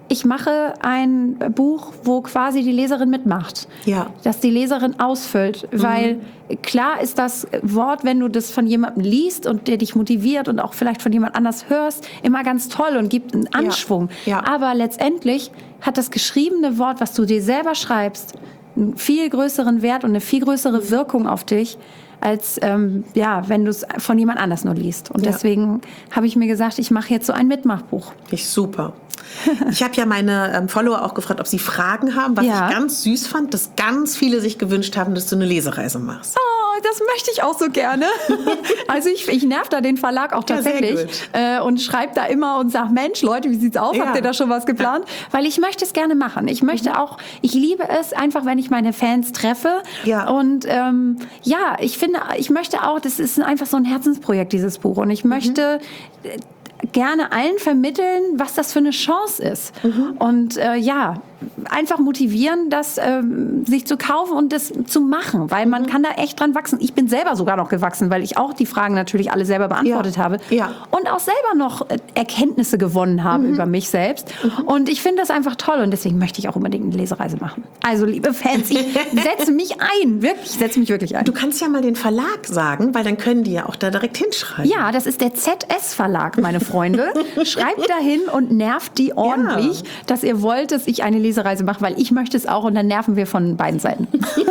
ich mache ein Buch, wo quasi die Leserin mitmacht. Ja. Dass die Leserin ausfüllt. Mhm. Weil klar ist das Wort, wenn du das von jemandem liest und der dich motiviert und auch vielleicht von jemand anders hörst, immer ganz toll und gibt einen Anschwung. Ja. Ja. Aber letztendlich hat das geschriebene Wort, was du dir selber schreibst, einen viel größeren Wert und eine viel größere Wirkung auf dich, als ähm, ja, wenn du es von jemand anders nur liest. Und ja. deswegen habe ich mir gesagt, ich mache jetzt so ein Mitmachbuch. Ich super. Ich habe ja meine ähm, Follower auch gefragt, ob sie Fragen haben, was ja. ich ganz süß fand, dass ganz viele sich gewünscht haben, dass du eine Lesereise machst. Oh, das möchte ich auch so gerne. Also ich, ich nerv da den Verlag auch tatsächlich ja, äh, und schreibe da immer und sage, Mensch, Leute, wie sieht's aus? Ja. Habt ihr da schon was geplant? Ja. Weil ich möchte es gerne machen. Ich möchte mhm. auch, ich liebe es einfach, wenn ich meine Fans treffe. Ja. Und ähm, ja, ich finde, ich möchte auch, das ist einfach so ein Herzensprojekt, dieses Buch. Und ich möchte mhm. gerne allen vermitteln, was das für eine Chance ist. Mhm. Und äh, ja, einfach motivieren, das ähm, sich zu kaufen und das zu machen, weil man mhm. kann da echt dran wachsen. Ich bin selber sogar noch gewachsen, weil ich auch die Fragen natürlich alle selber beantwortet ja. habe ja. und auch selber noch Erkenntnisse gewonnen habe mhm. über mich selbst. Mhm. Und ich finde das einfach toll und deswegen möchte ich auch unbedingt eine Lesereise machen. Also liebe Fans, ich setze mich ein, wirklich, ich setze mich wirklich ein. Du kannst ja mal den Verlag sagen, weil dann können die ja auch da direkt hinschreiben. Ja, das ist der Z S-Verlag, meine Freunde. Schreibt dahin und nervt die ordentlich, ja. dass ihr wollt, dass ich eine Lesereise mache, weil ich möchte es auch und dann nerven wir von beiden Seiten.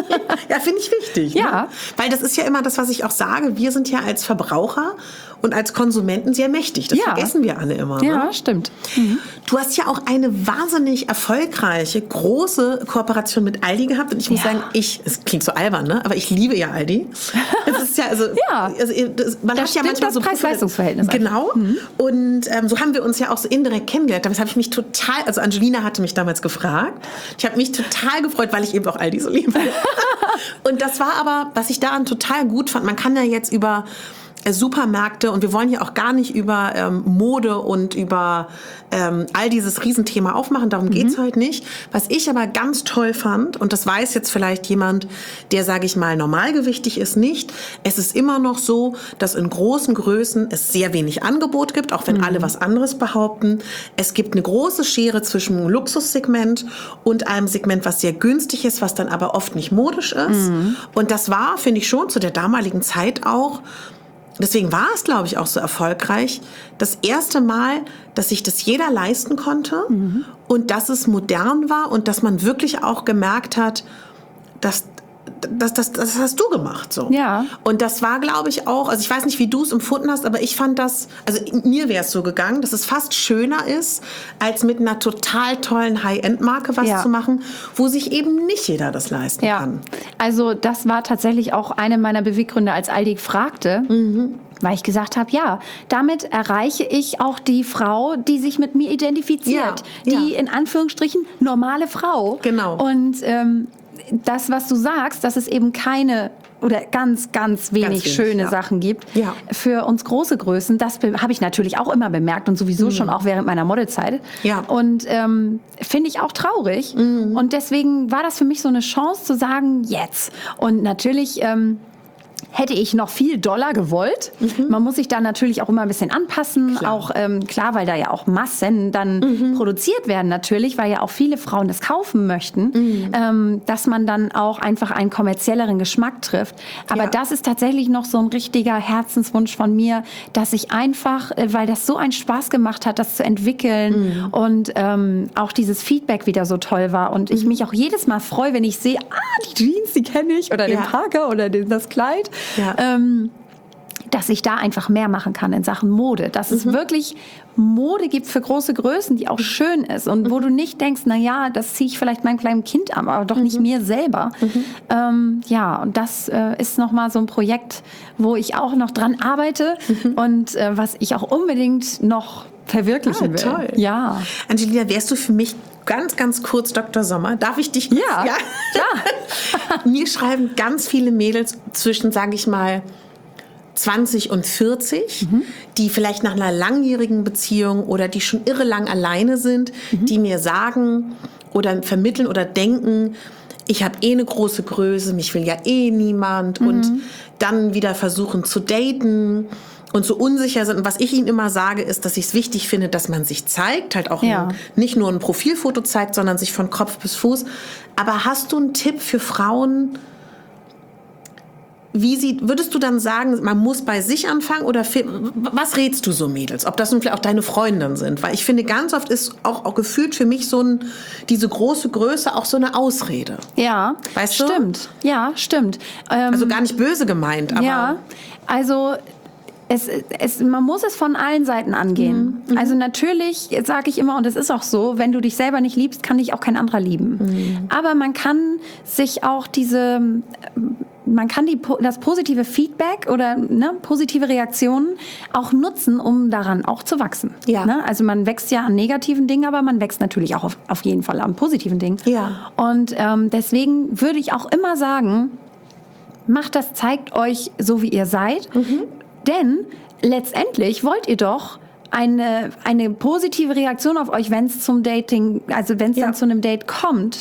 Ja, finde ich wichtig. Ja. Ne? Weil das ist ja immer das, was ich auch sage. Wir sind ja als Verbraucher und als Konsumenten sehr mächtig. Das ja. vergessen wir alle immer. Ja, ne? stimmt. Mhm. Du hast ja auch eine wahnsinnig erfolgreiche, große Kooperation mit Aldi gehabt. Und ich muss ja. sagen, ich, es klingt so albern, ne? Aber ich liebe ja Aldi. Es ist ja, also, ja. also das, man da hat ja manchmal das so Preis-Leistungs-Verhältnis. Genau. Mhm. Und ähm, so haben wir uns ja auch so indirekt kennengelernt. Damit habe ich mich total, also Angelina hatte mich damals gefragt. Ich habe mich total gefreut, weil ich eben auch Aldi so liebe. Und das war aber, was ich daran total gut fand, man kann ja jetzt über Supermärkte und wir wollen ja auch gar nicht über ähm, Mode und über ähm, all dieses Riesenthema aufmachen, darum mhm. geht's heute nicht. Was ich aber ganz toll fand, und das weiß jetzt vielleicht jemand, der, sage ich mal, normalgewichtig ist, nicht, es ist immer noch so, dass in großen Größen es sehr wenig Angebot gibt, auch wenn mhm. alle was anderes behaupten. Es gibt eine große Schere zwischen einem Luxussegment und einem Segment, was sehr günstig ist, was dann aber oft nicht modisch ist. Mhm. Und das war, finde ich schon, zu der damaligen Zeit auch, deswegen war es, glaube ich, auch so erfolgreich, das erste Mal, dass sich das jeder leisten konnte mhm. und dass es modern war und dass man wirklich auch gemerkt hat, dass Das, das, das hast du gemacht, so. Ja. Und das war, glaube ich, auch, also ich weiß nicht, wie du es empfunden hast, aber ich fand das, also mir wäre es so gegangen, dass es fast schöner ist, als mit einer total tollen High-End-Marke was ja. zu machen, wo sich eben nicht jeder das leisten ja. kann. Also das war tatsächlich auch eine meiner Beweggründe, als Aldi fragte, mhm. weil ich gesagt habe, ja, damit erreiche ich auch die Frau, die sich mit mir identifiziert, ja. die ja. in Anführungsstrichen normale Frau. Genau. Und ähm, das, was du sagst, dass es eben keine oder ganz, ganz wenig, ganz wenig schöne ja. Sachen gibt ja. für uns große Größen, das habe ich natürlich auch immer bemerkt und sowieso mhm. schon auch während meiner Modelzeit. Ja. Und ähm, finde ich auch traurig. Mhm. Und deswegen war das für mich so eine Chance zu sagen, jetzt. Und natürlich Ähm, hätte ich noch viel doller gewollt. Mhm. Man muss sich da natürlich auch immer ein bisschen anpassen. Klar. Auch ähm, klar, weil da ja auch Massen dann mhm. produziert werden natürlich, weil ja auch viele Frauen das kaufen möchten, mhm. ähm, dass man dann auch einfach einen kommerzielleren Geschmack trifft. Aber ja. das ist tatsächlich noch so ein richtiger Herzenswunsch von mir, dass ich einfach, äh, weil das so einen Spaß gemacht hat, das zu entwickeln mhm. und ähm, auch dieses Feedback wieder so toll war und mhm. ich mich auch jedes Mal freue, wenn ich sehe, ah, die Jeans, die kenne ich oder ja. den Parker oder den, das Kleid. Ja. Ähm, dass ich da einfach mehr machen kann in Sachen Mode. Dass mhm. es wirklich Mode gibt für große Größen, die auch schön ist und mhm. wo du nicht denkst, na ja, das ziehe ich vielleicht meinem kleinen Kind an, aber doch mhm. nicht mir selber. Mhm. Ähm, ja, und das äh, ist nochmal so ein Projekt, wo ich auch noch dran arbeite mhm. und äh, was ich auch unbedingt noch verwirklichen ah, will. Toll. Ja. Angelina, wärst du für mich ganz, ganz kurz Doktor Sommer? Darf ich dich? Ja, ja. klar. Mir schreiben ganz viele Mädels zwischen, sage ich mal, zwanzig und vierzig, mhm. die vielleicht nach einer langjährigen Beziehung oder die schon irre lang alleine sind, mhm. die mir sagen oder vermitteln oder denken, ich habe eh eine große Größe, mich will ja eh niemand mhm. und dann wieder versuchen zu daten und so unsicher sind. Und was ich ihnen immer sage, ist, dass ich es wichtig finde, dass man sich zeigt, halt auch Ja. ein, nicht nur ein Profilfoto zeigt, sondern sich von Kopf bis Fuß. Aber hast du einen Tipp für Frauen, wie sie, würdest du dann sagen, man muss bei sich anfangen oder was rätst du so Mädels? Ob das nun vielleicht auch deine Freundinnen sind? Weil ich finde, ganz oft ist auch, auch gefühlt für mich so ein, diese große Größe auch so eine Ausrede. Ja, Weißt du? stimmt. Ja, stimmt. Ähm, Also gar nicht böse gemeint, aber... ja, also es, es, man muss es von allen Seiten angehen. Mhm. Also natürlich sage ich immer, und es ist auch so, wenn du dich selber nicht liebst, kann dich auch kein anderer lieben. Mhm. Aber man kann sich auch diese... Man kann die, das positive Feedback oder ne, positive Reaktionen auch nutzen, um daran auch zu wachsen. Ja. Ne? Also man wächst ja an negativen Dingen, aber man wächst natürlich auch auf, auf jeden Fall an positiven Dingen. Ja. Und ähm, deswegen würde ich auch immer sagen, macht das, zeigt euch so, wie ihr seid. Mhm. Denn letztendlich wollt ihr doch eine, eine positive Reaktion auf euch, wenn es zum Dating, also wenn es ja. dann zu einem Date kommt.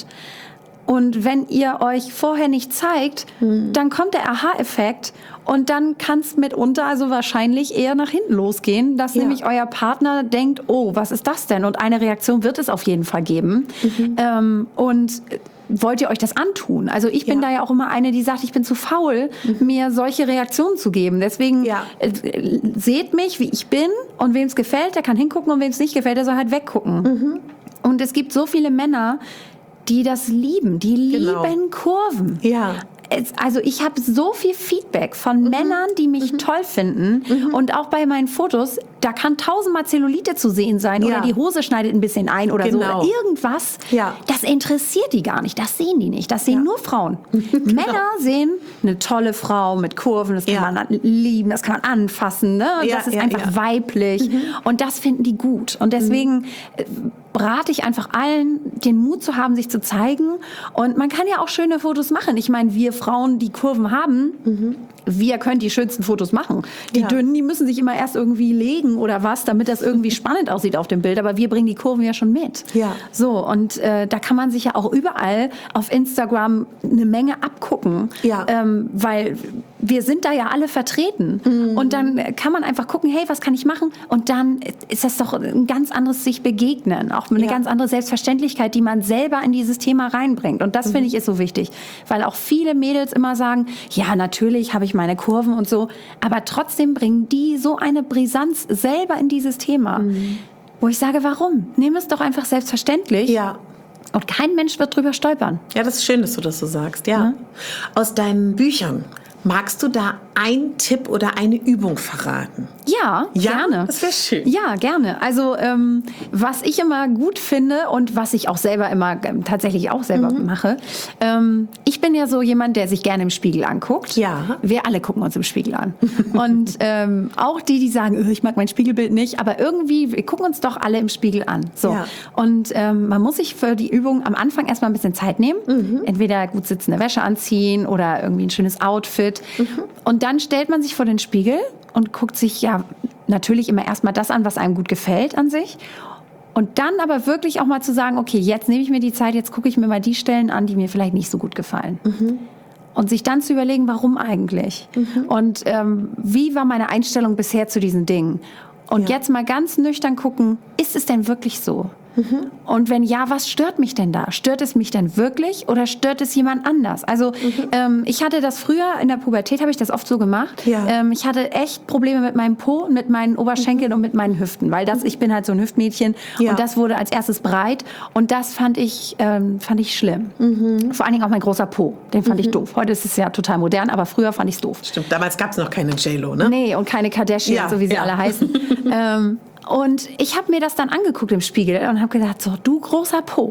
Und wenn ihr euch vorher nicht zeigt, hm. dann kommt der Aha-Effekt und dann kann es mitunter also wahrscheinlich eher nach hinten losgehen, dass ja. nämlich euer Partner denkt, oh, was ist das denn? Und eine Reaktion wird es auf jeden Fall geben. Mhm. Ähm, und wollt ihr euch das antun? Also ich bin ja. da ja auch immer eine, die sagt, ich bin zu faul, mhm. mir solche Reaktionen zu geben. Deswegen ja. äh, seht mich, wie ich bin und wem es gefällt, der kann hingucken und wem es nicht gefällt, der soll halt weggucken. Mhm. Und es gibt so viele Männer, die das lieben, die genau. lieben Kurven. Ja. Es, also ich habe so viel Feedback von mhm. Männern, die mich mhm. toll finden. Mhm. Und auch bei meinen Fotos, da kann tausendmal Zellulite zu sehen sein ja. oder die Hose schneidet ein bisschen ein oder genau. so. Oder irgendwas, ja. das interessiert die gar nicht. Das sehen die nicht. Das sehen ja. nur Frauen. genau. Männer sehen eine tolle Frau mit Kurven, das kann ja. man lieben, das kann man anfassen. Ne? Ja, das ist ja, einfach ja. weiblich. Mhm. Und das finden die gut. Und deswegen... Mhm. rate ich einfach allen, den Mut zu haben, sich zu zeigen. Und man kann ja auch schöne Fotos machen. Ich meine, wir Frauen, die Kurven haben, mhm. wir können die schönsten Fotos machen. Die ja. dünnen, die müssen sich immer erst irgendwie legen oder was, damit das irgendwie spannend aussieht auf dem Bild. Aber wir bringen die Kurven ja schon mit. Ja. So, und äh, da kann man sich ja auch überall auf Instagram eine Menge abgucken. Ja. Ähm, weil wir sind da ja alle vertreten. Mhm. Und dann kann man einfach gucken, hey, was kann ich machen? Und dann ist das doch ein ganz anderes sich begegnen. Auch eine ja. ganz andere Selbstverständlichkeit, die man selber in dieses Thema reinbringt. Und das mhm. finde ich ist so wichtig. Weil auch viele Mädels immer sagen, ja, natürlich habe ich meine Kurven und so. Aber trotzdem bringen die so eine Brisanz selber in dieses Thema. Mhm. Wo ich sage, warum? Nimm es doch einfach selbstverständlich. Ja. Und kein Mensch wird drüber stolpern. Ja, das ist schön, dass du das so sagst. Ja. ja. Aus deinen Büchern, magst du da einen Tipp oder eine Übung verraten? Ja, ja gerne. Das wäre schön. Ja, gerne. Also ähm, was ich immer gut finde und was ich auch selber immer ähm, tatsächlich auch selber mhm. mache, ähm, ich bin ja so jemand, der sich gerne im Spiegel anguckt. Ja. Wir alle gucken uns im Spiegel an. Und ähm, auch die, die sagen, oh, ich mag mein Spiegelbild nicht, aber irgendwie, wir gucken uns doch alle im Spiegel an. So. Ja. Und ähm, man muss sich für die Übung am Anfang erstmal ein bisschen Zeit nehmen. Mhm. Entweder gut sitzende Wäsche anziehen oder irgendwie ein schönes Outfit. Mhm. Und dann stellt man sich vor den Spiegel und guckt sich ja natürlich immer erstmal das an, was einem gut gefällt an sich. Und dann aber wirklich auch mal zu sagen, okay, jetzt nehme ich mir die Zeit, jetzt gucke ich mir mal die Stellen an, die mir vielleicht nicht so gut gefallen. Mhm. Und sich dann zu überlegen, warum eigentlich? Mhm. Und ähm, wie war meine Einstellung bisher zu diesen Dingen? Und ja. jetzt mal ganz nüchtern gucken, ist es denn wirklich so? Mhm. Und wenn ja, was stört mich denn da? Stört es mich denn wirklich oder stört es jemand anders? Also mhm. ähm, ich hatte das früher, in der Pubertät habe ich das oft so gemacht. Ja. Ähm, ich hatte echt Probleme mit meinem Po, mit meinen Oberschenkeln mhm. und mit meinen Hüften, weil das, ich bin halt so ein Hüftmädchen ja. und das wurde als erstes breit und das fand ich, ähm, fand ich schlimm. Mhm. Vor allen Dingen auch mein großer Po, den fand mhm. ich doof. Heute ist es ja total modern, aber früher fand ich es doof. Stimmt, damals gab es noch keine J-Lo, ne? Nee, und keine Kardashian, ja. so wie sie ja. alle heißen. ähm, Und ich habe mir das dann angeguckt im Spiegel und habe gedacht, so, du großer Po.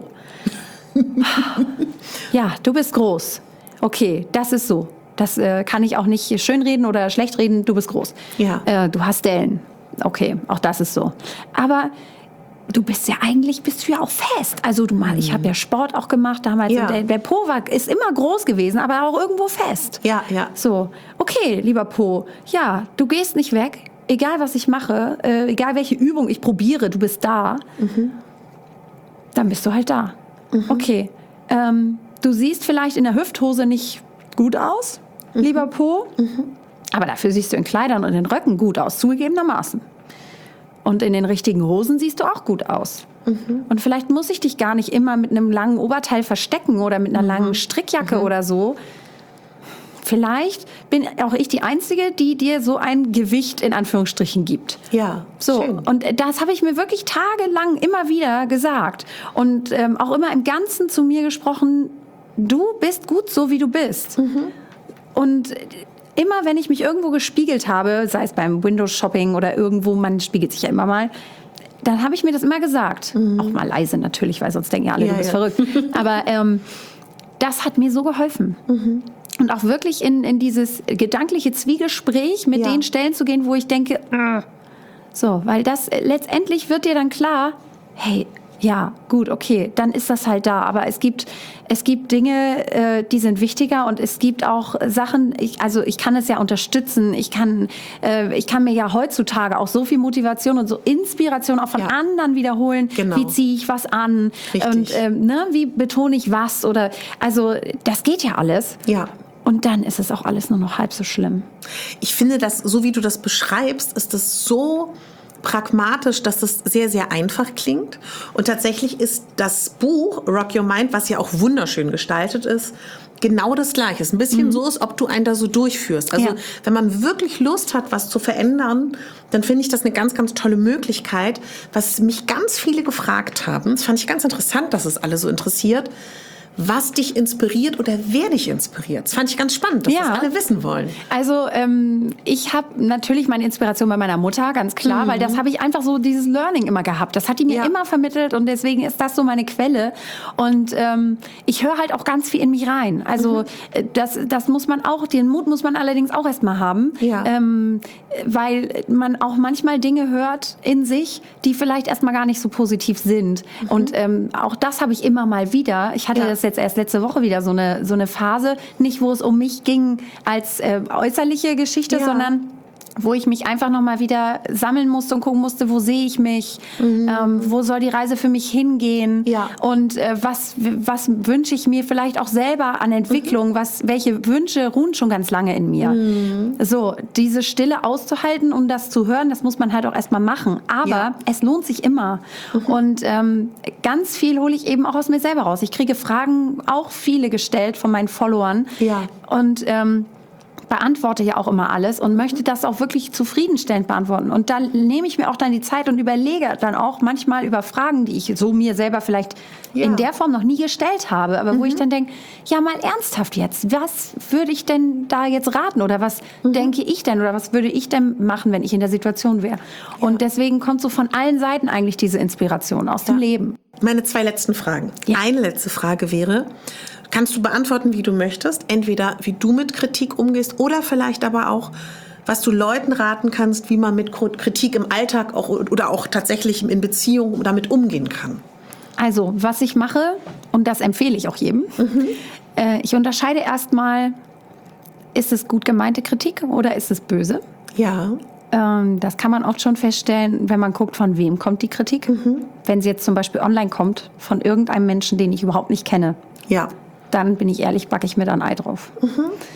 Ja, du bist groß. Okay, das ist so. Das äh, kann ich auch nicht schönreden oder schlecht reden, du bist groß. Ja. Äh, du hast Dellen. Okay, auch das ist so. Aber du bist ja eigentlich, bist du ja auch fest. Also du mal, mhm. ich habe ja Sport auch gemacht damals. Ja. Und der, der Po war, ist immer groß gewesen, aber auch irgendwo fest. Ja, ja. So, okay, lieber Po, ja, du gehst nicht weg. Egal, was ich mache, äh, egal, welche Übung ich probiere, du bist da, mhm. dann bist du halt da. Mhm. Okay, ähm, du siehst vielleicht in der Hüfthose nicht gut aus, mhm. lieber Po, mhm. Aber dafür siehst du in Kleidern und in Röcken gut aus, zugegebenermaßen. Und in den richtigen Hosen siehst du auch gut aus. Mhm. Und vielleicht muss ich dich gar nicht immer mit einem langen Oberteil verstecken oder mit einer mhm. langen Strickjacke mhm. oder so. Vielleicht bin auch ich die Einzige, die dir so ein Gewicht in Anführungsstrichen gibt. Ja, so. Schön. Und das habe ich mir wirklich tagelang immer wieder gesagt. Und ähm, auch immer im Ganzen zu mir gesprochen, du bist gut so, wie du bist. Mhm. Und immer, wenn ich mich irgendwo gespiegelt habe, sei es beim Windows-Shopping oder irgendwo, man spiegelt sich ja immer mal, dann habe ich mir das immer gesagt. Mhm. Auch mal leise natürlich, weil sonst denken ja alle, ja, du bist ja. verrückt. Aber ähm, das hat mir so geholfen. Mhm. Und auch wirklich in, in dieses gedankliche Zwiegespräch mit ja. den Stellen zu gehen, wo ich denke, äh, so, weil das letztendlich wird dir dann klar, hey, ja, gut, okay, dann ist das halt da. Aber es gibt, es gibt Dinge, äh, die sind wichtiger und es gibt auch Sachen, ich, also ich kann es ja unterstützen. Ich kann, äh, ich kann mir ja heutzutage auch so viel Motivation und so Inspiration auch von ja. anderen wiederholen. Genau. Wie ziehe ich was an? Richtig. Und ähm, ne, wie betone ich was? Oder, also das geht ja alles. Ja. Und dann ist es auch alles nur noch halb so schlimm. Ich finde, dass, so wie du das beschreibst, ist das so pragmatisch, dass das sehr, sehr einfach klingt. Und tatsächlich ist das Buch Rock Your Mind, was ja auch wunderschön gestaltet ist, genau das Gleiche. Es ist ein bisschen mhm. so, als ob du einen da so durchführst. Also ja. wenn man wirklich Lust hat, was zu verändern, dann finde ich das eine ganz, ganz tolle Möglichkeit. Was mich ganz viele gefragt haben, das fand ich ganz interessant, dass es alle so interessiert, was dich inspiriert oder wer dich inspiriert. Das fand ich ganz spannend, dass ja. das alle wissen wollen. Also ähm, ich habe natürlich meine Inspiration bei meiner Mutter, ganz klar, mhm. weil das habe ich einfach so, dieses Learning immer gehabt. Das hat die mir ja. immer vermittelt und deswegen ist das so meine Quelle. Und ähm, ich höre halt auch ganz viel in mich rein. Also mhm. das, das muss man auch, den Mut muss man allerdings auch erstmal haben, ja. ähm, weil man auch manchmal Dinge hört in sich, die vielleicht erstmal gar nicht so positiv sind. Mhm. Und ähm, auch das habe ich immer mal wieder. Ich hatte ja. das jetzt erst letzte Woche wieder so eine, so eine Phase, nicht wo es um mich ging als äh, äußerliche Geschichte, ja. sondern wo ich mich einfach nochmal wieder sammeln musste und gucken musste, wo sehe ich mich, mhm. ähm, wo soll die Reise für mich hingehen ja. und äh, was, was wünsche ich mir vielleicht auch selber an Entwicklung, mhm. was, welche Wünsche ruhen schon ganz lange in mir. Mhm. So, diese Stille auszuhalten, um das zu hören, das muss man halt auch erstmal machen, aber ja. es lohnt sich immer mhm. und ähm, ganz viel hole ich eben auch aus mir selber raus. Ich kriege Fragen, auch viele gestellt von meinen Followern ja. und ähm, beantworte ja auch immer alles und möchte das auch wirklich zufriedenstellend beantworten. Und dann nehme ich mir auch dann die Zeit und überlege dann auch manchmal über Fragen, die ich so mir selber vielleicht ja. in der Form noch nie gestellt habe, aber mhm. wo ich dann denke, ja mal ernsthaft jetzt, was würde ich denn da jetzt raten oder was mhm. denke ich denn oder was würde ich denn machen, wenn ich in der Situation wäre? Ja. Und deswegen kommt so von allen Seiten eigentlich diese Inspiration aus ja. dem Leben. Meine zwei letzten Fragen. Ja. Eine letzte Frage wäre, kannst du beantworten, wie du möchtest, entweder wie du mit Kritik umgehst oder vielleicht aber auch, was du Leuten raten kannst, wie man mit Kritik im Alltag auch, oder auch tatsächlich in Beziehungen damit umgehen kann. Also, was ich mache, und das empfehle ich auch jedem, mhm. äh, ich unterscheide erstmal, ist es gut gemeinte Kritik oder ist es böse? Ja. Ähm, das kann man oft schon feststellen, wenn man guckt, von wem kommt die Kritik. Mhm. Wenn sie jetzt zum Beispiel online kommt, von irgendeinem Menschen, den ich überhaupt nicht kenne. Ja. Dann bin ich ehrlich, backe ich mir da ein Ei drauf. Mhm.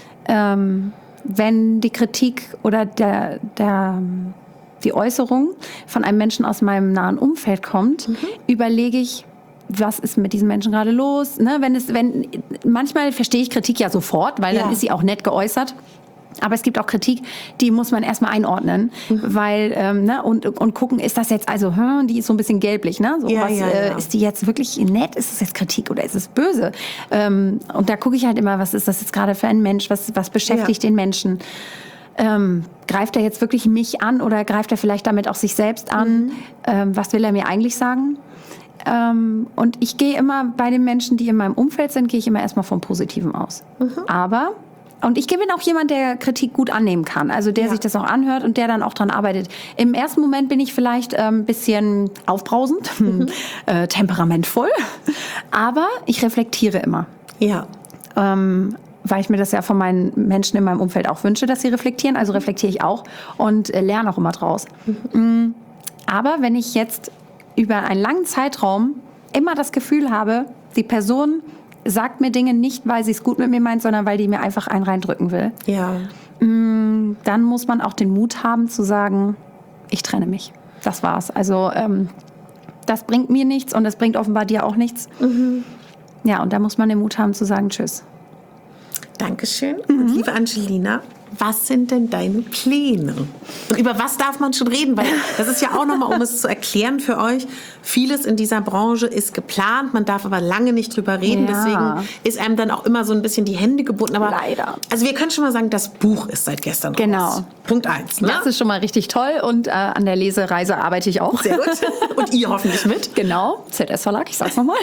Ähm, wenn die Kritik oder der, der, die Äußerung von einem Menschen aus meinem nahen Umfeld kommt, mhm. überlege ich, was ist mit diesem Menschen gerade los? Ne? Wenn es, wenn, manchmal verstehe ich Kritik ja sofort, weil ja. dann ist sie auch nett geäußert. Aber es gibt auch Kritik, die muss man erstmal einordnen, mhm. weil ähm, ne, und und gucken, ist das jetzt also, hm, die ist so ein bisschen gelblich, ne? So, ja, was, ja, äh, ja. ist die jetzt wirklich nett? Ist es jetzt Kritik oder ist es böse? Ähm, und da gucke ich halt immer, was ist das jetzt gerade für ein Mensch? Was was beschäftigt ja. den Menschen? Ähm, greift er jetzt wirklich mich an oder greift er vielleicht damit auch sich selbst an? Mhm. Ähm, was will er mir eigentlich sagen? Ähm, und ich gehe immer bei den Menschen, die in meinem Umfeld sind, gehe ich immer erstmal vom Positiven aus. Mhm. Aber und ich bin auch jemand, der Kritik gut annehmen kann, also der ja. sich das auch anhört und der dann auch dran arbeitet. Im ersten Moment bin ich vielleicht ein ähm, bisschen aufbrausend, mhm. äh, temperamentvoll, aber ich reflektiere immer. Ja. Ähm, weil ich mir das ja von meinen Menschen in meinem Umfeld auch wünsche, dass sie reflektieren, also reflektiere ich auch und äh, lerne auch immer draus. Mhm. Aber wenn ich jetzt über einen langen Zeitraum immer das Gefühl habe, die Person sagt mir Dinge nicht, weil sie es gut mit mir meint, sondern weil die mir einfach einen reindrücken will. Ja. ähm, dann muss man auch den Mut haben zu sagen, ich trenne mich. Das war's. Also ähm, das bringt mir nichts und das bringt offenbar dir auch nichts. Mhm. Ja, und da muss man den Mut haben zu sagen, tschüss. Dankeschön. Mhm. Und liebe Angelina, was sind denn deine Pläne? Und über was darf man schon reden? Weil das ist ja auch nochmal, um es zu erklären für euch, vieles in dieser Branche ist geplant, man darf aber lange nicht drüber reden. Ja. Deswegen ist einem dann auch immer so ein bisschen die Hände gebunden. Aber leider. Also wir können schon mal sagen, das Buch ist seit gestern raus. Genau. Punkt eins. Ne? Das ist schon mal richtig toll und äh, an der Lesereise arbeite ich auch. Sehr gut. Und ihr hoffentlich mit. Genau, Z S Verlag, ich sag's nochmal.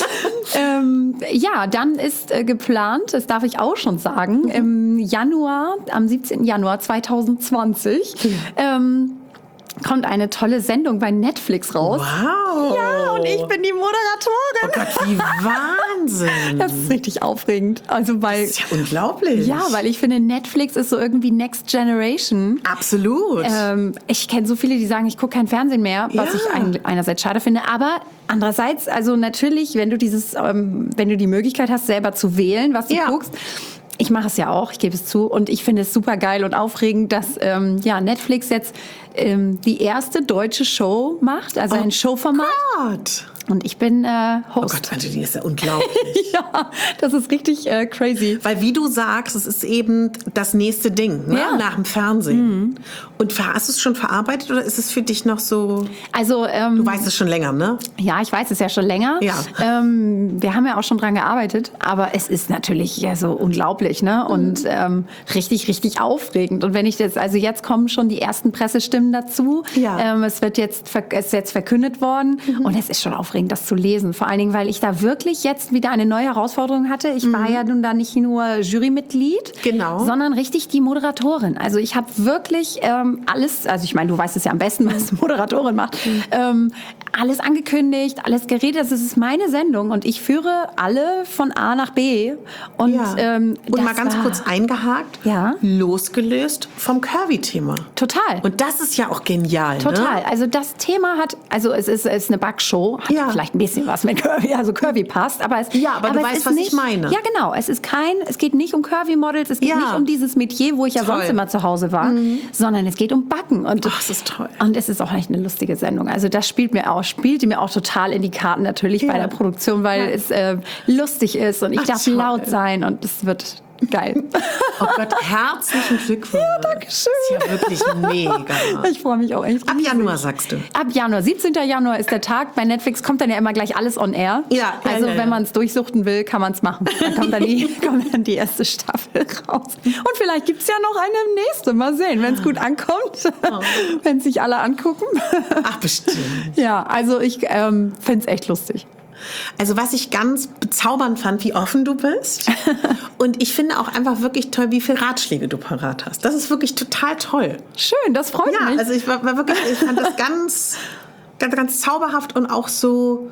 ähm, ja, dann ist äh, geplant, das darf ich auch schon sagen, mhm. im Januar, am siebzehnten Januar zweitausendzwanzig, mhm. ähm, kommt eine tolle Sendung bei Netflix raus. Wow! Ja, und ich bin die Moderatorin. Oh Gott, wie Wahnsinn! Das ist richtig aufregend. Also, weil, das ist ja unglaublich. Ja, weil ich finde, Netflix ist so irgendwie Next Generation. Absolut. Ähm, ich kenne so viele, die sagen, ich gucke kein Fernsehen mehr, was ja. ich ein, einerseits schade finde, aber andererseits, also natürlich, wenn du dieses, ähm, wenn du die Möglichkeit hast, selber zu wählen, was du ja. guckst. Ich mache es ja auch, ich gebe es zu. Und ich finde es super geil und aufregend, dass ähm, ja, Netflix jetzt ähm, die erste deutsche Show macht, also oh ein Showformat. Gott. Und ich bin äh, Host. Oh Gott, Angelina, ist ja unglaublich. Ja, das ist richtig äh, crazy. Weil wie du sagst, es ist eben das nächste Ding, ne? Ja. Nach dem Fernsehen. Mhm. Und hast du es schon verarbeitet oder ist es für dich noch so... Also, ähm, du weißt es schon länger, ne? Ja, ich weiß es ja schon länger. Ja. Ähm, wir haben ja auch schon dran gearbeitet, aber es ist natürlich ja so unglaublich, ne? Und mhm. ähm, richtig, richtig aufregend. Und wenn ich jetzt, also jetzt kommen schon die ersten Pressestimmen dazu. Ja. Ähm, es wird jetzt, es ist jetzt verkündet worden mhm. und es ist schon aufregend, das zu lesen. Vor allen Dingen, weil ich da wirklich jetzt wieder eine neue Herausforderung hatte. Ich mhm. war ja nun da nicht nur Jurymitglied, genau. sondern richtig die Moderatorin. Also ich habe wirklich ähm, alles, also ich meine, du weißt es ja am besten, was eine Moderatorin macht, mhm. ähm, alles angekündigt, alles geredet. Das ist meine Sendung und ich führe alle von A nach B. Und, ja. ähm, und mal ganz war, kurz eingehakt, ja? losgelöst vom Curvy-Thema. Total. Und das ist ja auch genial. Total. Ne? Also das Thema hat, also es ist, es ist eine Backshow, hat ja. vielleicht ein bisschen was mit Curvy, also Curvy passt, aber es, ja, aber, aber du weißt, was nicht, ich meine. Ja, genau. Es ist kein, es geht nicht um Curvy-Models, es geht ja. nicht um dieses Metier, wo ich ja toll. sonst immer zu Hause war, mhm. sondern es geht um Backen. Und, Ach, das ist toll. Und es ist auch echt eine lustige Sendung. Also das spielt mir auch, spielte mir auch total in die Karten natürlich ja. bei der Produktion, weil ja. es äh, lustig ist und ich Ach, darf toll. laut sein und es wird geil. Oh Gott, herzlichen Glückwunsch. Ja, danke schön. Das ist ja wirklich mega. Ich freue mich auch echt. Ab Januar, sagst du? Ab Januar. siebzehnten Januar ist der Tag. Bei Netflix kommt dann ja immer gleich alles on air. Ja, also ja, ja, wenn man es durchsuchten will, kann man es machen. Dann kommt dann, die, kommt dann die erste Staffel raus. Und vielleicht gibt es ja noch eine nächste. Mal sehen, wenn es gut ankommt. Oh. Wenn sich alle angucken. Ach, bestimmt. Ja, also ich ähm, finde es echt lustig. Also was ich ganz bezaubernd fand, wie offen du bist. Und ich finde auch einfach wirklich toll, wie viele Ratschläge du parat hast. Das ist wirklich total toll. Schön, das freut ja, mich. Ja, also ich war, war wirklich, ich fand das ganz, ganz, ganz zauberhaft und auch so.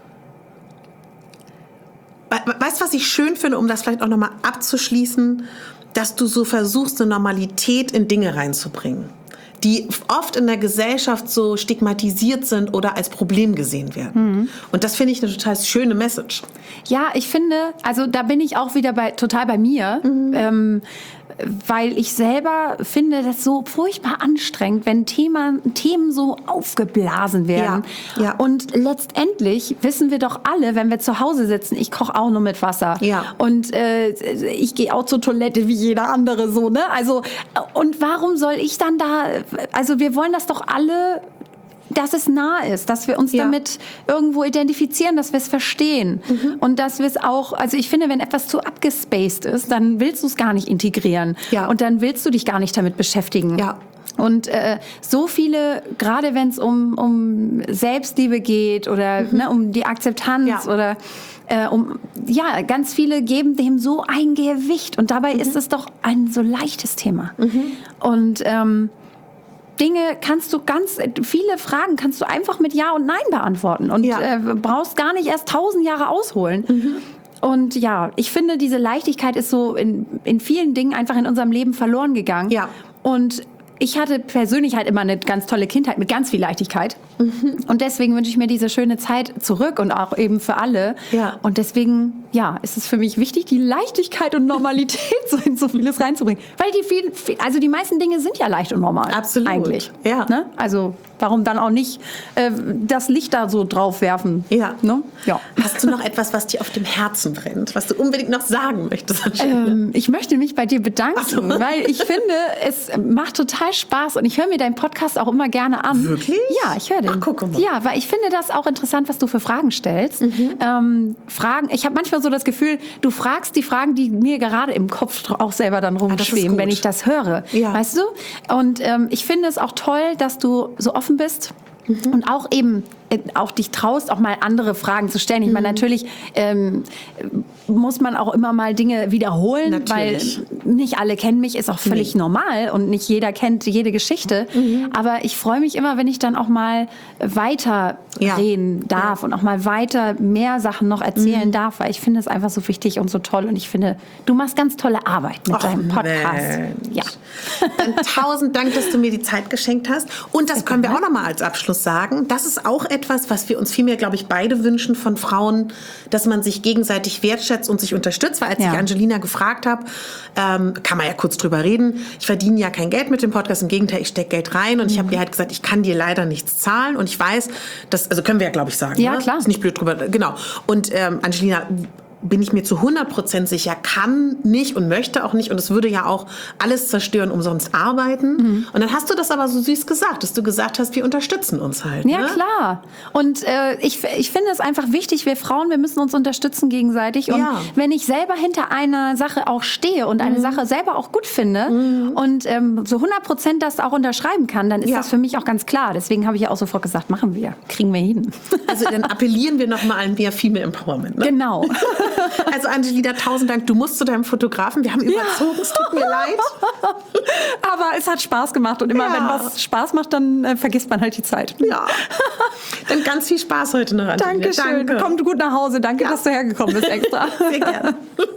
Weißt du, was ich schön finde, um das vielleicht auch nochmal abzuschließen, dass du so versuchst, eine Normalität in Dinge reinzubringen, die oft in der Gesellschaft so stigmatisiert sind oder als Problem gesehen werden. Mhm. Und das finde ich eine total schöne Message. Ja, ich finde, also da bin ich auch wieder bei, total bei mir, mhm. ähm, weil ich selber finde, das so furchtbar anstrengend, wenn Thema, Themen so aufgeblasen werden. Ja, ja. Und letztendlich wissen wir doch alle, wenn wir zu Hause sitzen, ich koche auch nur mit Wasser. Ja. Und äh, ich gehe auch zur Toilette wie jeder andere so, ne? Also, und warum soll ich dann da, also wir wollen das doch alle, dass es nah ist, dass wir uns ja. damit irgendwo identifizieren, dass wir es verstehen. Mhm. Und dass wir es auch, also ich finde, wenn etwas zu abgespaced ist, dann willst du es gar nicht integrieren. Ja. Und dann willst du dich gar nicht damit beschäftigen. Ja. Und äh, so viele, gerade wenn es um, um Selbstliebe geht oder mhm. ne, um die Akzeptanz ja. oder äh, um, ja, ganz viele geben dem so ein Gewicht. Und dabei mhm. ist es doch ein so leichtes Thema. Mhm. Und ähm, Dinge kannst du ganz, viele Fragen kannst du einfach mit Ja und Nein beantworten und ja. äh, brauchst gar nicht erst tausend Jahre ausholen. Mhm. Und ja, ich finde, diese Leichtigkeit ist so in, in vielen Dingen einfach in unserem Leben verloren gegangen. Ja. Und ich hatte persönlich halt immer eine ganz tolle Kindheit mit ganz viel Leichtigkeit. Mhm. Und deswegen wünsche ich mir diese schöne Zeit zurück und auch eben für alle. Ja. Und deswegen, ja, ist es für mich wichtig, die Leichtigkeit und Normalität so in so vieles reinzubringen. Weil die vielen, also die meisten Dinge sind ja leicht und normal. Absolut. Eigentlich. Ja. Ne? Also warum dann auch nicht äh, das Licht da so drauf werfen? Ja. Ne? Ja. Hast du noch etwas, was dir auf dem Herzen brennt, was du unbedingt noch sagen möchtest? Ähm, ich möchte mich bei dir bedanken, so. Weil ich finde, es macht total Spaß und ich höre mir deinen Podcast auch immer gerne an. Wirklich? Ja, ich höre den. Ach, guck mal. Ja, weil ich finde das auch interessant, was du für Fragen stellst. Mhm. Ähm, Fragen, ich habe manchmal so das Gefühl, du fragst die Fragen, die mir gerade im Kopf auch selber dann rumschweben, ah, wenn ich das höre. Ja. Weißt du? Und ähm, ich finde es auch toll, dass du so offen bist. Mhm. Und auch eben äh, auch dich traust, auch mal andere Fragen zu stellen. Ich meine, natürlich ähm, muss man auch immer mal Dinge wiederholen, natürlich. Weil nicht alle kennen mich, ist auch völlig nee. normal und nicht jeder kennt jede Geschichte. Mhm. Aber ich freue mich immer, wenn ich dann auch mal weiter ja. reden darf ja. und auch mal weiter mehr Sachen noch erzählen mhm. darf, weil ich finde es einfach so wichtig und so toll und ich finde, du machst ganz tolle Arbeit mit Och, deinem Podcast. Mensch. Ja. Dann tausend Dank, dass du mir die Zeit geschenkt hast. Und das können wir auch noch mal als Abschluss sagen. Das ist auch etwas, was wir uns vielmehr, glaube ich, beide wünschen von Frauen, dass man sich gegenseitig wertschätzt und sich unterstützt. Weil als ja. ich Angelina gefragt habe, ähm, kann man ja kurz drüber reden, ich verdiene ja kein Geld mit dem Podcast, im Gegenteil, ich stecke Geld rein und mhm. ich habe ihr halt gesagt, ich kann dir leider nichts zahlen und ich weiß, das, also können wir ja, glaube ich, sagen. Ja, ne? klar. Ist nicht blöd drüber, genau. Und ähm, Angelina, bin ich mir zu hundert Prozent sicher, kann nicht und möchte auch nicht und es würde ja auch alles zerstören, umsonst arbeiten. Mhm. Und dann hast du das aber so süß gesagt, dass du gesagt hast, wir unterstützen uns halt. Ja, ne? klar. Und äh, ich, ich finde es einfach wichtig, wir Frauen, wir müssen uns unterstützen gegenseitig. Und ja. wenn ich selber hinter einer Sache auch stehe und eine mhm. Sache selber auch gut finde mhm. und ähm, so hundert Prozent das auch unterschreiben kann, dann ist ja. das für mich auch ganz klar. Deswegen habe ich ja auch sofort gesagt, machen wir, kriegen wir hin. Also dann appellieren wir nochmal an mehr Female Empowerment. Ne? Genau. Also Angelina, tausend Dank. Du musst zu deinem Fotografen. Wir haben überzogen, ja. es tut mir leid. Aber es hat Spaß gemacht. Und immer, ja. wenn was Spaß macht, dann äh, vergisst man halt die Zeit. Ja. Dann ganz viel Spaß heute noch, Angelina. Dankeschön. Danke. Komm gut nach Hause. Danke, ja. dass du hergekommen bist extra. Sehr gerne.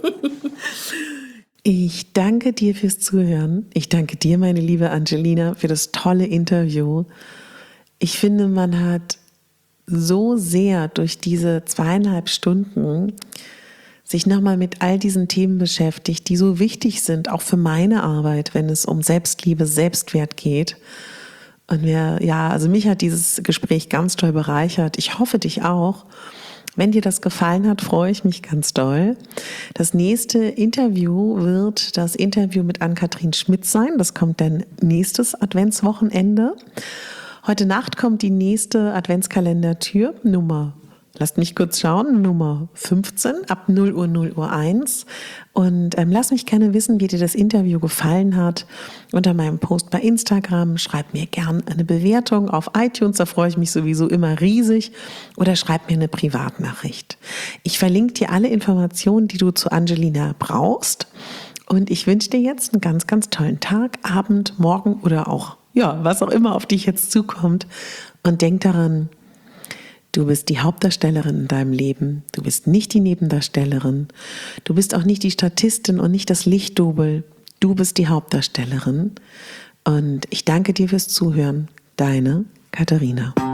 Ich danke dir fürs Zuhören. Ich danke dir, meine liebe Angelina, für das tolle Interview. Ich finde, man hat so sehr durch diese zweieinhalb Stunden sich nochmal mit all diesen Themen beschäftigt, die so wichtig sind, auch für meine Arbeit, wenn es um Selbstliebe, Selbstwert geht. Und mir, ja, also mich hat dieses Gespräch ganz toll bereichert. Ich hoffe, dich auch. Wenn dir das gefallen hat, freue ich mich ganz doll. Das nächste Interview wird das Interview mit Ann-Kathrin Schmidt sein. Das kommt dann nächstes Adventswochenende. Heute Nacht kommt die nächste Adventskalendertür, Nummer, lasst mich kurz schauen, Nummer fünfzehn, ab null Uhr, null Uhr eins. Und ähm, lass mich gerne wissen, wie dir das Interview gefallen hat. Unter meinem Post bei Instagram, schreib mir gern eine Bewertung auf iTunes, da freue ich mich sowieso immer riesig. Oder schreib mir eine Privatnachricht. Ich verlinke dir alle Informationen, die du zu Angelina brauchst. Und ich wünsche dir jetzt einen ganz, ganz tollen Tag, Abend, Morgen oder auch ja, was auch immer auf dich jetzt zukommt. Und denk daran, du bist die Hauptdarstellerin in deinem Leben. Du bist nicht die Nebendarstellerin. Du bist auch nicht die Statistin und nicht das Lichtdouble. Du bist die Hauptdarstellerin. Und ich danke dir fürs Zuhören. Deine Katharina.